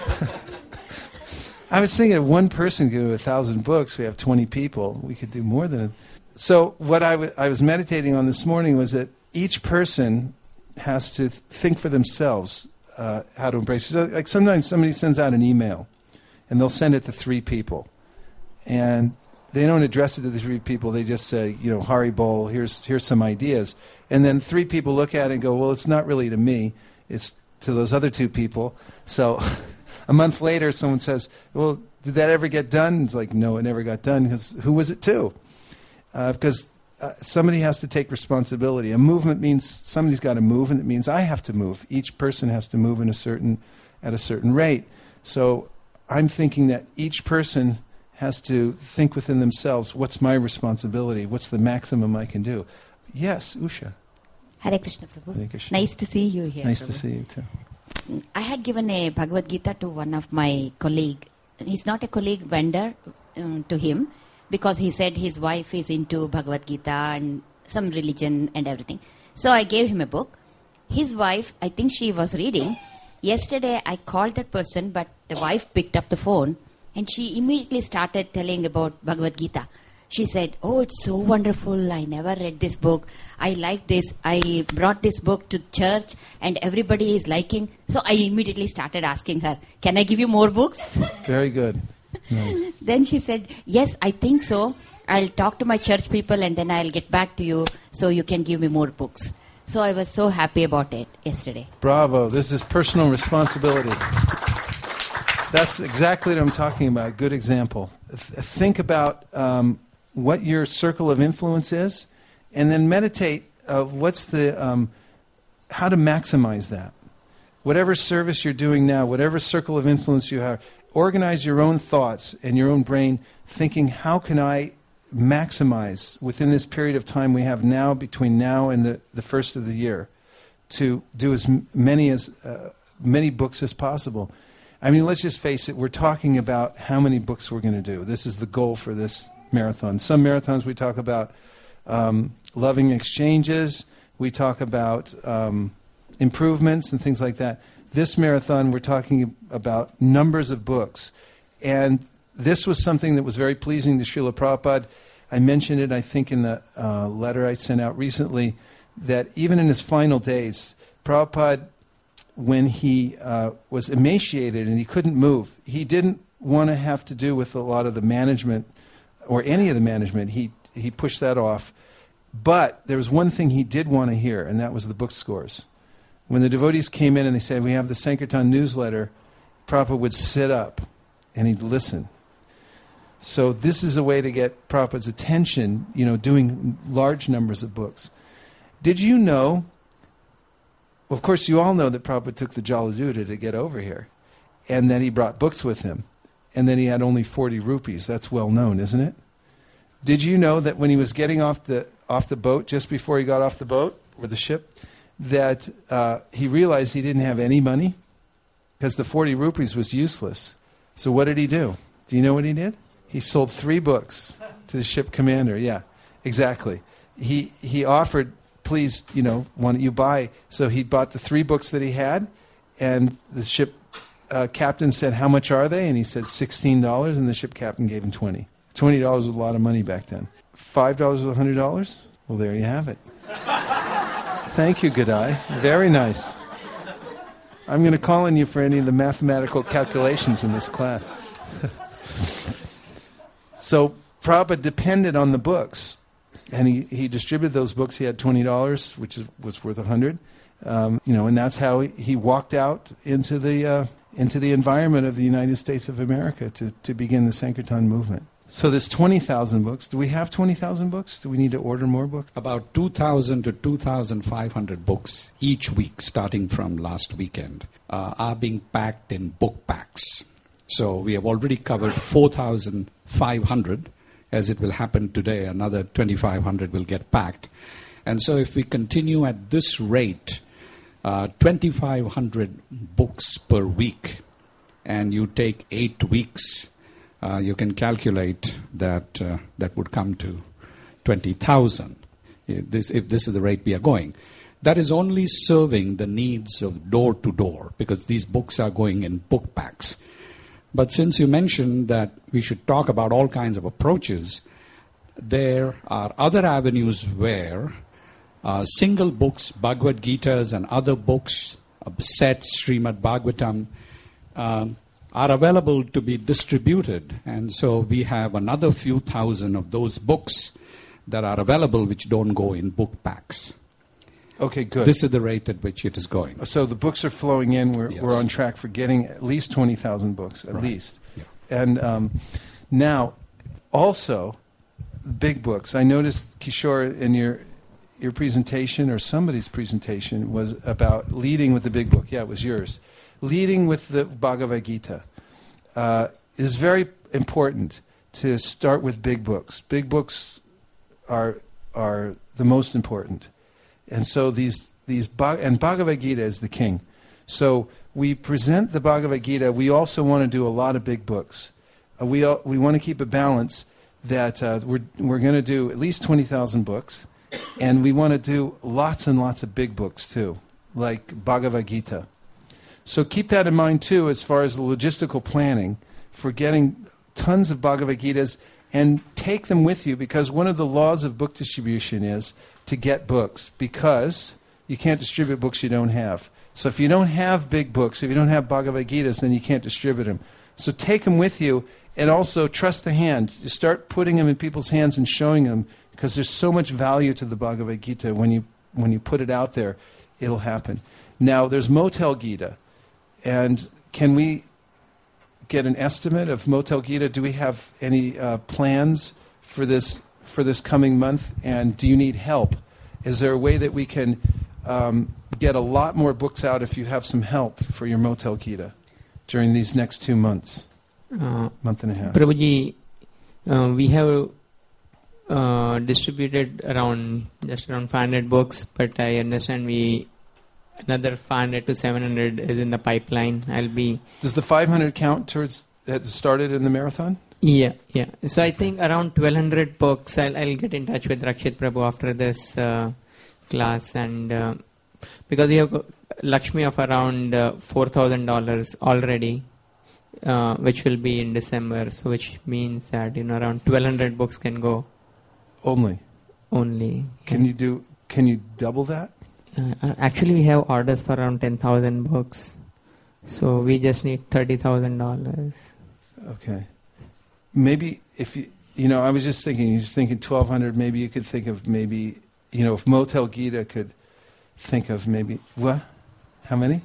I was thinking if one person could do a thousand books, we have twenty people. We could do more than a... So what I, w- I was meditating on this morning was that each person has to think for themselves uh, how to embrace it. So, like sometimes somebody sends out an email, and they'll send it to three people. And they don't address it to the three people. They just say, you know, Hari Bol, here's here's some ideas. And then three people look at it and go, well, it's not really to me. It's to those other two people. So a month later, someone says, well, did that ever get done? It's like, no, it never got done. Because who was it to? Uh, because uh, somebody has to take responsibility. A movement means somebody's got to move, and it means I have to move. Each person has to move in a certain at a certain rate. So I'm thinking that each person has to think within themselves, what's my responsibility? What's the maximum I can do? Yes, Usha. Hare Krishna, Prabhu. Hare Krishna. Nice to see you here. Nice Prabhu. to see you too. I had given a Bhagavad Gita to one of my colleague. He's not a colleague, vendor um, to him, because he said his wife is into Bhagavad Gita and some religion and everything. So I gave him a book. His wife, I think she was reading. Yesterday I called that person, but the wife picked up the phone and she immediately started telling about Bhagavad Gita. She said, oh, it's so wonderful. I never read this book. I like this. I brought this book to church and everybody is liking. So I immediately started asking her, can I give you more books? Very good. Nice. Then she said, yes, I think so. I'll talk to my church people and then I'll get back to you so you can give me more books. So I was so happy about it yesterday. Bravo. This is personal responsibility. That's exactly what I'm talking about. Good example. Th- think about um, what your circle of influence is, and then meditate of what's the um, how to maximize that. Whatever service you're doing now, whatever circle of influence you have, organize your own thoughts and your own brain, thinking, how can I maximize within this period of time we have now, between now and the, the first of the year, to do as m- many as uh, many books as possible. I mean, let's just face it, we're talking about how many books we're going to do. This is the goal for this marathon. Some marathons we talk about um, loving exchanges, we talk about um, improvements and things like that. This marathon, we're talking about numbers of books. And this was something that was very pleasing to Srila Prabhupada. I mentioned it, I think, in the uh, letter I sent out recently, that even in his final days, Prabhupada, when he uh, was emaciated and he couldn't move, he didn't want to have to do with a lot of the management or any of the management. He he pushed that off. But there was one thing he did want to hear, and that was the book scores. When the devotees came in and they said, we have the Sankirtan newsletter, Prabhupada would sit up and he'd listen. So this is a way to get Prabhupada's attention, you know, doing large numbers of books. Did you know, of course you all know that Prabhupada took the Jaladuta to get over here, and that he brought books with him, and then he had only forty rupees. That's well known, isn't it? Did you know that when he was getting off the off the boat, just before he got off the boat, or the ship, that uh, he realized he didn't have any money, because the forty rupees was useless. So what did he do? Do you know what he did? He sold three books to the ship commander. Yeah, exactly. He he offered, please, you know, why don't you buy? So he bought the three books that he had, and the ship uh, captain said, how much are they? And he said sixteen dollars, and the ship captain gave him twenty. twenty dollars was a lot of money back then. five dollars was one hundred dollars? Well, there you have it. Thank you, Gadai. Very nice. I'm going to call on you for any of the mathematical calculations in this class. So Prabhupada depended on the books, and he, he distributed those books. He had twenty dollars, which is, was worth one hundred dollars, um, you know, and that's how he, he walked out into the uh, into the environment of the United States of America to, to begin the Sankirtan movement. So there's twenty thousand books. Do we have twenty thousand books? Do we need to order more books? About two thousand to two thousand five hundred books each week, starting from last weekend, uh, are being packed in book packs. So we have already covered four thousand five hundred. As it will happen today, another twenty-five hundred will get packed. And so if we continue at this rate, uh, twenty-five hundred books per week, and you take eight weeks, uh, you can calculate that uh, that would come to twenty thousand, if this, if this is the rate we are going. That is only serving the needs of door-to-door, because these books are going in book packs. But since you mentioned that we should talk about all kinds of approaches, there are other avenues where uh, single books, Bhagavad Gitas and other books, uh, sets, Srimad Bhagavatam, um, are available to be distributed. And so we have another few thousand of those books that are available which don't go in book packs. Okay, good. This is the rate at which it is going. So the books are flowing in. We're, Yes. we're on track for getting at least twenty thousand books, at Right. least. Yeah. And um, now, also, big books. I noticed, Kishore, in your your presentation or somebody's presentation was about leading with the big book. Yeah, it was yours. Leading with the Bhagavad Gita uh, is very important to start with big books. Big books are are the most important. And so these these Bha- and Bhagavad Gita is the king. So we present the Bhagavad Gita. We also want to do a lot of big books. Uh, we all, we want to keep a balance that uh, we're we're going to do at least twenty thousand books, and we want to do lots and lots of big books too, like Bhagavad Gita. So keep that in mind too, as far as the logistical planning for getting tons of Bhagavad Gitas, and take them with you, because one of the laws of book distribution is to get books, because you can't distribute books you don't have. So if you don't have big books, if you don't have Bhagavad Gitas, then you can't distribute them. So take them with you, and also trust the hand. You start putting them in people's hands and showing them, because there's so much value to the Bhagavad Gita. When you when you put it out there, it'll happen. Now, there's Motel Gita, and can we get an estimate of Motel Gita? Do we have any uh, plans for this for this coming month? And do you need help? Is there a way that we can um, get a lot more books out if you have some help for your Motel Gita during these next two months, Uh, month and a half? Prabhuji, uh, we have uh, distributed around just around five hundred books, but I understand we another five hundred to seven hundred is in the pipeline. I'll be. Does the five hundred count towards that started in the marathon? Yeah, yeah. So I think around twelve hundred books. I'll I'll get in touch with Rakshit Prabhu after this uh, class, and uh, because we have got Lakshmi of around uh, four thousand dollars already. Uh, which will be in December, so which means that you know around twelve hundred books can go. Only. Only. Can you do? Can you double that? Uh, uh, actually, we have orders for around ten thousand books, so we just need thirty thousand dollars. Okay. Maybe if you, you know, I was just thinking, you was thinking twelve hundred. Maybe you could think of maybe, you know, if Motel Gita could think of maybe what? How many?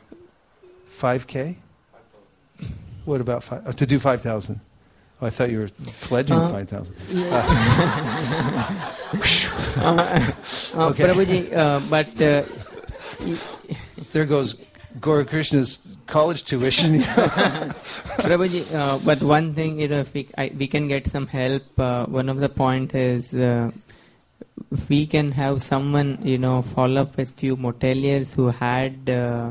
Five K. What about five? Oh, to do five thousand. Oh, I thought you were pledging uh, five thousand. Yeah. uh, uh, Okay. Prabhuji, uh, but uh, there goes Gaura Krishna's college tuition. Prabhuji, uh, but one thing, you know, if we I, we can get some help. Uh, one of the point is uh, if we can have someone, you know, follow up with few moteliers who had. Uh,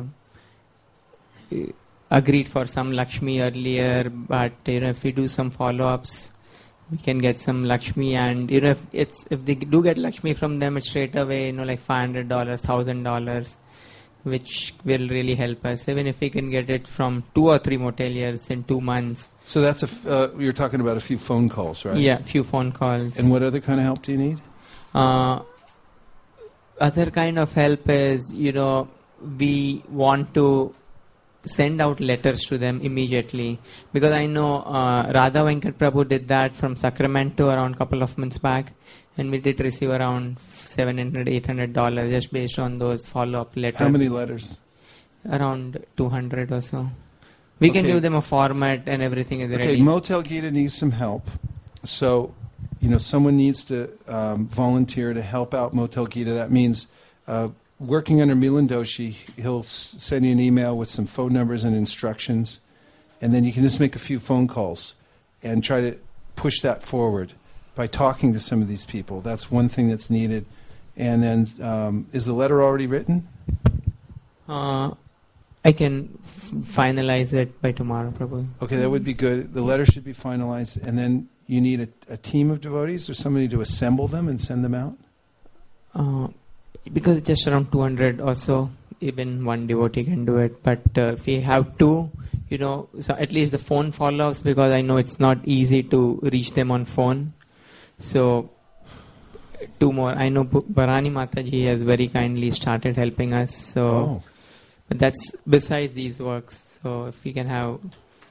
agreed for some Lakshmi earlier, but you know if we do some follow-ups, we can get some Lakshmi, and you know if it's if they do get Lakshmi from them, it's straight away you know like five hundred dollars, thousand dollars, which will really help us. Even if we can get it from two or three moteliers in two months. So that's a f- uh, you're talking about a few phone calls, right? Yeah, a few phone calls. And what other kind of help do you need? Uh, other kind of help is you know we want to send out letters to them immediately, because I know uh, Radha Venkat Prabhu did that from Sacramento around a couple of months back, and we did receive around seven hundred, eight hundred dollars just based on those follow-up letters. How many letters? Around two hundred or so. We Okay. can give them a format and everything is Okay, ready. Motel Gita needs some help. So, you know, someone needs to um, volunteer to help out Motel Gita. That means uh, working under Milan Doshi, he'll s- send you an email with some phone numbers and instructions, and then you can just make a few phone calls and try to push that forward by talking to some of these people. That's one thing that's needed. And then, um, is the letter already written? Uh, I can f- finalize it by tomorrow, Prabhu. Okay, that would be good. The letter should be finalized, and then you need a, a team of devotees or somebody to assemble them and send them out? Uh, because it's just around two hundred or so, even one devotee can do it. But uh, if we have two, you know, so at least the phone follow-ups, because I know it's not easy to reach them on phone. So two more. I know B- Bharani Mataji has very kindly started helping us. So, Oh. but that's besides these works. So if we can have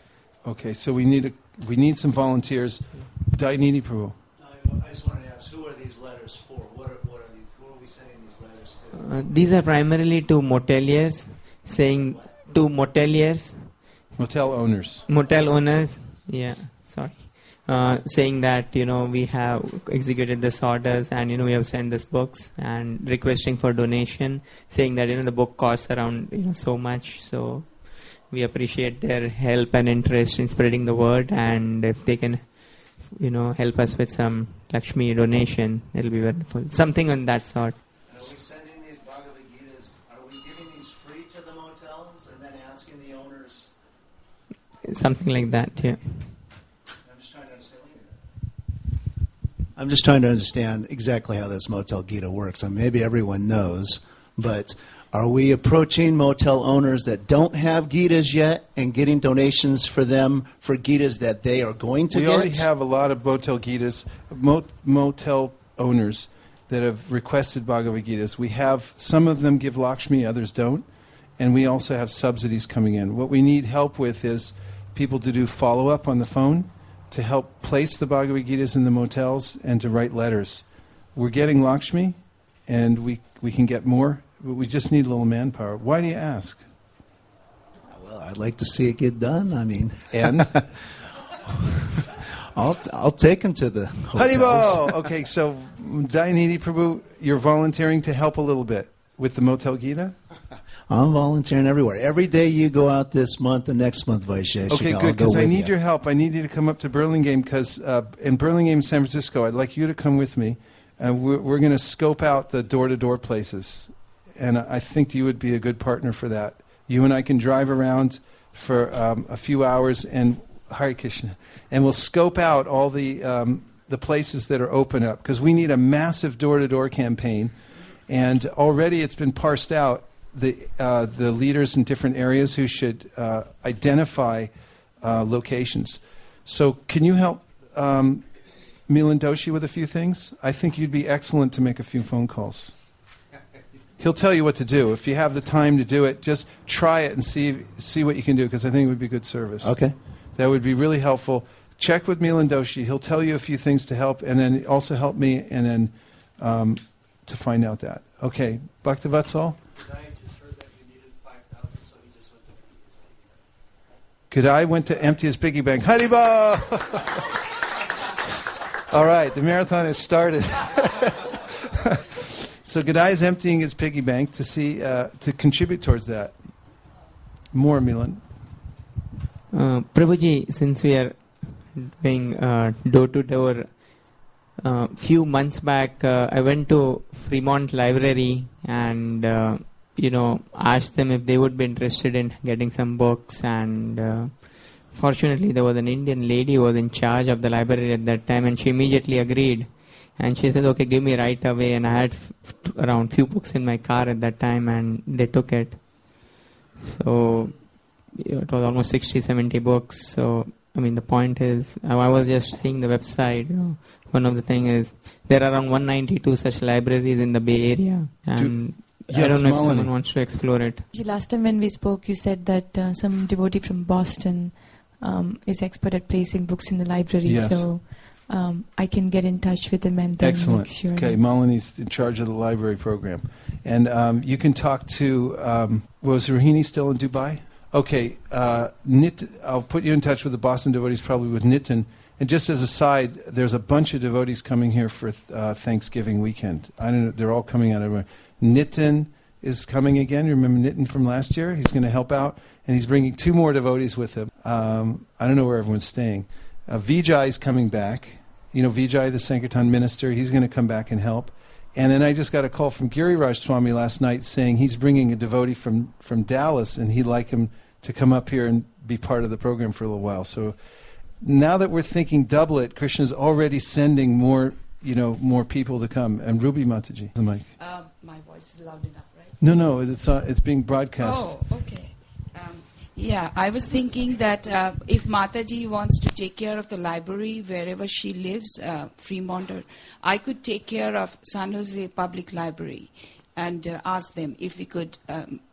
Okay, so we need a, we need some volunteers. Dayanidhi Prabhu. I just wanted to ask, who are these letters for? What are, what are these, who are we sending these letters to? Uh, these are primarily to moteliers, saying to moteliers, motel owners, motel owners. Yeah, sorry, uh, saying that you know we have executed this orders and you know we have sent this books and requesting for donation, saying that you know the book costs around you know so much, so we appreciate their help and interest in spreading the word, and if they can you know help us with some Lakshmi donation, it'll be wonderful. Something on that sort. And are we sending these Bhagavad Gitas, are we giving these free to the motels and then asking the owners? Something like that, yeah. I'm just trying to understand. I'm just trying to understand exactly how this Motel Gita works. I mean, maybe everyone knows, but are we approaching motel owners that don't have Gitas yet and getting donations for them for Gitas that they are going to we get? We already have a lot of motel Gitas, mot- motel owners that have requested Bhagavad Gitas. We have, some of them give Lakshmi, others don't. And we also have subsidies coming in. What we need help with is people to do follow-up on the phone, to help place the Bhagavad Gitas in the motels, and to write letters. We're getting Lakshmi, and we we can get more, but we just need a little manpower. Why do you ask? Well, I'd like to see it get done. I mean, and I'll I'll take them to the hotels. Haribol! Okay, so Dayanidhi Prabhu, you're volunteering to help a little bit with the Motel Gita? I'm volunteering everywhere. Every day you go out this month and next month, Vaisheshika, Okay, I'll good, go because I with need you. your help. I need you to come up to Burlingame, because uh, in Burlingame, San Francisco, I'd like you to come with me. Uh, we're we're going to scope out the door-to-door places, and I think you would be a good partner for that. You and I can drive around for um, a few hours, and Hare Krishna, and we'll scope out all the um, the places that are open up, because we need a massive door-to-door campaign, and already it's been parsed out. The uh, the leaders in different areas who should uh, identify uh, locations. So can you help um, Milan Doshi with a few things? I think you'd be excellent to make a few phone calls. He'll tell you what to do. If you have the time to do it, just try it and see see what you can do, because I think it would be good service. Okay. That would be really helpful. Check with Milan Doshi. He'll tell you a few things to help, and then also help me and then um, to find out that. Okay, Bhaktivatsal? Gadai went to empty his piggy bank. Haribol! All right, the marathon has started. So Gadai is emptying his piggy bank to see uh, to contribute towards that. More, Milan. Uh, Prabhuji, since we are doing uh, door-to-door, uh, few months back, uh, I went to Fremont Library and uh, you know, asked them if they would be interested in getting some books, and uh, fortunately there was an Indian lady who was in charge of the library at that time, and she immediately agreed, and she said, okay, give me right away, and I had f- around few books in my car at that time, and they took it. So you know, it was almost sixty, seventy books. So I mean, the point is, I was just seeing the website, you know, one of the thing is there are around one hundred ninety-two such libraries in the Bay Area, and Do- Yes, I don't know Malini. if someone wants to explore it. Last time when we spoke, you said that uh, some devotee from Boston um, is expert at placing books in the library. Yes. So um, I can get in touch with him and then Excellent. make sure. Okay, Malini's in charge of the library program. And um, you can talk to, um, was Rohini still in Dubai? Okay, uh, Nit, I'll put you in touch with the Boston devotees, probably with Nitin. And just as a side, there's a bunch of devotees coming here for uh, Thanksgiving weekend. I don't know, they're all coming out of Nitin is coming again. You remember Nitin from last year? He's going to help out, and he's bringing two more devotees with him. Um, I don't know where everyone's staying. Uh, Vijay is coming back. You know Vijay, the Sankirtan minister. He's going to come back and help. And then I just got a call from Giriraj Swami last night saying he's bringing a devotee from, from Dallas, and he'd like him to come up here and be part of the program for a little while. So now that we're thinking doublet, Krishna's already sending more, you know, more people to come. And Ruby Mataji, the mic. Um, my voice is loud enough, right? No, no, it's uh, it's being broadcast. Oh, okay. Um, yeah, I was thinking that uh, if Mataji wants to take care of the library wherever she lives, uh, Fremont, or, I could take care of San Jose Public Library and uh, ask them if we could um,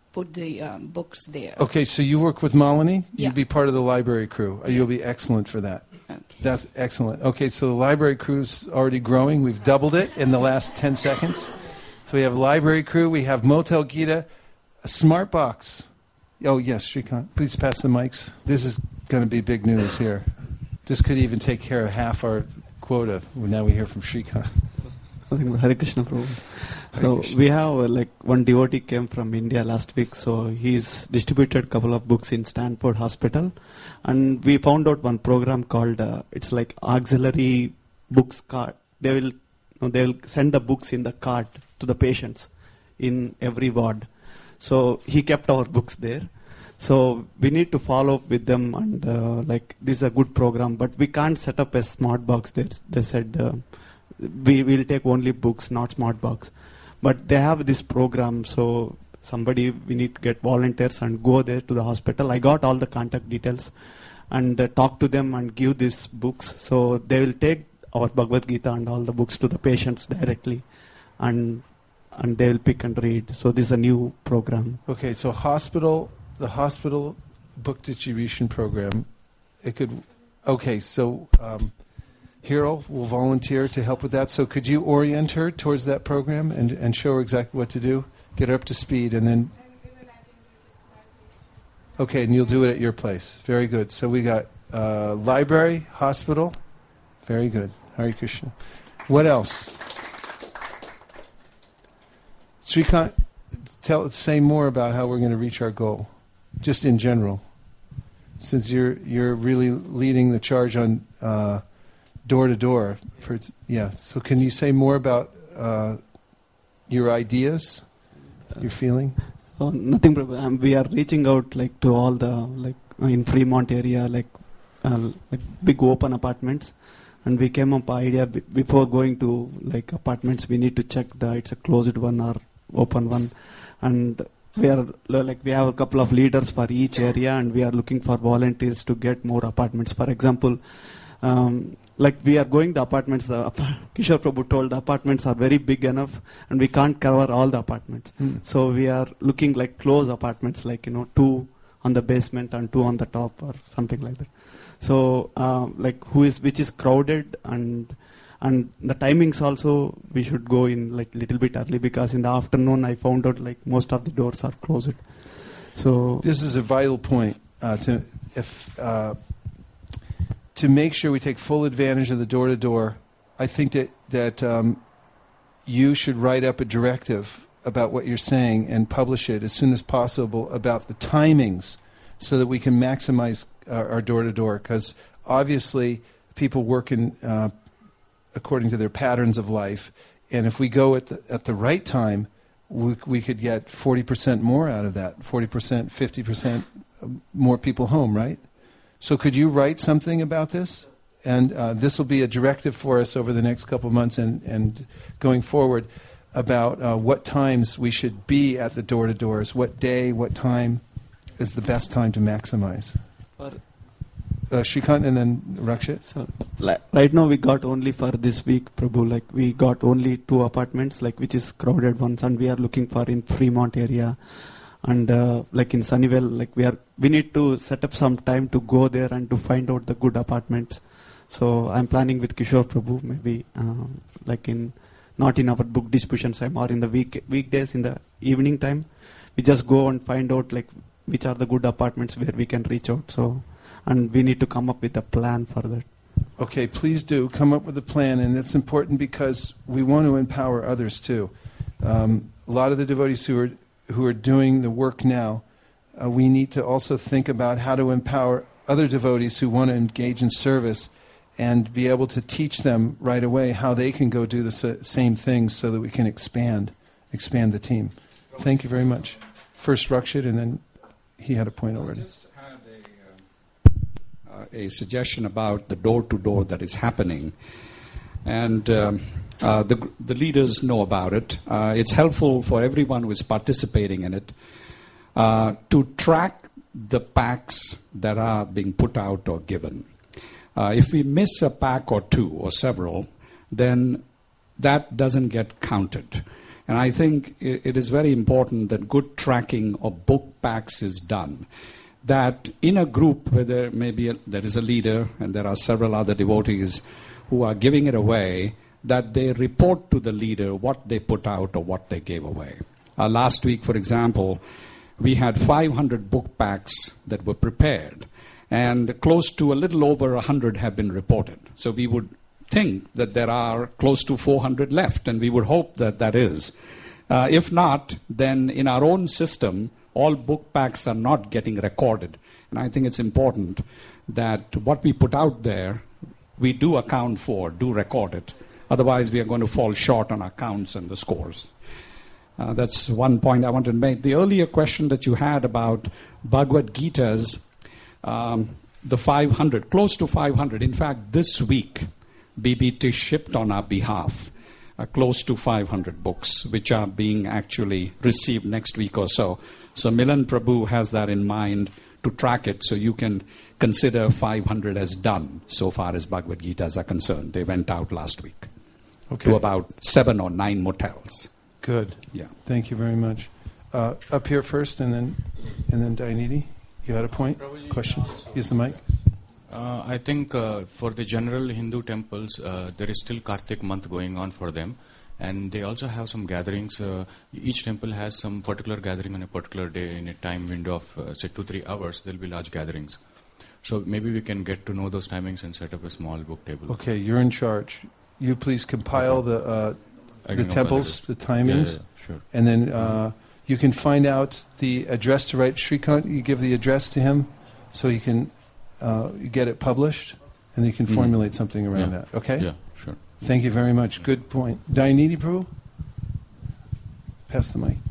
put the um, books there. Okay, so you work with Malini? Yeah. You'll be part of the library crew. You'll be excellent for that. Okay. That's excellent. Okay, so the library crew's already growing. We've doubled it in the last ten seconds. So we have library crew, we have Motel Gita, a smart box. Oh, yes, Srikant, please pass the mics. This is going to be big news here. This could even take care of half our quota. Now we hear from Srikant. Hare Krishna, Prabhu. Hare So Krishna. we have uh, like one devotee came from India last week, so he's distributed a couple of books in Stanford Hospital, and we found out one program called uh, it's like auxiliary books cart. They will you know, they will send the books in the cart to the patients in every ward. So he kept our books there. So we need to follow up with them, and uh, like this is a good program, but we can't set up a smart box. They they said. Uh, We will take only books, not smart box. But they have this program, so somebody, we need to get volunteers and go there to the hospital. I got all the contact details and uh, talk to them and give these books. So they will take our Bhagavad Gita and all the books to the patients directly, and and they will pick and read. So this is a new program. Okay, so hospital, the hospital book distribution program, it could, okay, so um, Hero will volunteer to help with that. So could you orient her towards that program and, and show her exactly what to do? Get her up to speed and then... Okay, and you'll do it at your place. Very good. So we got uh, library, hospital. Very good. Hare Krishna. What else? Srikant, tell, say more about how we're going to reach our goal, just in general. Since you're you're really leading the charge on... Uh, door to door. For, yeah. So can you say more about uh, your ideas, your feeling? Oh, nothing. Um, we are reaching out like to all the like uh, in Fremont area, like uh, like big open apartments, and we came up idea b- before going to like apartments. We need to check the it's a closed one or open one, and we are like we have a couple of leaders for each area, and we are looking for volunteers to get more apartments. For example. Um, Like we are going the apartments, the Kishore Prabhu told the apartments are very big enough and we can't cover all the apartments. Mm. So we are looking like close apartments, like, you know, two on the basement and two on the top or something like that. So uh, like who is, which is crowded, and and the timings also we should go in like little bit early, because in the afternoon I found out like most of the doors are closed. So this is a vital point uh, to if. Uh, To make sure we take full advantage of the door-to-door, I think that that um, you should write up a directive about what you're saying and publish it as soon as possible about the timings, so that we can maximize our, our door-to-door. Because obviously, people work in uh, according to their patterns of life, and if we go at the at the right time, we we could get forty percent more out of that. Forty percent, fifty percent more people home, right? So could you write something about this? And uh, this will be a directive for us over the next couple of months and, and going forward about uh, what times we should be at the door-to-doors, what day, what time is the best time to maximize. Uh, Srikant and then Rakshit. So, like, right now we got only for this week, Prabhu, like we got only two apartments, like which is crowded ones, and we are looking for in Fremont area. And uh, like in Sunnyvale, like we are, we need to set up some time to go there and to find out the good apartments. So I'm planning with Kishore Prabhu, maybe um, like in, not in our book distribution time or in the week weekdays in the evening time, we just go and find out like which are the good apartments where we can reach out. So, and we need to come up with a plan for that. Okay, please do come up with a plan, and it's important because we want to empower others too. Um, a lot of the devotees who are who are doing the work now, uh, we need to also think about how to empower other devotees who want to engage in service and be able to teach them right away how they can go do the s- same things so that we can expand, expand the team. Thank you very much. First Rakshit, and then he had a point already. I just had a, uh, a suggestion about the door-to-door that is happening. And... Um, Uh, the the leaders know about it. Uh, it's helpful for everyone who is participating in it uh, to track the packs that are being put out or given. Uh, if we miss a pack or two or several, then that doesn't get counted. And I think it, it is very important that good tracking of book packs is done. That in a group where there maybe a, there is a leader and there are several other devotees who are giving it away, that they report to the leader what they put out or what they gave away. Uh, last week, for example, we had five hundred book packs that were prepared, and close to a little over one hundred have been reported. So we would think that there are close to four hundred left, and we would hope that that is. Uh, if not, then in our own system, all book packs are not getting recorded. And I think it's important that what we put out there, we do account for, do record it. Otherwise, we are going to fall short on our counts and the scores. Uh, that's one point I wanted to make. The earlier question that you had about Bhagavad Gita's, um, the five hundred, close to five hundred. In fact, this week, B B T shipped on our behalf uh, close to five hundred books, which are being actually received next week or so. So Milan Prabhu has that in mind to track it, so you can consider five hundred as done so far as Bhagavad Gitas are concerned. They went out last week Okay. to about seven or nine motels. Good. Yeah. Thank you very much. Uh, up here first, and then and then Dayanidhi. You had a point? Question? Use the mic. Uh, I think uh, for the general Hindu temples, uh, there is still Kartik month going on for them. And they also have some gatherings. Uh, each temple has some particular gathering on a particular day in a time window of, uh, say, two, three hours. There will be large gatherings. So maybe we can get to know those timings and set up a small book table. Okay, you're in charge. You please compile the uh, I the can temples, the compile timings, Yeah, yeah, sure. and then uh, you can find out the address to write. Shrikant, you give the address to him, so he can uh, get it published, and you can Mhm. formulate something around Yeah. that. Okay. Yeah, sure. Thank you very much. Good point. Dayanidhi Prabhu, pass the mic.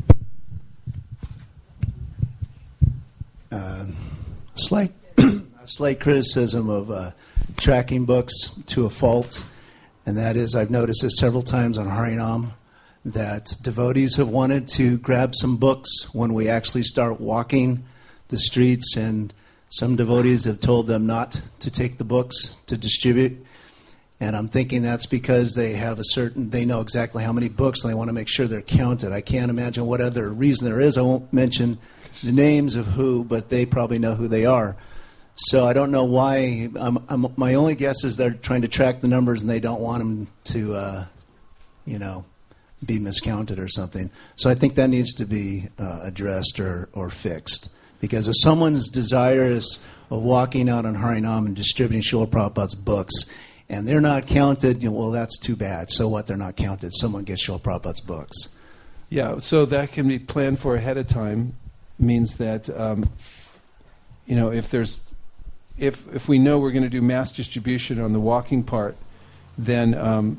Uh, slight, a slight criticism of uh, tracking books to a fault, and that is I've noticed this several times on Harinam, that devotees have wanted to grab some books when we actually start walking the streets, and some devotees have told them not to take the books to distribute. And I'm thinking that's because they have a certain, they know exactly how many books, and they want to make sure they're counted. I can't imagine what other reason there is. I won't mention the names of who, but they probably know who they are. So I don't know why. I'm, I'm, my only guess is they're trying to track the numbers, and they don't want them to, uh, you know, be miscounted or something. So I think that needs to be uh, addressed or, or fixed. Because if someone's desirous of walking out on Harinam and distributing Srila Prabhupada's books, and they're not counted, you know, well, that's too bad. So what, they're not counted? Someone gets Srila Prabhupada's books. Yeah, so that can be planned for ahead of time. Means that, um, you know, if there's, if if we know we're going to do mass distribution on the walking part, then um,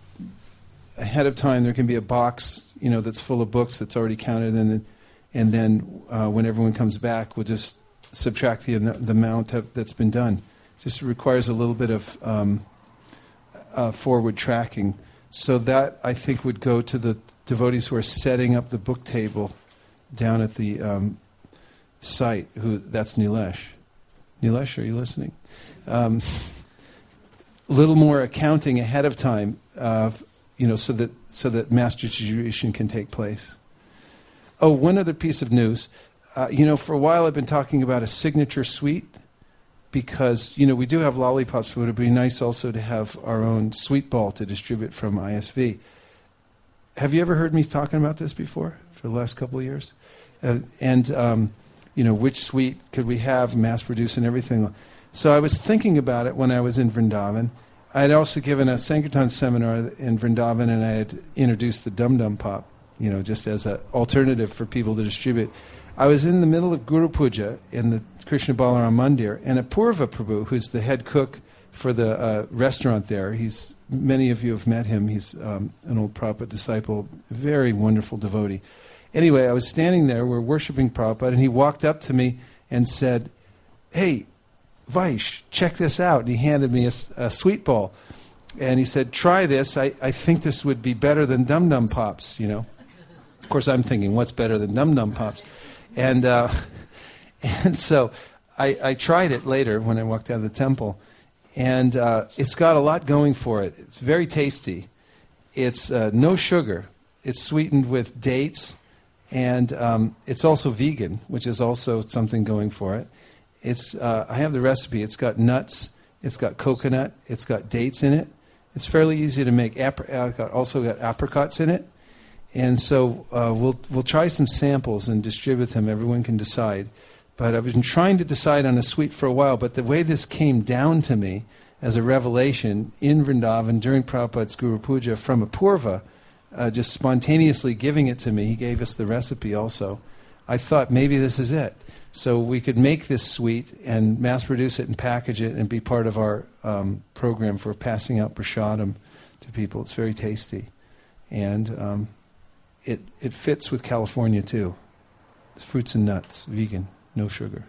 ahead of time there can be a box, you know, that's full of books that's already counted, and and then uh, when everyone comes back, we'll just subtract the the amount of, that's been done. Just requires a little bit of um, uh, forward tracking. So that, I think, would go to the devotees who are setting up the book table down at the um, site. Who that's Nilesh. Nilesh, are you listening? Um, a little more accounting ahead of time, uh, you know, so that so that mass distribution can take place. Oh, one other piece of news. Uh, you know, for a while I've been talking about a signature suite, because, you know, we do have lollipops, but it would be nice also to have our own sweet ball to distribute from I S V. Have you ever heard me talking about this before, for the last couple of years? Uh, and, um, you know, which sweet could we have, mass produce and everything. So I was thinking about it when I was in Vrindavan. I had also given a Sankirtan seminar in Vrindavan, and I had introduced the Dum Dum Pop, you know, just as an alternative for people to distribute. I was in the middle of Guru Puja in the Krishna Balaram Mandir, and Apurva Prabhu, who's the head cook for the uh, restaurant there, he's many of you have met him. He's um, an old Prabhupada disciple, very wonderful devotee. Anyway, I was standing there, we're worshiping Prabhupada, and he walked up to me and said, "Hey, Vaish, check this out." And he handed me a, a sweet ball. And he said, "Try this. I, I think this would be better than Dum Dum Pops, you know." Of course, I'm thinking, what's better than Dum Dum Pops? And uh, and so I, I tried it later when I walked out of the temple. And uh, it's got a lot going for it. It's very tasty. It's uh, no sugar. it's sweetened with dates, and um, it's also vegan, which is also something going for it. It's uh, I have the recipe. It's got nuts. It's got coconut. It's got dates in it. It's fairly easy to make. Apri- uh, got also got apricots in it, and so uh, we'll we'll try some samples and distribute them. Everyone can decide. But I've been trying to decide on a sweet for a while. But the way this came down to me as a revelation in Vrindavan during Prabhupada's Guru Puja from Apurva, uh, just spontaneously giving it to me. He gave us the recipe also. I thought maybe this is it. So we could make this sweet and mass produce it and package it and be part of our um, program for passing out prashadam to people. It's very tasty. And um, it it fits with California too. It's fruits and nuts, vegan, no sugar.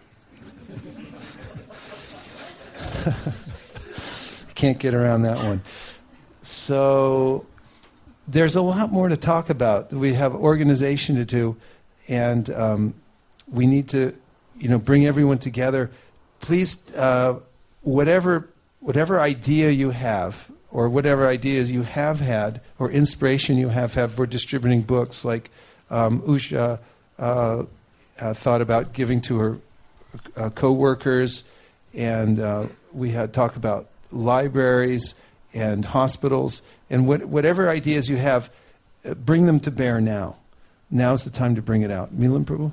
Can't get around that one. So there's a lot more to talk about. We have organization to do, and um, we need to, you know, bring everyone together. Please, uh, whatever whatever idea you have, or whatever ideas you have had, or inspiration you have had for distributing books, like um, Usha uh, uh, thought about giving to her uh, co-workers, and uh, we had talked about libraries and hospitals, and what, whatever ideas you have, uh, bring them to bear now. Now's the time to bring it out. Milan Prabhu?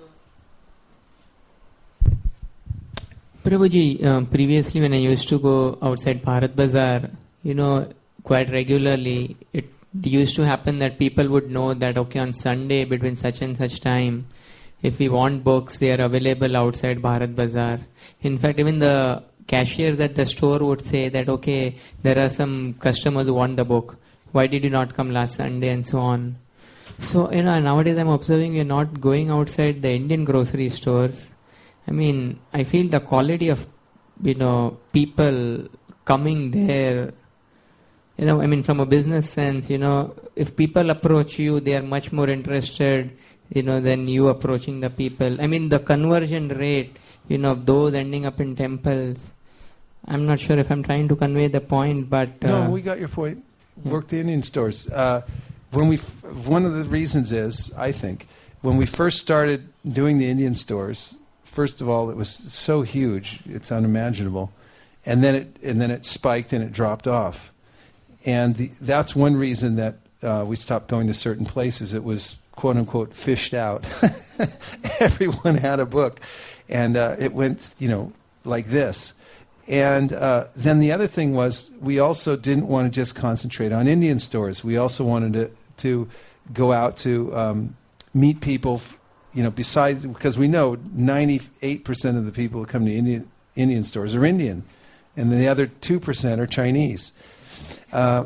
Prabhuji, um, previously when I used to go outside Bharat Bazaar, you know, quite regularly, it used to happen that people would know that, okay, on Sunday between such and such time, if we want books, they are available outside Bharat Bazaar. In fact, even the cashiers at the store would say that, okay, there are some customers who want the book. Why did you not come last Sunday, and so on. So, you know, nowadays I'm observing we are not going outside the Indian grocery stores. I mean, I feel the quality of, you know, people coming there, you know, I mean, from a business sense, you know, if people approach you, they are much more interested, you know, than you approaching the people. I mean, the conversion rate, you know, of those ending up in temples, I'm not sure if I'm trying to convey the point, but... Uh, no, we got your point. Yeah. Work the Indian stores. Uh, when we, f- one of the reasons is, I think, when we first started doing the Indian stores, first of all, it was so huge, it's unimaginable. And then it, and then it spiked and it dropped off. And the, that's one reason that uh, we stopped going to certain places. It was, quote unquote, fished out. Everyone had a book. And uh, it went, you know, like this. And uh, then the other thing was, we also didn't want to just concentrate on Indian stores. We also wanted to, to go out to um, meet people, you know, besides, because we know ninety-eight percent of the people who come to Indian, Indian stores are Indian. And the other two percent are Chinese. Uh,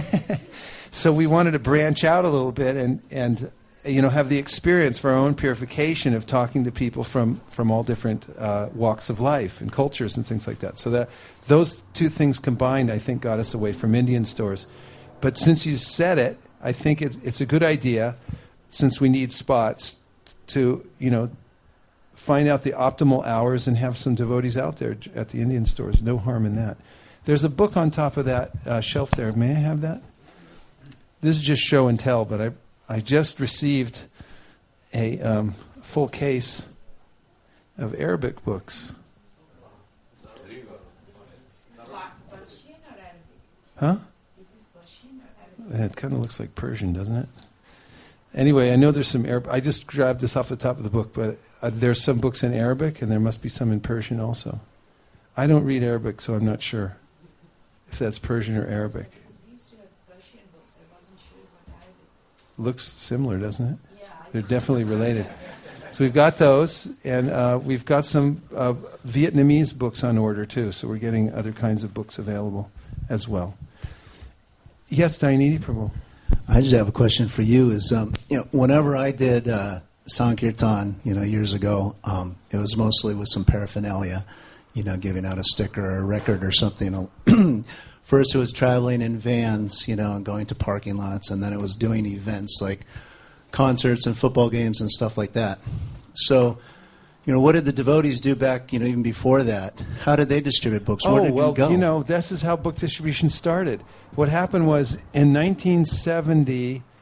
so we wanted to branch out a little bit and, and you know, have the experience for our own purification of talking to people from, from all different uh, walks of life and cultures and things like that. So that those two things combined, I think, got us away from Indian stores. But since you said it, I think it, it's a good idea, since we need spots, to, you know, find out the optimal hours and have some devotees out there at the Indian stores. No harm in that. There's a book on top of that uh, shelf there. May I have that? This is just show and tell, but I I just received a um, full case of Arabic books. Huh? It kind of looks like Persian, doesn't it? Anyway, I know there's some Arabic. I just grabbed this off the top of the book, but uh, there's some books in Arabic, and there must be some in Persian also. I don't read Arabic, so I'm not sure if that's Persian or Arabic. Looks similar, doesn't it? Yeah. They're definitely related. So we've got those, and uh, we've got some uh, Vietnamese books on order too. So we're getting other kinds of books available as well. Yes, Dayanidhi Prabhu. I just have a question for you. Is um, you know, whenever I did uh, Sankirtan, you know, years ago, um, it was mostly with some paraphernalia, you know, giving out a sticker or a record or something. First, it was traveling in vans, you know, and going to parking lots, and then it was doing events like concerts and football games and stuff like that. So, you know, what did the devotees do back, you know, even before that? How did they distribute books? Where oh, did well, you go? You know, this is how book distribution started. What happened was in nineteen seventy,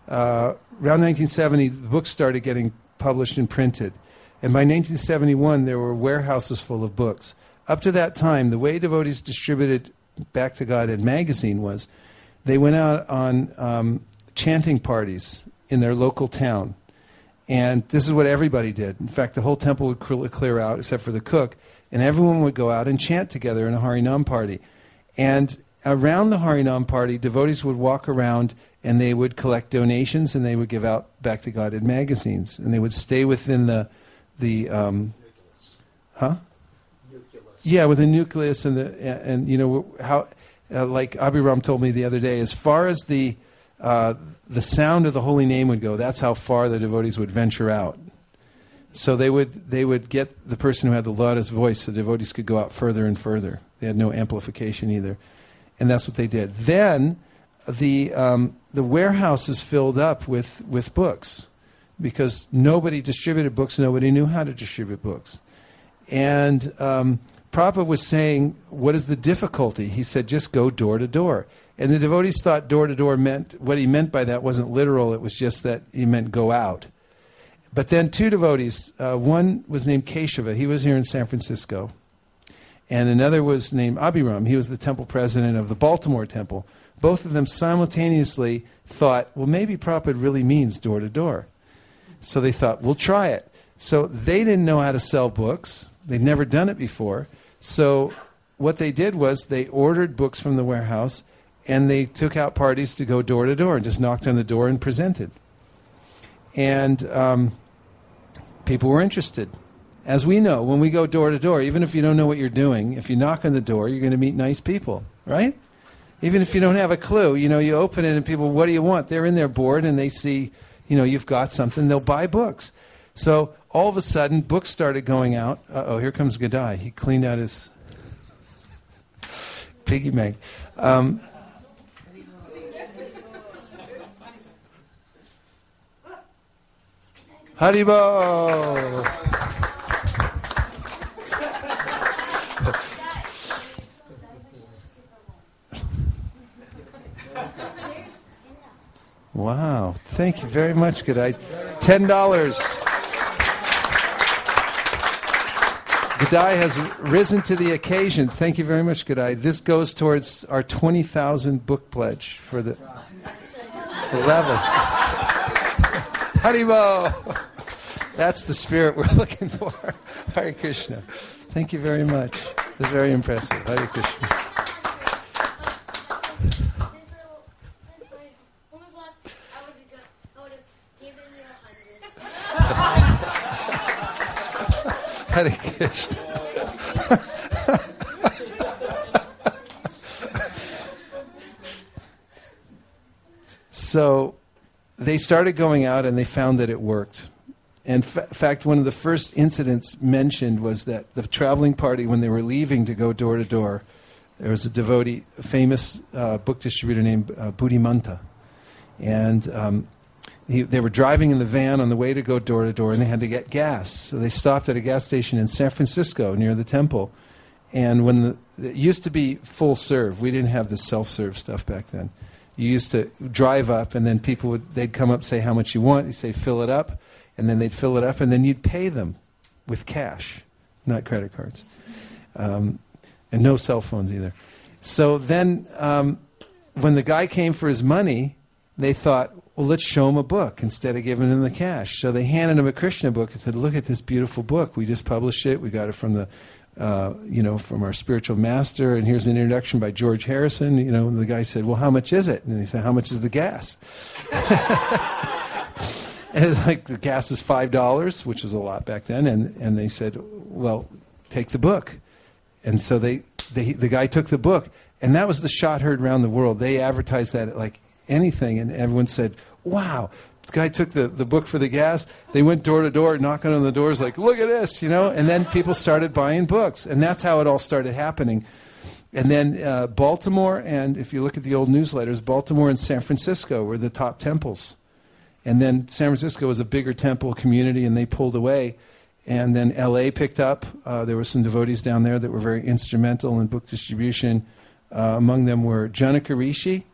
uh, around nineteen seventy, the books started getting published and printed. And by nineteen seventy-one, there were warehouses full of books. Up to that time, the way devotees distributed Back to Godhead magazine was they went out on um, chanting parties in their local town. And this is what everybody did. In fact, the whole temple would clear out, except for the cook, and everyone would go out and chant together in a Harinam party. And around the Harinam party, devotees would walk around and they would collect donations and they would give out Back to Godhead magazines. And they would stay within the... the um, huh? Nucleus. Yeah, with the nucleus and, the, and, and you know, how, uh, like Abhiram told me the other day, as far as the... Uh, the sound of the holy name would go, that's how far the devotees would venture out. So they would they would get the person who had the loudest voice, so the devotees could go out further and further. They had no amplification either. And that's what they did. Then the um, the warehouses filled up with, with books because nobody distributed books, nobody knew how to distribute books. And um, Prabhupada was saying, what is the difficulty? He said, just go door to door. And the devotees thought door to door meant, what he meant by that wasn't literal, it was just that he meant go out. But then two devotees, uh, one was named Keshava, he was here in San Francisco. And another was named Abhiram, he was the temple president of the Baltimore temple. Both of them simultaneously thought, well, maybe Prabhupada really means door to door. So they thought, we'll try it. So they didn't know how to sell books. They'd never done it before. So what they did was they ordered books from the warehouse and they took out parties to go door to door and just knocked on the door and presented. And um, people were interested. As we know, when we go door to door, even if you don't know what you're doing, if you knock on the door, you're going to meet nice people, right? Even if you don't have a clue, you know, you open it and people, what do you want? They're in their board and they see, you know, you've got something, they'll buy books. So all of a sudden, books started going out. Uh-oh, here comes Gadai. He cleaned out his piggy bank. Um, Haribo! Wow. Thank you very much, Gadai. Ten dollars. Gadai has risen to the occasion. Thank you very much, Gadai. This goes towards our twenty thousand book pledge for the, the level. Haribo! That's the spirit we're looking for. Hare Krishna. Thank you very much. It's very impressive. Hare Krishna. Hare Krishna. So they started going out and they found that it worked. In fa- fact, one of the first incidents mentioned was that the traveling party, when they were leaving to go door to door, there was a devotee, a famous uh, book distributor named uh, Buddhimanta. And um, he, they were driving in the van on the way to go door to door, and they had to get gas. So they stopped at a gas station in San Francisco near the temple. And when the, it used to be full serve, we didn't have the self-serve stuff back then. You used to drive up, and then people would they'd come up, say how much you want. You say fill it up. And then they'd fill it up, and then you'd pay them with cash, not credit cards. Um, and no cell phones either. So then um, when the guy came for his money, they thought, well, let's show him a book instead of giving him the cash. So they handed him a Krishna book and said, look at this beautiful book. We just published it. We got it from the, uh, you know, from our spiritual master. And here's an introduction by George Harrison. You know, and the guy said, well, how much is it? And he said, how much is the gas? And like the gas is five dollars, which was a lot back then, and, and they said, well, take the book. And so they, they the guy took the book, and that was the shot heard around the world. They advertised that like anything, and everyone said, wow, the guy took the, the book for the gas. They went door to door, knocking on the doors like, look at this, you know, and then people started buying books, and that's how it all started happening. And then uh, Baltimore, and if you look at the old newsletters, Baltimore and San Francisco were the top temples. And then San Francisco was a bigger temple community, and they pulled away. And then L A picked up. Uh, there were some devotees down there that were very instrumental in book distribution. Uh, among them were Janaka Rishi.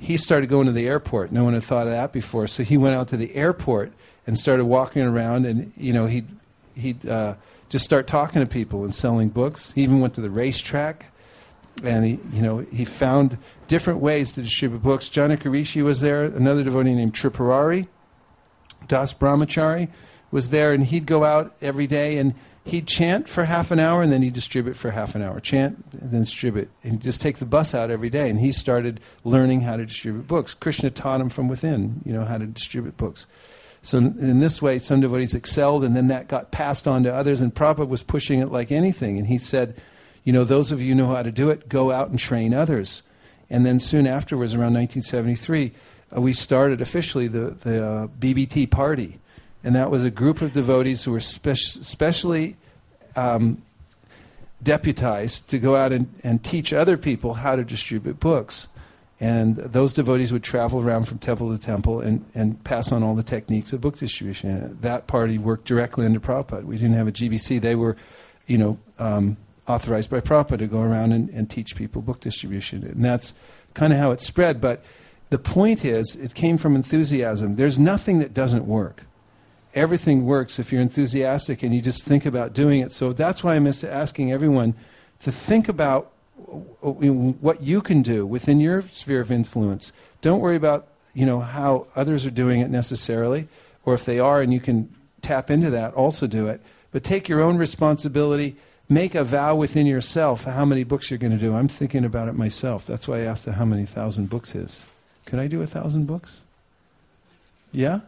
he started going to the airport. No one had thought of that before. So he went out to the airport and started walking around, and you know he'd, he'd uh, just start talking to people and selling books. He even went to the racetrack, and he, you know, he found different ways to distribute books. Janaka Rishi was there. Another devotee named Tripurari, Das Brahmachari, was there, and he'd go out every day and he'd chant for half an hour, and then he'd distribute for half an hour. Chant, and then distribute. And he'd just take the bus out every day, and he started learning how to distribute books. Krishna taught him from within, you know, how to distribute books. So in this way, some devotees excelled, and then that got passed on to others, and Prabhupada was pushing it like anything. And he said, you know, those of you who know how to do it, go out and train others. And then soon afterwards, around nineteen seventy-three, uh, we started officially the, the uh, B B T party. And that was a group of devotees who were spe- specially um, deputized to go out and, and teach other people how to distribute books. And those devotees would travel around from temple to temple and, and pass on all the techniques of book distribution. That party worked directly under Prabhupada. We didn't have a G B C. They were, you know, um, authorized by Prabhupada to go around and, and teach people book distribution. And that's kind of how it spread. But the point is, it came from enthusiasm. There's nothing that doesn't work. Everything works if you're enthusiastic and you just think about doing it. So that's why I'm asking everyone to think about what you can do within your sphere of influence. Don't worry about, you know, how others are doing it necessarily, or if they are and you can tap into that, also do it. But take your own responsibility. Make a vow within yourself how many books you're going to do. I'm thinking about it myself. That's why I asked her how many thousand books is. Could I do a thousand books? Yeah?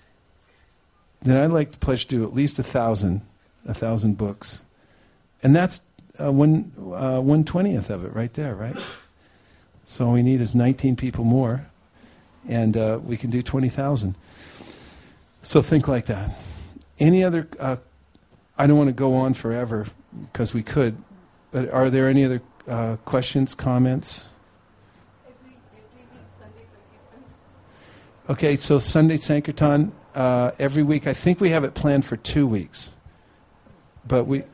Then I'd like to pledge to do at least a thousand, a thousand books. And that's uh, one, uh, one twentieth of it right there, right? So all we need is nineteen people more, and uh, we can do twenty thousand. So think like that. Any other, uh, I don't want to go on forever because we could, but are there any other uh, questions, comments? Okay, so Sunday Sankirtan, uh, every week. I think we have it planned for two weeks. But we...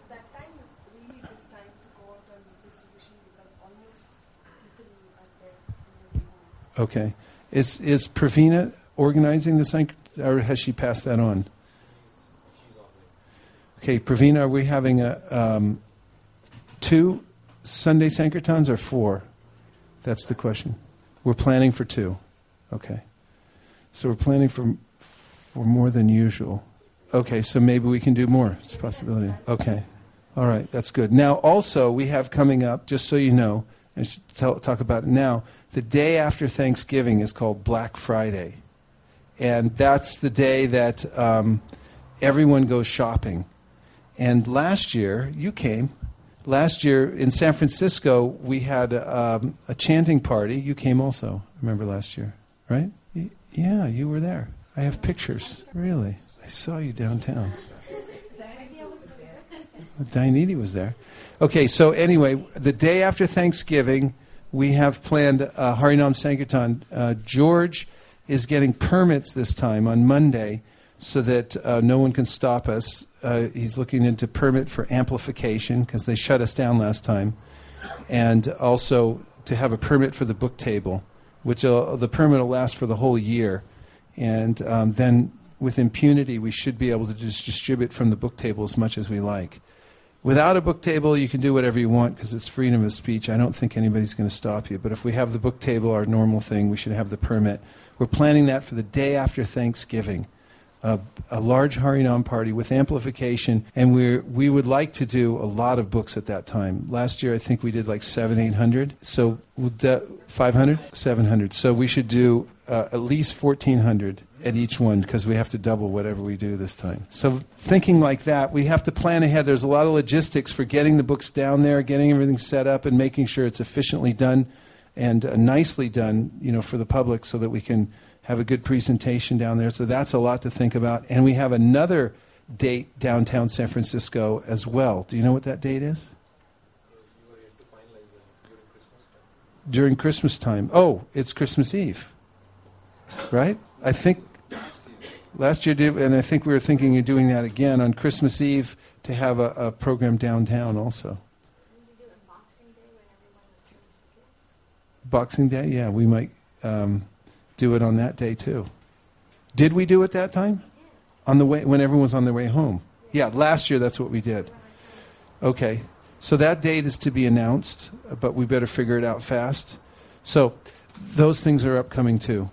Okay. Is is Pravina organizing the Sankirtan, or has she passed that on? Okay, Pravina, are we having a um, two Sunday Sankirtans or four? That's the question. We're planning for two. Okay. So we're planning for for more than usual. Okay, so maybe we can do more. It's a possibility. Okay. All right, that's good. Now, also, we have coming up, just so you know, I should tell, talk about it now, the day after Thanksgiving is called Black Friday. And that's the day that um, everyone goes shopping. And last year, you came. Last year in San Francisco, we had um, a chanting party. You came also, remember last year, right? Y- yeah, you were there. I have pictures. Really? I saw you downtown. Dainiti was there. Okay, so anyway, the day after Thanksgiving, we have planned uh, Harinam Sankirtan. Uh, George is getting permits this time on Monday so that uh, no one can stop us. Uh, he's looking into permit for amplification because they shut us down last time. And also to have a permit for the book table, which uh, the permit will last for the whole year. And um, then with impunity, we should be able to just distribute from the book table as much as we like. Without a book table, you can do whatever you want because it's freedom of speech. I don't think anybody's going to stop you. But if we have the book table, our normal thing, we should have the permit. We're planning that for the day after Thanksgiving, a, a large Harinam party with amplification. And we we would like to do a lot of books at that time. Last year, I think we did like seven, eight hundred. So we'll de- five hundred, seven hundred. So we should do uh, at least fourteen hundred at each one because we have to double whatever we do this time. So thinking like that, we have to plan ahead. There's a lot of logistics for getting the books down there, getting everything set up, and making sure it's efficiently done and uh, nicely done, you know, for the public so that we can have a good presentation down there. So that's a lot to think about. And we have another date downtown San Francisco as well. Do you know what that date is? During Christmas time. Oh, it's Christmas Eve. Right? I think last year did, and I think we were thinking of doing that again on Christmas Eve to have a, a program downtown also. Boxing Day, yeah, we might um, do it on that day too. Did we do it that time? On the way when everyone was on their way home? Yeah, last year that's what we did. Okay, so that date is to be announced, but we better figure it out fast. So those things are upcoming too.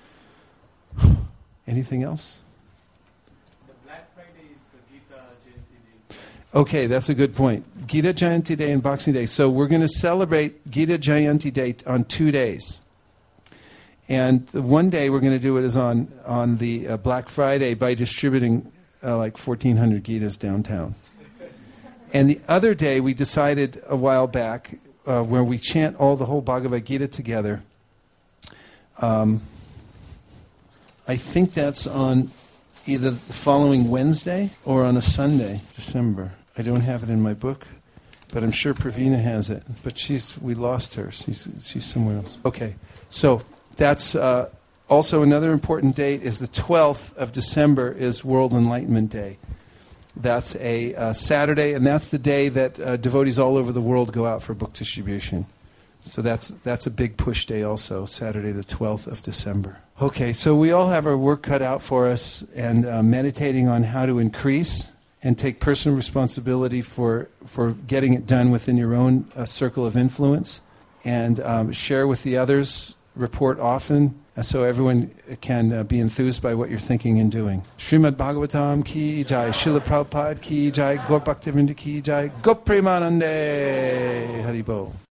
Anything else? The Black Friday is the Gita Jayanti Day. Okay, that's a good point. Gita Jayanti Day and Boxing Day. So we're going to celebrate Gita Jayanti Day on two days. And the one day we're going to do it is on, on the uh, Black Friday by distributing uh, like fourteen hundred Gitas downtown. And the other day we decided a while back uh, where we chant all the whole Bhagavad Gita together. Um, I think that's on either the following Wednesday or on a Sunday, December. I don't have it in my book, but I'm sure Pravina has it. But she's we lost her. She's she's somewhere else. Okay, so that's uh, also another important date is the twelfth of December is World Enlightenment Day. That's a uh, Saturday, and that's the day that uh, devotees all over the world go out for book distribution. So that's that's a big push day also, Saturday the twelfth of December. Okay, so we all have our work cut out for us, and uh, meditating on how to increase and take personal responsibility for, for getting it done within your own uh, circle of influence, and um, share with the others, report often, uh, so everyone can uh, be enthused by what you're thinking and doing. Srimad Bhagavatam ki jai, Srila Prabhupada ki jai, Gaur Bhaktivinoda ki jai, Go Premanande, Haribol.